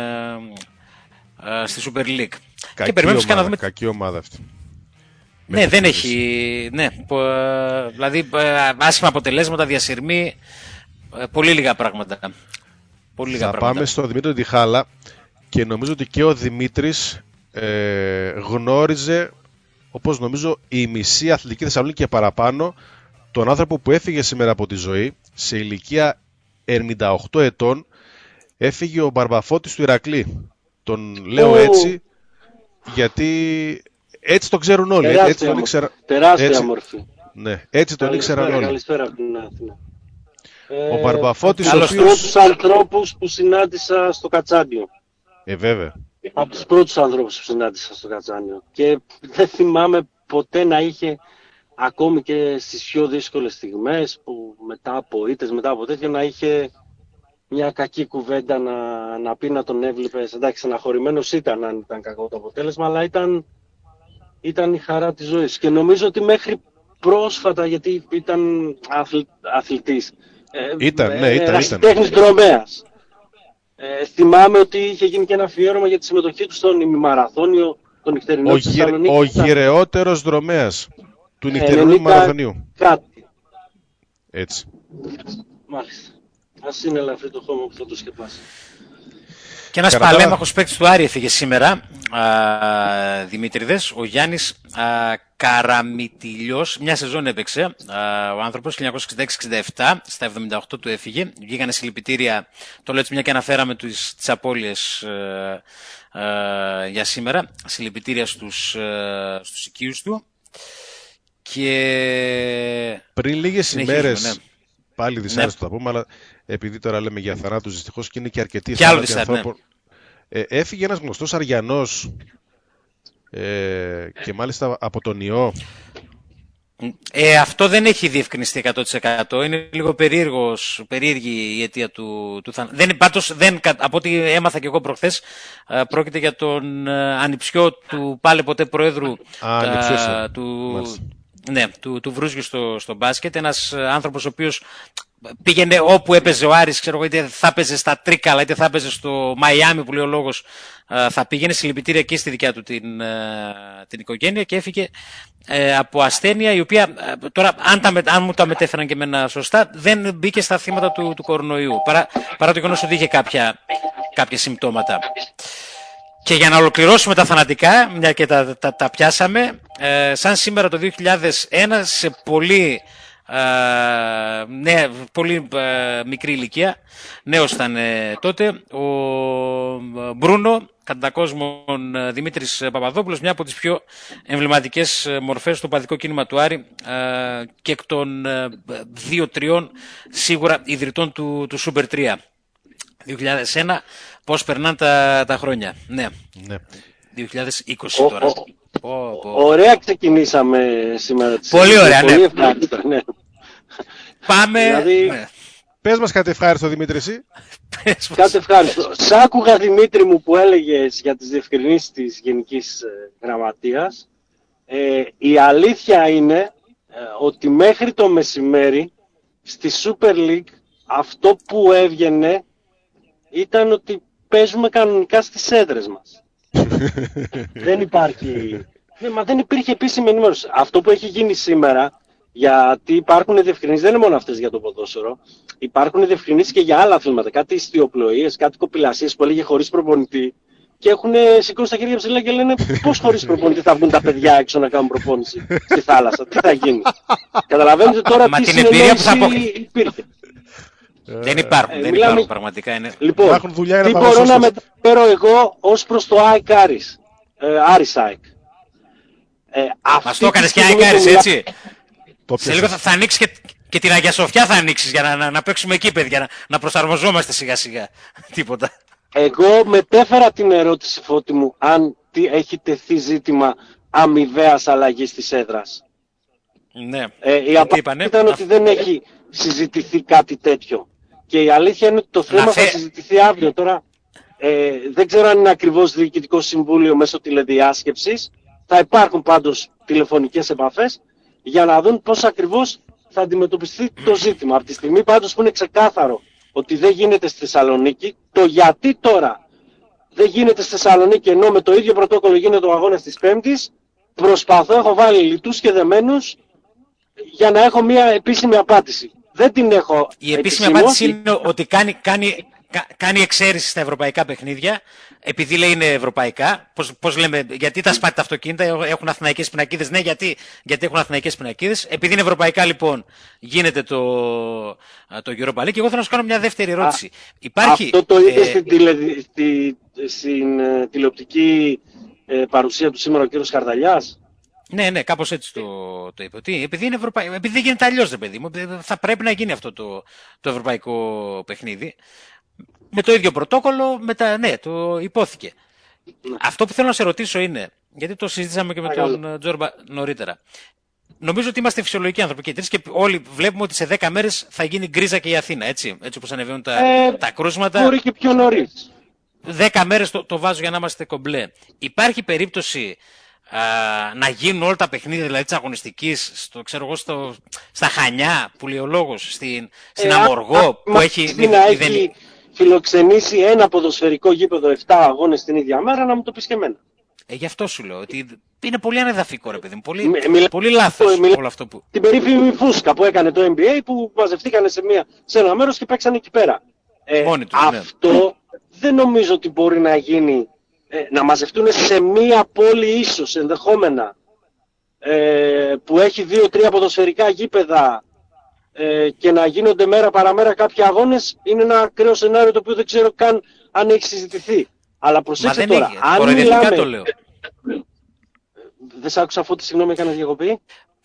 Super League.
Κακή ομάδα αυτή.
Ναι, δεν έχει. Ναι, δηλαδή άσχημα αποτελέσματα, διασυρμοί, πολύ λίγα πράγματα.
Θα πάμε στο Δημήτρη Τιχάλα και νομίζω ότι και ο Δημήτρης γνώριζε, όπως νομίζω η μισή Αθλητική Θεσσαλονίκη και παραπάνω, τον άνθρωπο που έφυγε σήμερα από τη ζωή σε ηλικία 98 ετών. Έφυγε ο Μπαρμπαφώτης του Ηρακλή. Τον λέω έτσι γιατί έτσι το ξέρουν όλοι.
Τεράστια μορφή.
Ναι, έτσι τον ήξεραν όλοι.
Καλησπέρα από την Αθήνα.
Ο Μπαρμπαφώτης,
από τους πρώτους ανθρώπους που συνάντησα στο Κατσάνιο.
Βέβαια.
Από τους πρώτους ανθρώπους που συνάντησα στο Κατσάνιο. Και δεν θυμάμαι ποτέ να είχε, ακόμη και στις πιο δύσκολες στιγμές, που μετά από ήττες, μετά από τέτοια, να είχε μια κακή κουβέντα να πει, να τον έβλεπες. Εντάξει, στεναχωρημένος ήταν αν ήταν κακό το αποτέλεσμα, αλλά ήταν η χαρά της ζωής. Και νομίζω ότι μέχρι πρόσφατα, γιατί ήταν αθλητής,
ήταν.
ερασιτέχνης δρομέας. Θυμάμαι ότι είχε γίνει και ένα αφιέρωμα για τη συμμετοχή του στον ημιμαραθώνιο, τον νυχτερινό της Θεσσαλονίκης.
Ο γυρεότερος δρομέας του νυχτερινού μαραθωνίου.
Κάτι.
Έτσι.
Μάλιστα. Ας είναι ελαφρύ το χώμα που θα το σκεπάσει.
Και ένας παλέμαχος παίκτης του Άρη έφυγε σήμερα, Δημήτριδες, ο Γιάννης Καραμιτιλιός. Μια σεζόν έπαιξε ο άνθρωπος, 1966-67, στα 78 του έφυγε. Βγήκανε συλληπιτήρια, το λέω έτσι μια και αναφέραμε τις απώλειες για σήμερα. Συλληπιτήρια στους οικείους του. Και
πριν λίγες ημέρες, ναι. Πάλι δυσάρεστο θα πούμε, αλλά επειδή τώρα λέμε για θανάτους, δυστυχώς και είναι και αρκετοί θάνατοι ανθρώπων. Ναι. Έφυγε ένας γνωστός Αριανός και μάλιστα από τον ιό.
Αυτό δεν έχει διευκρινιστεί 100%. Είναι λίγο περίεργη η αιτία του θανάτου. Πάντως, από ό,τι έμαθα και εγώ προχθές, πρόκειται για τον ανιψιό του πάλι ποτέ προέδρου του Βρούζιου στο μπάσκετ. Ένας άνθρωπος ο οποίος πήγαινε όπου έπαιζε ο Άρης, ξέρω εγώ, είτε θα έπαιζε στα Τρίκαλα, είτε θα έπαιζε στο Μαϊάμι που λέει ο λόγος, θα πήγαινε συλληπιτήρια και στη δικιά του την οικογένεια, και έφυγε από ασθένεια η οποία τώρα, αν μου τα μετέφεραν και εμένα σωστά, δεν μπήκε στα θύματα του κορονοϊού, παρά το γεγονός ότι είχε κάποια συμπτώματα. Και για να ολοκληρώσουμε τα θανατικά, μια και τα πιάσαμε, σαν σήμερα το 2001, σε πολύ Ναι, πολύ μικρή ηλικία. Νέος ήταν τότε. Ο Μπρούνο, κατά κόσμον Δημήτρης Παπαδόπουλος, μια από τις πιο εμβληματικές μορφές στο παδικό κίνημα του Άρη και εκ των 2-3 σίγουρα ιδρυτών του Super 3. 2001, πώς περνάνε τα χρόνια. Ναι. 2020 τώρα.
Ωραία ξεκινήσαμε σήμερα.
Πολύ ωραία, ναι.
Ναι.
Πάμε.
Δηλαδή...
Ναι.
Πες μας κάτι ευχάριστο, Δημήτρη, εσύ.
Κάτι ευχάριστο. Σ' άκουγα, Δημήτρη μου, που έλεγες για τις διευκρινήσεις της Γενικής Γραμματείας. Η αλήθεια είναι ότι μέχρι το μεσημέρι στη Super League αυτό που έβγαινε ήταν ότι παίζουμε κανονικά στις έδρες μας. Δεν υπάρχει... Μα δεν υπήρχε επίσημη ενημέρωση. Αυτό που έχει γίνει σήμερα, γιατί υπάρχουν διευκρινήσεις, δεν είναι μόνο αυτές για το ποδόσφαιρο, υπάρχουν διευκρινήσεις και για άλλα αθλήματα. Κάτι ιστιοπλοείες, κάτι κοπηλασίες που έλεγε χωρίς προπονητή. Και έχουν σηκώσει τα χέρια ψηλά και λένε πώς χωρίς προπονητή θα βγουν τα παιδιά έξω να κάνουν προπόνηση στη θάλασσα. Τι θα γίνει. Καταλαβαίνετε τώρα τι συνεννόηση υπήρχε.
Δεν υπάρχουν, δεν υπάρχουν πραγματικά. Είναι...
Λοιπόν, τι μπορώ να μεταφέρω εγώ ως προς το ΑΕΚ Άρης ΑΕΚ.
Μας το έκανες και ΑΕΚ Άρης, έτσι. Σε λίγο θα ανοίξεις και την Αγία Σοφιά θα ανοίξεις για να παίξουμε εκεί, παιδιά, να προσαρμοζόμαστε σιγά σιγά. Τίποτα.
Εγώ μετέφερα την ερώτηση, Φώτη μου, αν έχει τεθεί ζήτημα αμοιβαίας αλλαγής της έδρας.
Ναι.
Η απάντηση ήταν ότι δεν έχει συζητηθεί κάτι τέτοιο. Και η αλήθεια είναι ότι το θέμα θα συζητηθεί αύριο. Τώρα δεν ξέρω αν είναι ακριβώς διοικητικό συμβούλιο μέσω τηλεδιάσκεψης. Θα υπάρχουν πάντως τηλεφωνικές επαφές για να δουν πώς ακριβώς θα αντιμετωπιστεί το ζήτημα. Από τη στιγμή πάντως που είναι ξεκάθαρο ότι δεν γίνεται στη Θεσσαλονίκη, το γιατί τώρα δεν γίνεται στη Θεσσαλονίκη ενώ με το ίδιο πρωτόκολλο γίνεται ο αγώνας της Πέμπτης, έχω βάλει λιτούς και δεμένους για να έχω μια επίσημη απάντηση. Δεν την έχω.
Η επίσημη απάντηση είναι ότι κάνει εξαίρεση στα ευρωπαϊκά παιχνίδια, επειδή λέει είναι ευρωπαϊκά. Πώς λέμε, γιατί τα σπάτη τα αυτοκίνητα έχουν αθηναϊκές πινακίδες. Ναι, γιατί έχουν αθηναϊκές πινακίδες. Επειδή είναι ευρωπαϊκά, λοιπόν, γίνεται το Europa League. Και εγώ θέλω να σου κάνω μια δεύτερη ερώτηση.
Αυτό το είπε στην τηλεοπτική παρουσία του σήμερα ο κύριος Χαρδαλιάς.
Ναι, κάπως έτσι το είπε. Ότι επειδή δεν γίνεται αλλιώς, ρε παιδί μου, θα πρέπει να γίνει αυτό το ευρωπαϊκό παιχνίδι. Με το ίδιο πρωτόκολλο, το υπόθηκε. Αυτό που θέλω να σε ρωτήσω είναι, γιατί το συζήτησαμε και με τον Τζόρμπα νωρίτερα. Νομίζω ότι είμαστε φυσιολογικοί άνθρωποι και τρεις και όλοι βλέπουμε ότι σε 10 μέρες θα γίνει γκρίζα και η Αθήνα, έτσι όπως ανεβαίνουν τα κρούσματα.
Μπορεί και πιο νωρίς.
10 μέρες το βάζω για να είμαστε κομπλέ. Υπάρχει περίπτωση να γίνουν όλα τα παιχνίδια, δηλαδή της αγωνιστικής, στα Χανιά, που λέει ο λόγος, στην Αμοργό, που έχει
φιλοξενήσει ένα ποδοσφαιρικό γήπεδο 7 αγώνες την ίδια μέρα, να μου το πεις και εμένα.
Γι' αυτό σου λέω, ότι είναι πολύ ανεδαφικό, ρε παιδί μου, πολύ λάθος όλο αυτό που...
Την περίφημη φούσκα που έκανε το NBA, που μαζευτήκανε σε ένα μέρος και παίξανε εκεί πέρα. Αυτό δεν νομίζω ότι μπορεί να γίνει, να μαζευτούν σε μία πόλη ίσως, ενδεχόμενα, που έχει 2-3 ποδοσφαιρικά γήπεδα, και να γίνονται μέρα παραμέρα κάποιοι αγώνες, είναι ένα ακραίο σενάριο το οποίο δεν ξέρω καν αν έχει συζητηθεί. Αλλά προσέξτε τώρα, αν μιλάμε...
Το λέω.
Δεν σ' άκουσα, αφού τη συγγνώμη έκανα διακοπή.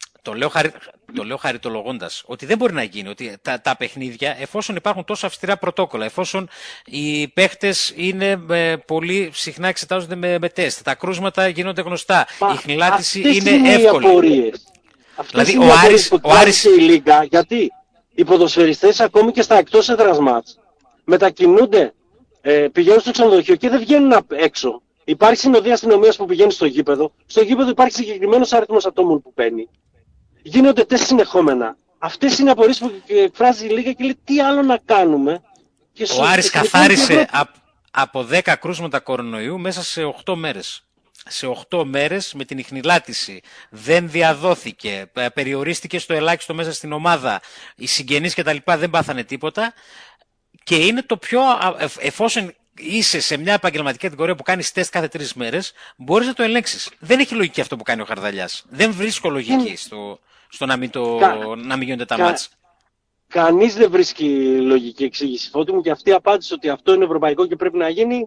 Το λέω χαριτολογώντας ότι δεν μπορεί να γίνει, ότι τα παιχνίδια, εφόσον υπάρχουν τόσο αυστηρά πρωτόκολλα, εφόσον οι παίχτες είναι πολύ συχνά εξετάζονται με τεστ, τα κρούσματα γίνονται γνωστά, η χνηλάτιση είναι εύκολη.
Δηλαδή ο Άρης και η Λίγκα, γιατί οι ποδοσφαιριστές ακόμη και στα εκτός έδρας μάτς μετακινούνται, πηγαίνουν στο ξενοδοχείο και δεν βγαίνουν έξω. Υπάρχει συνοδεία αστυνομίας που πηγαίνει στο γήπεδο. Στο γήπεδο υπάρχει συγκεκριμένος αριθμός ατόμων που παίρνει. Γίνονται τεστ συνεχόμενα. Αυτές είναι απορίες που εκφράζει η Λίγκα και λέει τι άλλο να κάνουμε.
Ο Άρης καθάρισε από 10 κρούσματα κορονοϊού μέσα σε 8 μέρες. Σε 8 μέρες με την ιχνηλάτιση. Δεν διαδόθηκε, περιορίστηκε στο ελάχιστο μέσα στην ομάδα. Οι συγγενείς και τα λοιπά δεν πάθανε τίποτα. Και είναι το πιο, εφόσον είσαι σε μια επαγγελματική κατηγορία που κάνεις τεστ κάθε 3 μέρες, μπορείς να το ελέγξεις. Δεν έχει λογική αυτό που κάνει ο Χαρδαλιάς. Δεν βρίσκω λογική στο να μην γίνονται τα μάτς.
Κανείς δεν βρίσκει λογική εξήγηση, Φώτη μου, και αυτή η απάντηση ότι αυτό είναι ευρωπαϊκό και πρέπει να γίνει,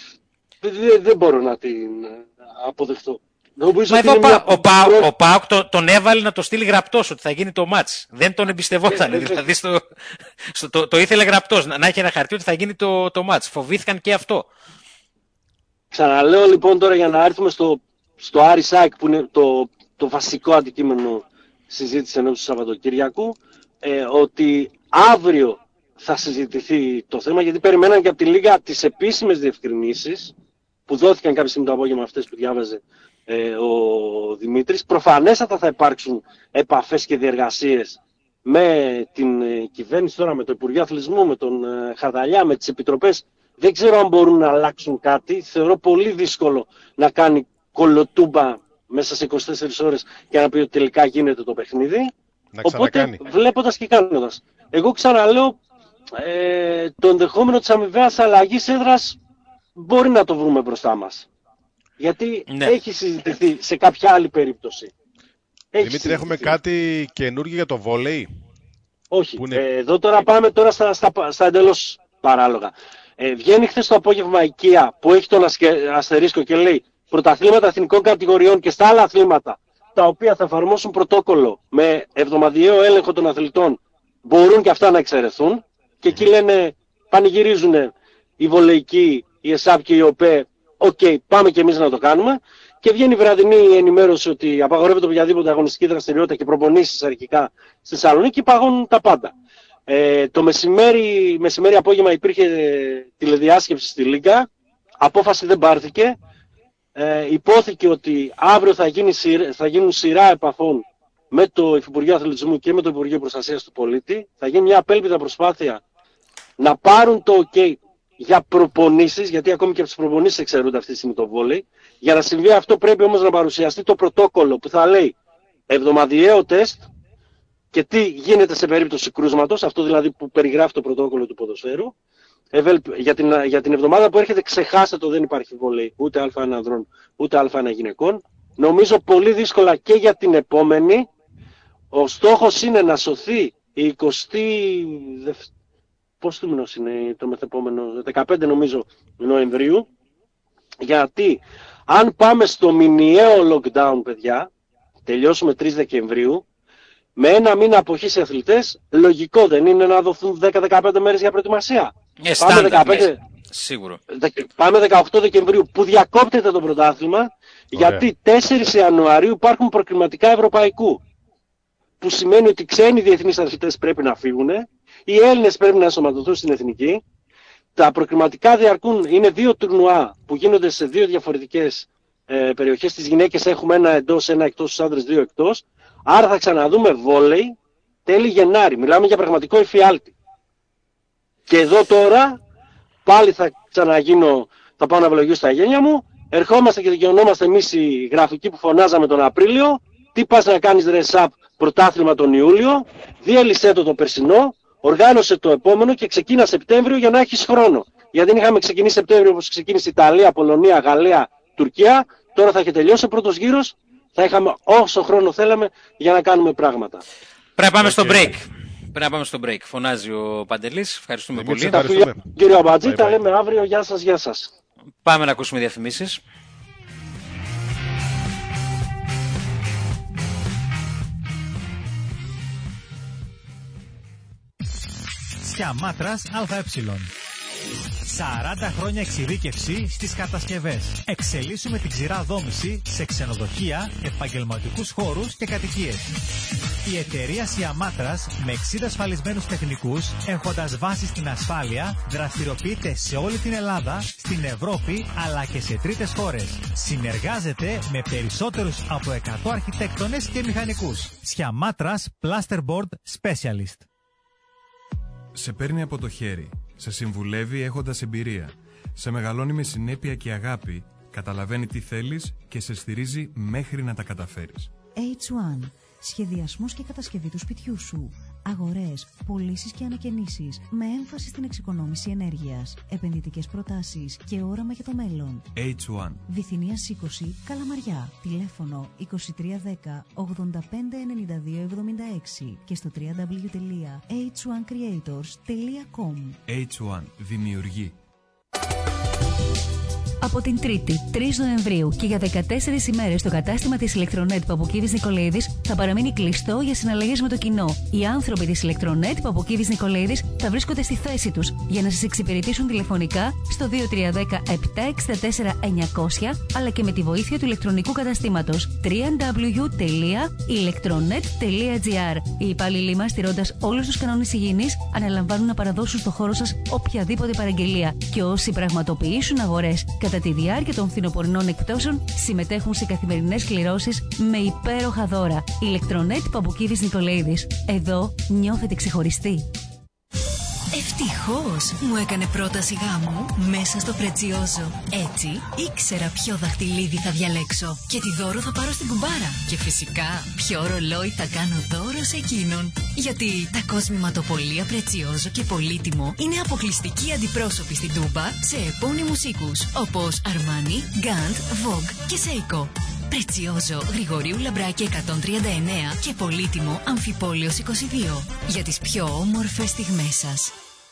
δεν μπορώ να την αποδεχτώ.
Μα εδώ ο ΠΑΟΚ τον έβαλε να το στείλει γραπτός ότι θα γίνει το μάτς. Δεν τον εμπιστευόταν. Δηλαδή το ήθελε γραπτός, να έχει ένα χαρτί ότι θα γίνει το μάτς. Φοβήθηκαν και αυτό.
Ξαναλέω λοιπόν τώρα, για να έρθουμε στο Άρη ΣΑΕΚ, που είναι το βασικό αντικείμενο συζήτηση ενός του Σαββατοκύριακου, ότι αύριο θα συζητηθεί το θέμα, γιατί περιμέναν και από τη Λίγα τις επίσημες διευκρινήσεις που δόθηκαν κάποια στιγμή το απόγευμα, αυτές που διάβαζε ο Δημήτρης. Προφανέστατα θα υπάρξουν επαφές και διεργασίες με την κυβέρνηση τώρα, με το Υπουργείο Αθλητισμού, με τον Χαρδαλιά, με τις επιτροπές. Δεν ξέρω αν μπορούν να αλλάξουν κάτι. Θεωρώ πολύ δύσκολο να κάνει κολοτούμπα μέσα σε 24 ώρες και να πει ότι τελικά γίνεται το παιχνίδι. Οπότε βλέποντας και κάνοντας. Εγώ ξαναλέω, το ενδεχόμενο της αμοιβαίας αλλαγής έδρας μπορεί να το βρούμε μπροστά μας. Γιατί έχει συζητηθεί σε κάποια άλλη περίπτωση.
Δημήτρη, έχουμε κάτι καινούργιο για το βόλεϊ?
Όχι. Εδώ τώρα πάμε στα εντελώς παράλογα. Βγαίνει χθες το απόγευμα η Kia, που έχει τον αστερίσκο, και λέει πρωταθλήματα εθνικών κατηγοριών και στα άλλα αθλήματα τα οποία θα εφαρμόσουν πρωτόκολλο με εβδομαδιαίο έλεγχο των αθλητών μπορούν και αυτά να εξαιρεθούν. Και εκεί λένε, πανηγυρίζουν οι βολεϊκοί, η ΕΣΑΠ και η ΟΠΕ, πάμε και εμείς να το κάνουμε. Και βγαίνει η βραδινή ενημέρωση ότι απαγορεύεται οποιαδήποτε αγωνιστική δραστηριότητα και προπονήσεις αρχικά στη Θεσσαλονίκη, παγώνουν τα πάντα. Το μεσημέρι απόγευμα υπήρχε τηλεδιάσκεψη στη Λίγκα, απόφαση δεν πάρθηκε. Υπόθηκε ότι αύριο θα γίνουν σειρά επαφών με το Υφυπουργείο Αθλητισμού και με το Υπουργείο Προστασίας του Πολίτη. Θα γίνει μια απέλπιδα προσπάθεια να πάρουν το OK για προπονήσεις, γιατί ακόμη και από τις προπονήσεις εξαιρούνται αυτή τη στιγμή το βόλεϊ. Για να συμβεί αυτό πρέπει όμως να παρουσιαστεί το πρωτόκολλο που θα λέει εβδομαδιαίο τεστ και τι γίνεται σε περίπτωση κρούσματος, αυτό δηλαδή που περιγράφει το πρωτόκολλο του ποδοσφαίρου. Για την εβδομάδα που έρχεται, ξεχάστε το, δεν υπάρχει βόλεϊ ούτε Α1 ανδρών ούτε Α1 γυναικών. Νομίζω πολύ δύσκολα και για την επόμενη. Ο στόχος είναι να σωθεί η 20η... Πώς του μηνός είναι το μεθεπόμενο? 15 νομίζω Νοεμβρίου. Γιατί αν πάμε στο μηνιαίο lockdown, παιδιά, τελειώσουμε 3 Δεκεμβρίου, με ένα μήνα αποχή σε αθλητές, λογικό δεν είναι να δοθούν 10-15 μέρες για προετοιμασία?
Σίγουρο.
Πάμε 18 Δεκεμβρίου που διακόπτεται το πρωτάθλημα. Γιατί 4 Ιανουαρίου υπάρχουν προκριματικά ευρωπαϊκού. Που σημαίνει ότι ξένοι διεθνείς αθλητές πρέπει να φύγουν, οι Έλληνες πρέπει να ενσωματωθούν στην εθνική. Τα προκριματικά διαρκούν, είναι 2 τουρνουά που γίνονται σε 2 διαφορετικές περιοχές. Στις γυναίκες έχουμε ένα εντός, ένα εκτός, στους άντρες 2 εκτός. Άρα θα ξαναδούμε βόλεϊ τέλη Γενάρη. Μιλάμε για πραγματικό εφιάλτη. Και εδώ τώρα πάλι θα πάω να ευλογήσω στα γένια μου. Ερχόμαστε και δικαιωνόμαστε εμείς οι γραφικοί που φωνάζαμε τον Απρίλιο. Τι πας να κάνεις ρε ΣΑΠ πρωτάθλημα τον Ιούλιο? Διέλυσέ το περσινό, οργάνωσε το επόμενο και ξεκίνα Σεπτέμβριο για να έχεις χρόνο. Γιατί δεν είχαμε ξεκινήσει Σεπτέμβριο όπως ξεκίνησε Ιταλία, Πολωνία, Γαλλία, Τουρκία. Τώρα θα είχε τελειώσει ο πρώτος γύρος. Θα είχαμε όσο χρόνο θέλαμε για να κάνουμε πράγματα.
Πρέπει να πάμε στο break. Φωνάζει ο Παντελής. Ευχαριστούμε πολύ.
Κύριε Αμπατζή, τα λέμε αύριο. Γεια σας, γεια σας.
Πάμε να ακούσουμε διαφημίσεις.
Σιαμάτρας ΑΕ. 40 χρόνια εξειδίκευση στις κατασκευές. Εξελίσσουμε την ξηρά δόμηση σε ξενοδοχεία, επαγγελματικούς χώρους και κατοικίες. Η εταιρεία Σιαμάτρας, με 60 ασφαλισμένους τεχνικούς, έχοντας βάση στην ασφάλεια, δραστηριοποιείται σε όλη την Ελλάδα, στην Ευρώπη αλλά και σε τρίτες χώρες. Συνεργάζεται με περισσότερους από 100 αρχιτέκτονες και μηχανικούς. Σιαμάτρας Plasterboard Specialist.
Σε παίρνει από το χέρι. Σε συμβουλεύει έχοντας εμπειρία. Σε μεγαλώνει με συνέπεια και αγάπη. Καταλαβαίνει τι θέλεις και σε στηρίζει μέχρι να τα καταφέρεις.
H1. Σχεδιασμός και κατασκευή του σπιτιού σου.
αγορές, πωλήσεις και ανακαινήσεις με έμφαση στην εξοικονόμηση ενέργειας, επενδυτικές προτάσεις και όραμα για το μέλλον.
H1.
Βυθινίας 20, Καλαμαριά. Τηλέφωνο 2310 859276 και στο www.h1creators.com.
H1. Δημιουργεί.
Από την 3η, 3 Νοεμβρίου και για 14 ημέρες το κατάστημα της Ηλεκτρονέτ Παπουκίδης Νικολαίδης θα παραμείνει κλειστό για συναλλαγές με το κοινό. Οι άνθρωποι της Ηλεκτρονέτ Παπουκίδης Νικολαίδης θα βρίσκονται στη θέση τους για να σας εξυπηρετήσουν τηλεφωνικά στο 2310 764 900 αλλά και με τη βοήθεια του ηλεκτρονικού καταστήματος www.electronet.gr. Οι υπάλληλοι μας, στηρώντας όλους τους κανόνες υγιεινής, αναλαμβάνουν να παραδώσουν στο χώρο σας οποιαδήποτε παραγγελία και όσοι πραγματοποιήσουν αγορές κατά τη διάρκεια των φθινοπορεινών εκπτώσεων συμμετέχουν σε καθημερινές κληρώσεις με υπέροχα δώρα. Ηλεκτρονέτ Παπουκίδης Νικολαίδης. Εδώ νιώθετε ξεχωριστοί.
Ευτυχώς μου έκανε πρόταση γάμου μέσα στο Πρετσιόζο. Έτσι ήξερα ποιο δαχτυλίδι θα διαλέξω και τι δώρο θα πάρω στην κουμπάρα. Και φυσικά ποιο ρολόι θα κάνω δώρο σε εκείνον. Γιατί τα κοσμηματοπολία Πρετσιόζο και Πολύτιμο είναι αποκλειστικοί αντιπρόσωποι στην Τούμπα σε επώνυμους οίκους όπως Αρμάνι, Γκάντ, Vogue και Σέικο. Πρετσιόζο, Γρηγορίου Λαμπράκη 139 και Πολύτιμο, Αμφιπόλεως 22. Για τις πιο όμορφες στιγμές σας.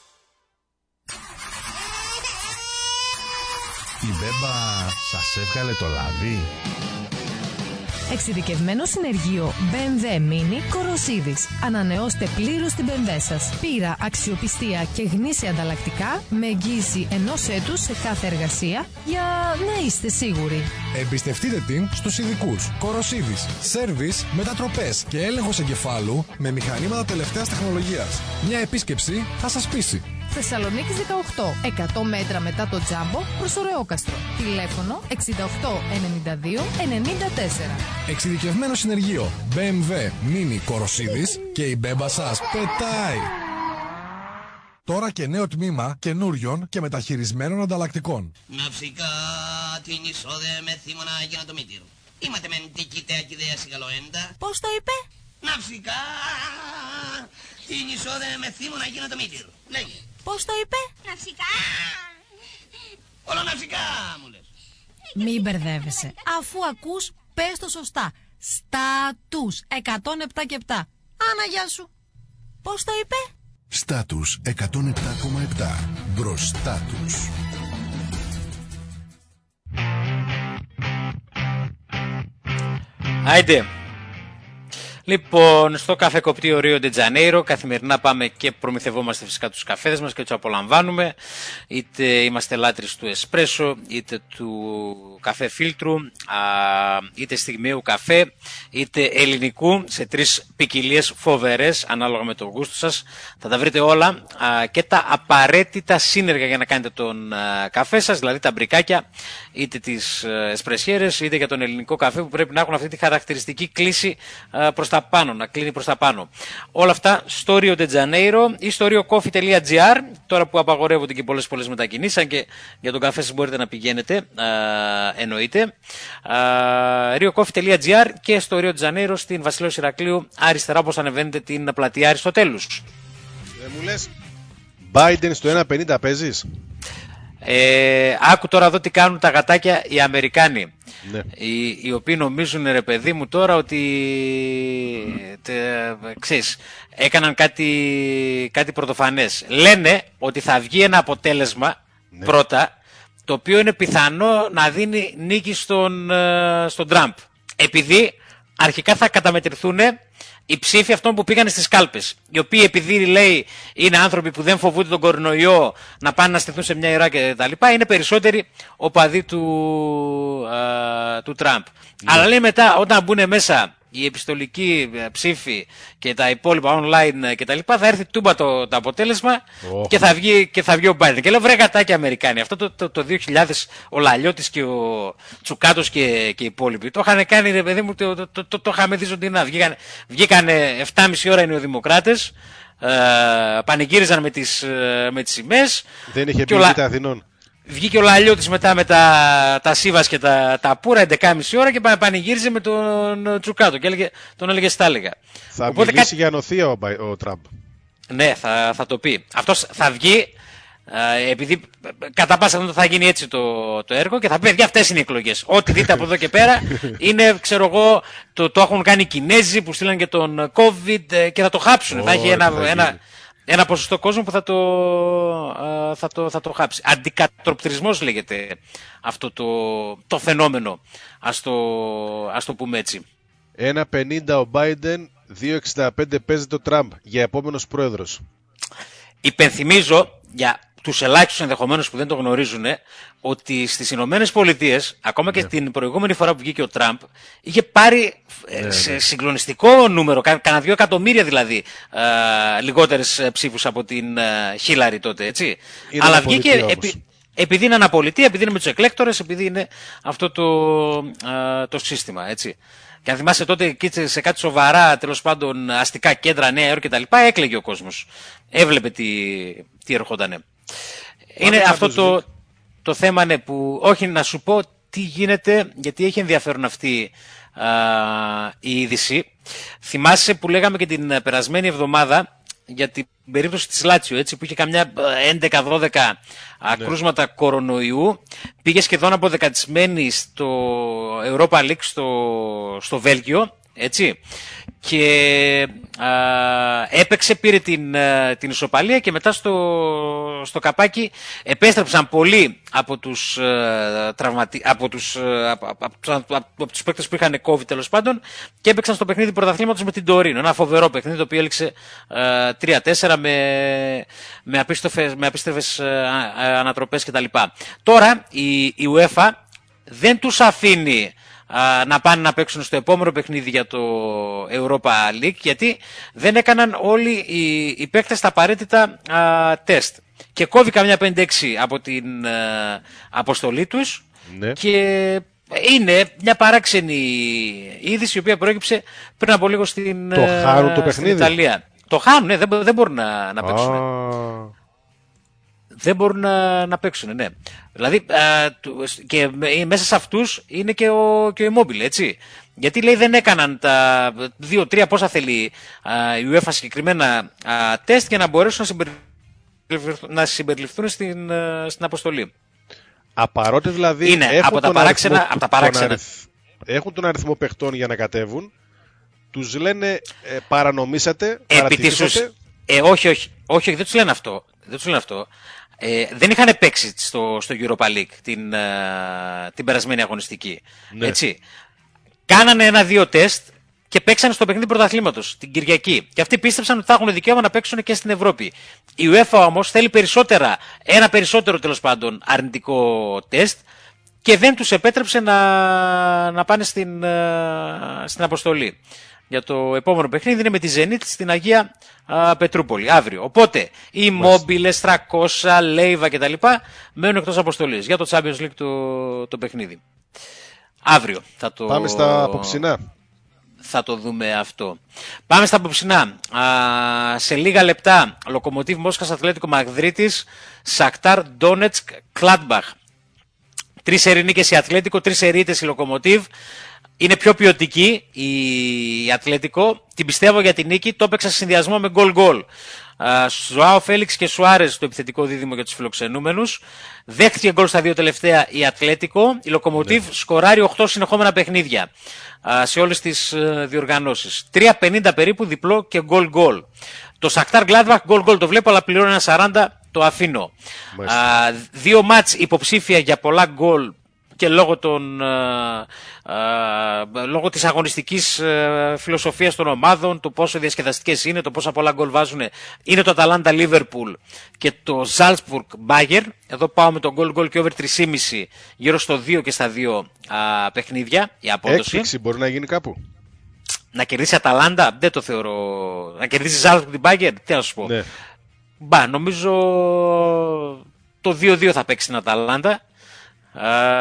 Η Μπέμπα σας έβγαλε το λάδι.
Εξειδικευμένο συνεργείο BMW Mini Κοροσίδης. Ανανεώστε πλήρως την BMW σας. Πείρα, αξιοπιστία και γνήσια ανταλλακτικά με εγγύηση 1 έτους σε κάθε εργασία για να είστε σίγουροι.
Εμπιστευτείτε την στους ειδικούς. Κοροσίδης. Σέρβις, μετατροπές και έλεγχος εγκεφάλου με μηχανήματα τελευταίας τεχνολογίας. Μια επίσκεψη θα σας πείσει.
Θεσσαλονίκης 18, 100 μέτρα μετά το Τζάμπο προς Ωρεόκαστρο. Τηλέφωνο 68 92 94.
Εξειδικευμένο συνεργείο BMW Mini Κοροσίδης και η Μπέμπα σας πετάει. Τώρα και νέο τμήμα καινούριων και μεταχειρισμένων ανταλλακτικών.
Ναυσικά την εισόδε με θύμωνα για να το μήτυρ. Είμαστε μεν τικητέα και ιδέα σιγαλοέντα.
Πώς το είπε?
Ναυσικά την εισόδε με θύμωνα για να το μήτυρ. Λέγε.
Πώς το είπε?
Ναυσικά. Όλο ναυσικά μου λες.
Μην μπερδεύεσαι. Αφού ακούς, πες το σωστά. Στάτους 107 και 7. Άνα, γεια σου. Πώς το είπε?
Στάτους 107,7. Μπροστά τους.
Άιντε. Λοιπόν, στο καφεκοπτείο Ρίο Ντε Τζανέιρο καθημερινά πάμε και προμηθευόμαστε φυσικά τους καφέδες μας και τους απολαμβάνουμε. Είτε είμαστε λάτρεις του εσπρέσο, είτε του καφέ φίλτρου, είτε στιγμιαίου καφέ, είτε ελληνικού σε 3 ποικιλίες φοβερές ανάλογα με το γούστο σας. Θα τα βρείτε όλα και τα απαραίτητα σύνεργα για να κάνετε τον καφέ σας, δηλαδή τα μπρικάκια, είτε τις εσπρεσιέρες, είτε για τον ελληνικό καφέ που πρέπει να έχουν αυτή τη χαρακτηριστική κλίση προς τα πάνω, να κλείνει προς τα πάνω. Όλα αυτά στο Rio de Janeiro ή στο riocoffee.gr, τώρα που απαγορεύονται και πολλές μετακινήσεις, αν και για τον καφέ σας μπορείτε να πηγαίνετε, εννοείται. riocoffee.gr και στο Rio de Janeiro στην Βασιλέως Ηρακλείου, αριστερά όπως ανεβαίνετε την πλατεία Αριστοτέλους.
Μου λες, Biden στο 1.50 παίζεις?
Άκου τώρα εδώ τι κάνουν τα γατάκια οι Αμερικάνοι.
Ναι.
Οι οποίοι νομίζουν, ρε παιδί μου, τώρα ότι ξέρεις, έκαναν κάτι πρωτοφανές. Λένε ότι θα βγει ένα αποτέλεσμα πρώτα, το οποίο είναι πιθανό να δίνει νίκη στον Τραμπ, επειδή αρχικά θα καταμετρηθούν οι ψήφοι αυτών που πήγαν στις κάλπες, οι οποίοι, επειδή λέει είναι άνθρωποι που δεν φοβούνται τον κορονοϊό να πάνε να στηθούν σε μια ουρά και τα λοιπά, είναι περισσότεροι οπαδοί του Τραμπ. Αλλά λέει μετά, όταν μπουν μέσα οι επιστολικοί ψήφοι και τα υπόλοιπα online και τα λοιπά, θα έρθει τούμπα το αποτέλεσμα και θα βγει ο Biden. Και λέω, βρε γατάκια Αμερικάνοι, αυτό το 2000 ο Λαλιώτης και ο Τσουκάτος και οι υπόλοιποι το είχαν κάνει, ρε παιδί μου, το είχαμε δει ζωντινά. Βγήκανε 7,5 ώρα οι νεοδημοκράτες, πανηγύριζαν με τις σημαίες.
Δεν είχε πληγή τα Αθηνών.
βγήκε ο Λαλιώτης μετά με τα Σίβας και τα Πούρα 11.30 ώρα και πανηγύριζε με τον Τσουκάτο και τον έλεγε στα έλεγα.
Θα μιλήσει για νοθεία ο Τραμπ.
Ναι, θα το πει. Αυτός θα βγει, επειδή κατά πάσα θα γίνει έτσι το έργο και θα πει, παιδιά, αυτές είναι οι εκλογές. Ό,τι δείτε από εδώ και πέρα είναι, ξέρω εγώ, το έχουν κάνει οι Κινέζοι που στείλαν και τον COVID και θα το χάψουν. Θα έχει ένα ποσοστό κόσμο που θα το χάψει. Αντικατροπτρισμός λέγεται αυτό το φαινόμενο, ας το πούμε έτσι.
1.50 ο Biden, 2.65 παίζει το Τραμπ για επόμενος πρόεδρος.
Υπενθυμίζω για τους ελάχιστους ενδεχομένως που δεν το γνωρίζουν, ότι στις Ηνωμένες Πολιτείες, ακόμα και την προηγούμενη φορά που βγήκε ο Τραμπ, είχε πάρει σε συγκλονιστικό νούμερο, κάνα 2 εκατομμύρια δηλαδή, λιγότερες ψήφους από την Χίλαρη τότε, έτσι. Αλλά βγήκε επειδή είναι αναπολιτεία, επειδή είναι με τους εκλέκτορες, επειδή είναι αυτό το σύστημα, έτσι. Και αν θυμάσαι τότε εκεί σε κάτι σοβαρά, τέλος πάντων, αστικά κέντρα, Νέα Υόρκη κτλ., έκλαιγε ο κόσμος. Έβλεπε τι ερχότανε. Είναι αυτό το θέμα, ναι, που όχι να σου πω τι γίνεται, γιατί έχει ενδιαφέρον αυτή η είδηση. Θυμάσαι που λέγαμε και την περασμένη εβδομάδα για την περίπτωση της Λάτσιο, έτσι, που είχε καμιά 11-12 κρούσματα κορονοϊού, πήγε σχεδόν αποδεκατισμένη στο Europa League στο Βέλγιο, έτσι, και έπαιξε, πήρε την ισοπαλία και μετά στο καπάκι επέστρεψαν πολλοί από τους παίκτες που είχαν COVID, τέλος πάντων, και έπαιξαν στο παιχνίδι πρωταθλήματος με την Τωρίνο, ένα φοβερό παιχνίδι το οποίο έληξε 3-4 με απίστευτες ανατροπές κτλ. Τώρα η UEFA δεν τους αφήνει να πάνε να παίξουν στο επόμενο παιχνίδι για το Europa League, γιατί δεν έκαναν όλοι οι παίκτες τα απαραίτητα τεστ και κόβει καμιά 5-6 από την αποστολή τους, ναι. Και είναι μια παράξενη είδηση η οποία προέκυψε πριν από λίγο στην Ιταλία. Το χάνουν, ναι, δεν μπορούν να παίξουν. Δεν μπορούν να παίξουν, ναι. Δηλαδή, και μέσα σε αυτούς είναι και ο Immobile, έτσι. Γιατί λέει δεν έκαναν τα 2-3 πόσα θέλει η UEFA συγκεκριμένα τεστ για να μπορέσουν να συμπεριληφθούν στην αποστολή.
Απαρότι δηλαδή
είναι από τα παράξενα.
Έχουν τον αριθμό παιχτών για να κατέβουν, τους λένε παρανομήσατε,
παρατηρήσατε. Όχι, δεν τους λένε αυτό. Δεν είχαν παίξει στο Europa League την περασμένη αγωνιστική. Ναι. Έτσι. Κάνανε 1-2 τεστ και παίξανε στο παιχνίδι πρωταθλήματος την Κυριακή. Και αυτοί πίστεψαν ότι θα έχουν δικαίωμα να παίξουν και στην Ευρώπη. Η UEFA όμως θέλει ένα περισσότερο τέλος πάντων αρνητικό τεστ και δεν τους επέτρεψε να πάνε στην αποστολή. Για το επόμενο παιχνίδι είναι με τη Zenit στην Αγία Πετρούπολη, αύριο. Οπότε οι Μόμπιλες, 300, Λέιβα κτλ. Μένουν εκτός αποστολής για το Champions League το παιχνίδι. Αύριο θα το...
Πάμε στα απόψινά.
Θα το δούμε αυτό. Πάμε στα απόψινά. Σε λίγα λεπτά, Λοκομοτίβ Μόσχας, Αθλέτικο Μαδρίτης, Σακτάρ Ντόνετσκ, Κλάντμπαχ. 3 ερηνίκες η Αθλέτικο, 3 ερείτες η Λοκομοτίβ. Είναι πιο ποιοτική η Ατλέτικο. Την πιστεύω για την νίκη. Το έπαιξα σε συνδυασμό με γκολ-γκολ. Ζωάο Φέλιξ και Σουάρες το επιθετικό δίδυμο για τους φιλοξενούμενους. Δέχτηκε γκολ στα 2 τελευταία η Ατλέτικο. Η Λοκομοτίβ σκοράρει 8 συνεχόμενα παιχνίδια σε όλες τις διοργανώσεις. 3.50 περίπου διπλό και γκολ-γκολ. Το Σακτάρ Γκλάντμπαχ γκολ-γκολ το βλέπω, αλλά πληρώνει 1.40, το αφήνω. 2 μάτς υποψήφια για πολλά γκολ και λόγω της αγωνιστικής φιλοσοφίας των ομάδων, το πόσο διασκεδαστικές είναι, το πόσα πολλά γκολ βάζουν, είναι το Αταλάντα Λίβερπουλ και το Ζάλτσμπουργκ Μπάγερ. Εδώ πάω με το γκολ και over 3,5 γύρω στο 2 και στα 2 παιχνίδια η απόδοση.
Έκπληξη μπορεί να γίνει κάπου.
Να κερδίσει Αταλάντα, δεν το θεωρώ. Να κερδίσει Ζάλτσμπουργκ την Μπάγερ, τι να σου πω. Ναι. Νομίζω το 2-2 θα παίξει την Αταλάντα.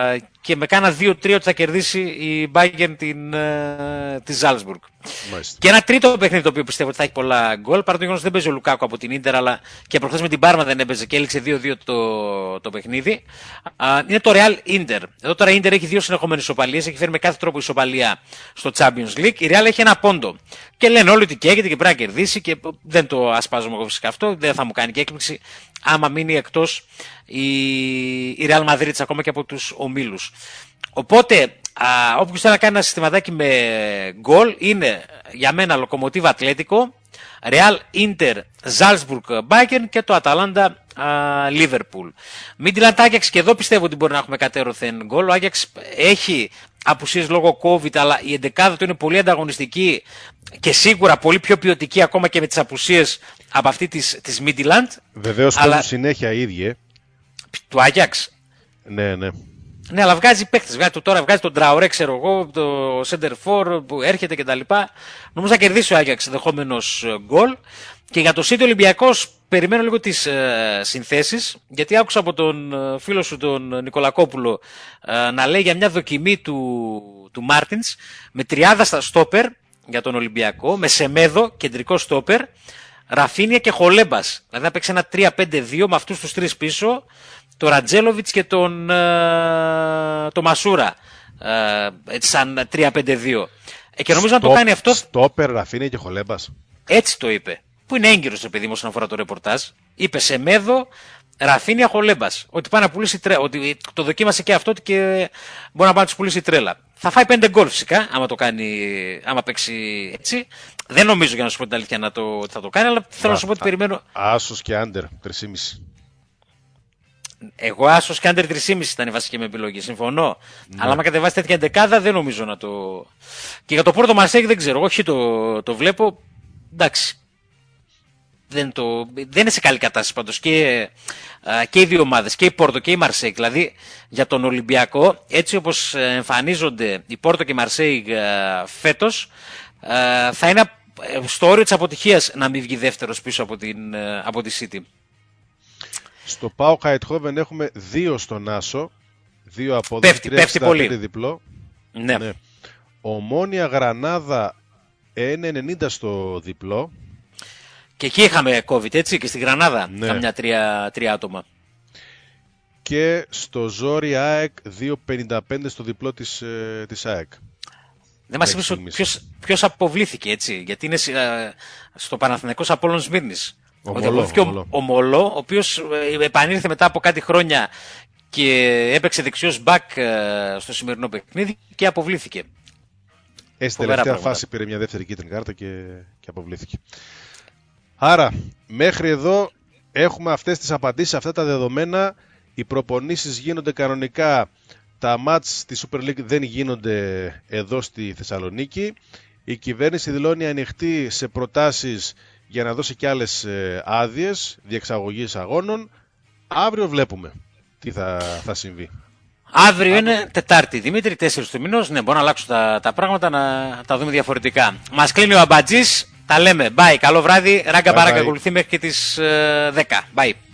και με κάνα 2-3 ότι θα κερδίσει η Bayern τη Salzburg. Και ένα τρίτο παιχνίδι το οποίο πιστεύω ότι θα έχει πολλά γκολ, παρά το γεγονός δεν παίζει ο Λουκάκου από την Ίντερ, αλλά και προχθές με την Πάρμα δεν έπαιζε και έληξε 2-2 το παιχνίδι. Είναι το Real Inter. Εδώ τώρα η Ίντερ έχει 2 συνεχόμενες ισοπαλίες, έχει φέρει με κάθε τρόπο ισοπαλία στο Champions League. Η Real έχει 1 πόντο. Και λένε όλοι ότι καίγεται και πρέπει να κερδίσει και δεν το ασπάζομαι εγώ φυσικά αυτό, δεν θα μου κάνει και έκπληξη άμα μείνει εκτός η Real Madrid ακόμα και από τους ομίλους. Οπότε, όποιος θέλει να κάνει ένα συστηματάκι με γκολ είναι για μένα Λοκομοτίβ Ατλέτικο, Real Inter, Salzburg Bayern και το Αταλάντα Liverpool. Midland Ajax και εδώ πιστεύω ότι μπορεί να έχουμε κατέρωθεν γκολ. Ο Ajax έχει απουσίες λόγω COVID, αλλά η εντεκάδα του είναι πολύ ανταγωνιστική και σίγουρα πολύ πιο ποιοτική ακόμα και με τις απουσίες από αυτή της Midland.
Βεβαίως παίζουν συνέχεια οι ίδιοι.
Του Ajax.
Ναι.
Ναι, αλλά βγάζει παίκτες. Βγάζει τον Τραωρέ, ξέρω εγώ, το Center For που έρχεται κτλ. Νομίζω θα κερδίσει ο Άγιαξ ενδεχόμενος γκολ. Και για το City Ολυμπιακός περιμένω λίγο τις συνθέσεις, γιατί άκουσα από τον φίλο σου τον Νικολακόπουλο να λέει για μια δοκιμή του Μάρτινς με τριάδα στα στόπερ για τον Ολυμπιακό, με Σεμέδο, κεντρικό στόπερ, Ραφίνια και Χολέμπας. Δηλαδή να παίξει ένα 3-5-2 με αυτούς τους τρεις πίσω, το Ραντζέλοβιτς και το Μασούρα, έτσι σαν 3-5-2. Και νομίζω να το κάνει αυτό.
Στόπερ, Ραφίνια και Χολέμπας.
Έτσι το είπε. Που είναι έγκυρος το παιδί μου όσον αφορά το ρεπορτάζ. Είπε Σεμέδο, Ραφίνια, Χολέμπας. Ότι πάει να πουλήσει τρέλα. Ότι το δοκίμασε και αυτό και μπορεί να πάει να του πουλήσει τρέλα. Θα φάει 5 γκολ φυσικά, άμα παίξει έτσι. Δεν νομίζω, για να σου πω την αλήθεια, ότι θα το κάνει, αλλά θέλω να σου πω ότι περιμένω.
Άσος και άντερ, 3,5.
Εγώ άσος και άντερ 3,5 ήταν η βασική μου επιλογή. Συμφωνώ. Ναι. Αλλά άμα κατεβάσει τέτοια εντεκάδα, δεν νομίζω να το. Και για το Πόρτο Μαρσέιγ δεν ξέρω. Όχι το βλέπω. Εντάξει. Δεν είναι σε καλή κατάσταση πάντως και οι δύο ομάδες, και η Πόρτο και η Μαρσέιγ. Δηλαδή για τον Ολυμπιακό, έτσι όπως εμφανίζονται η Πόρτο και η Μαρσέιγ φέτος, θα είναι στο όριο της αποτυχίας να μην βγει δεύτερος πίσω από τη City.
Στο ΠΑΟΚ Eindhoven έχουμε 2 στον Άσο, 2 απόδοση,
πέφτει πολύ.
Διπλό.
Ναι.
Ομόνια Γρανάδα 1,90 στο διπλό.
Και εκεί είχαμε COVID, έτσι, και στη Γρανάδα,
ναι.
Καμιά 3 άτομα.
Και στο Ζόρι ΑΕΚ 2,55 στο διπλό της ΑΕΚ.
Δεν μας είπες ποιος αποβλήθηκε, έτσι, γιατί είναι στο Παναθηναϊκός Απόλλων Σμύρνης. Ομολό, ο οποίος επανήλθε μετά από κάτι χρόνια και έπαιξε δεξιός μπακ στο σημερινό παιχνίδι και αποβλήθηκε.
Στη τελευταία φάση πήρε μια δεύτερη κίτρινη κάρτα και αποβλήθηκε. Άρα, μέχρι εδώ έχουμε αυτές τις απαντήσεις, αυτά τα δεδομένα. Οι προπονήσεις γίνονται κανονικά. Τα μάτς στη Super League δεν γίνονται εδώ στη Θεσσαλονίκη. Η κυβέρνηση δηλώνει ανοιχτή σε προτάσεις για να δώσει και άλλες άδειες διεξαγωγής αγώνων. Αύριο βλέπουμε τι θα συμβεί.
Αύριο είναι Τετάρτη, Δημήτρη, 4 του μηνός. Ναι, μπορούν να αλλάξουν τα πράγματα, να τα δούμε διαφορετικά. Μας κλείνει ο Αμπατζής. Τα λέμε. Bye. Καλό βράδυ. Ράγκα παράγκα ακολουθεί μέχρι και τις 10. Bye.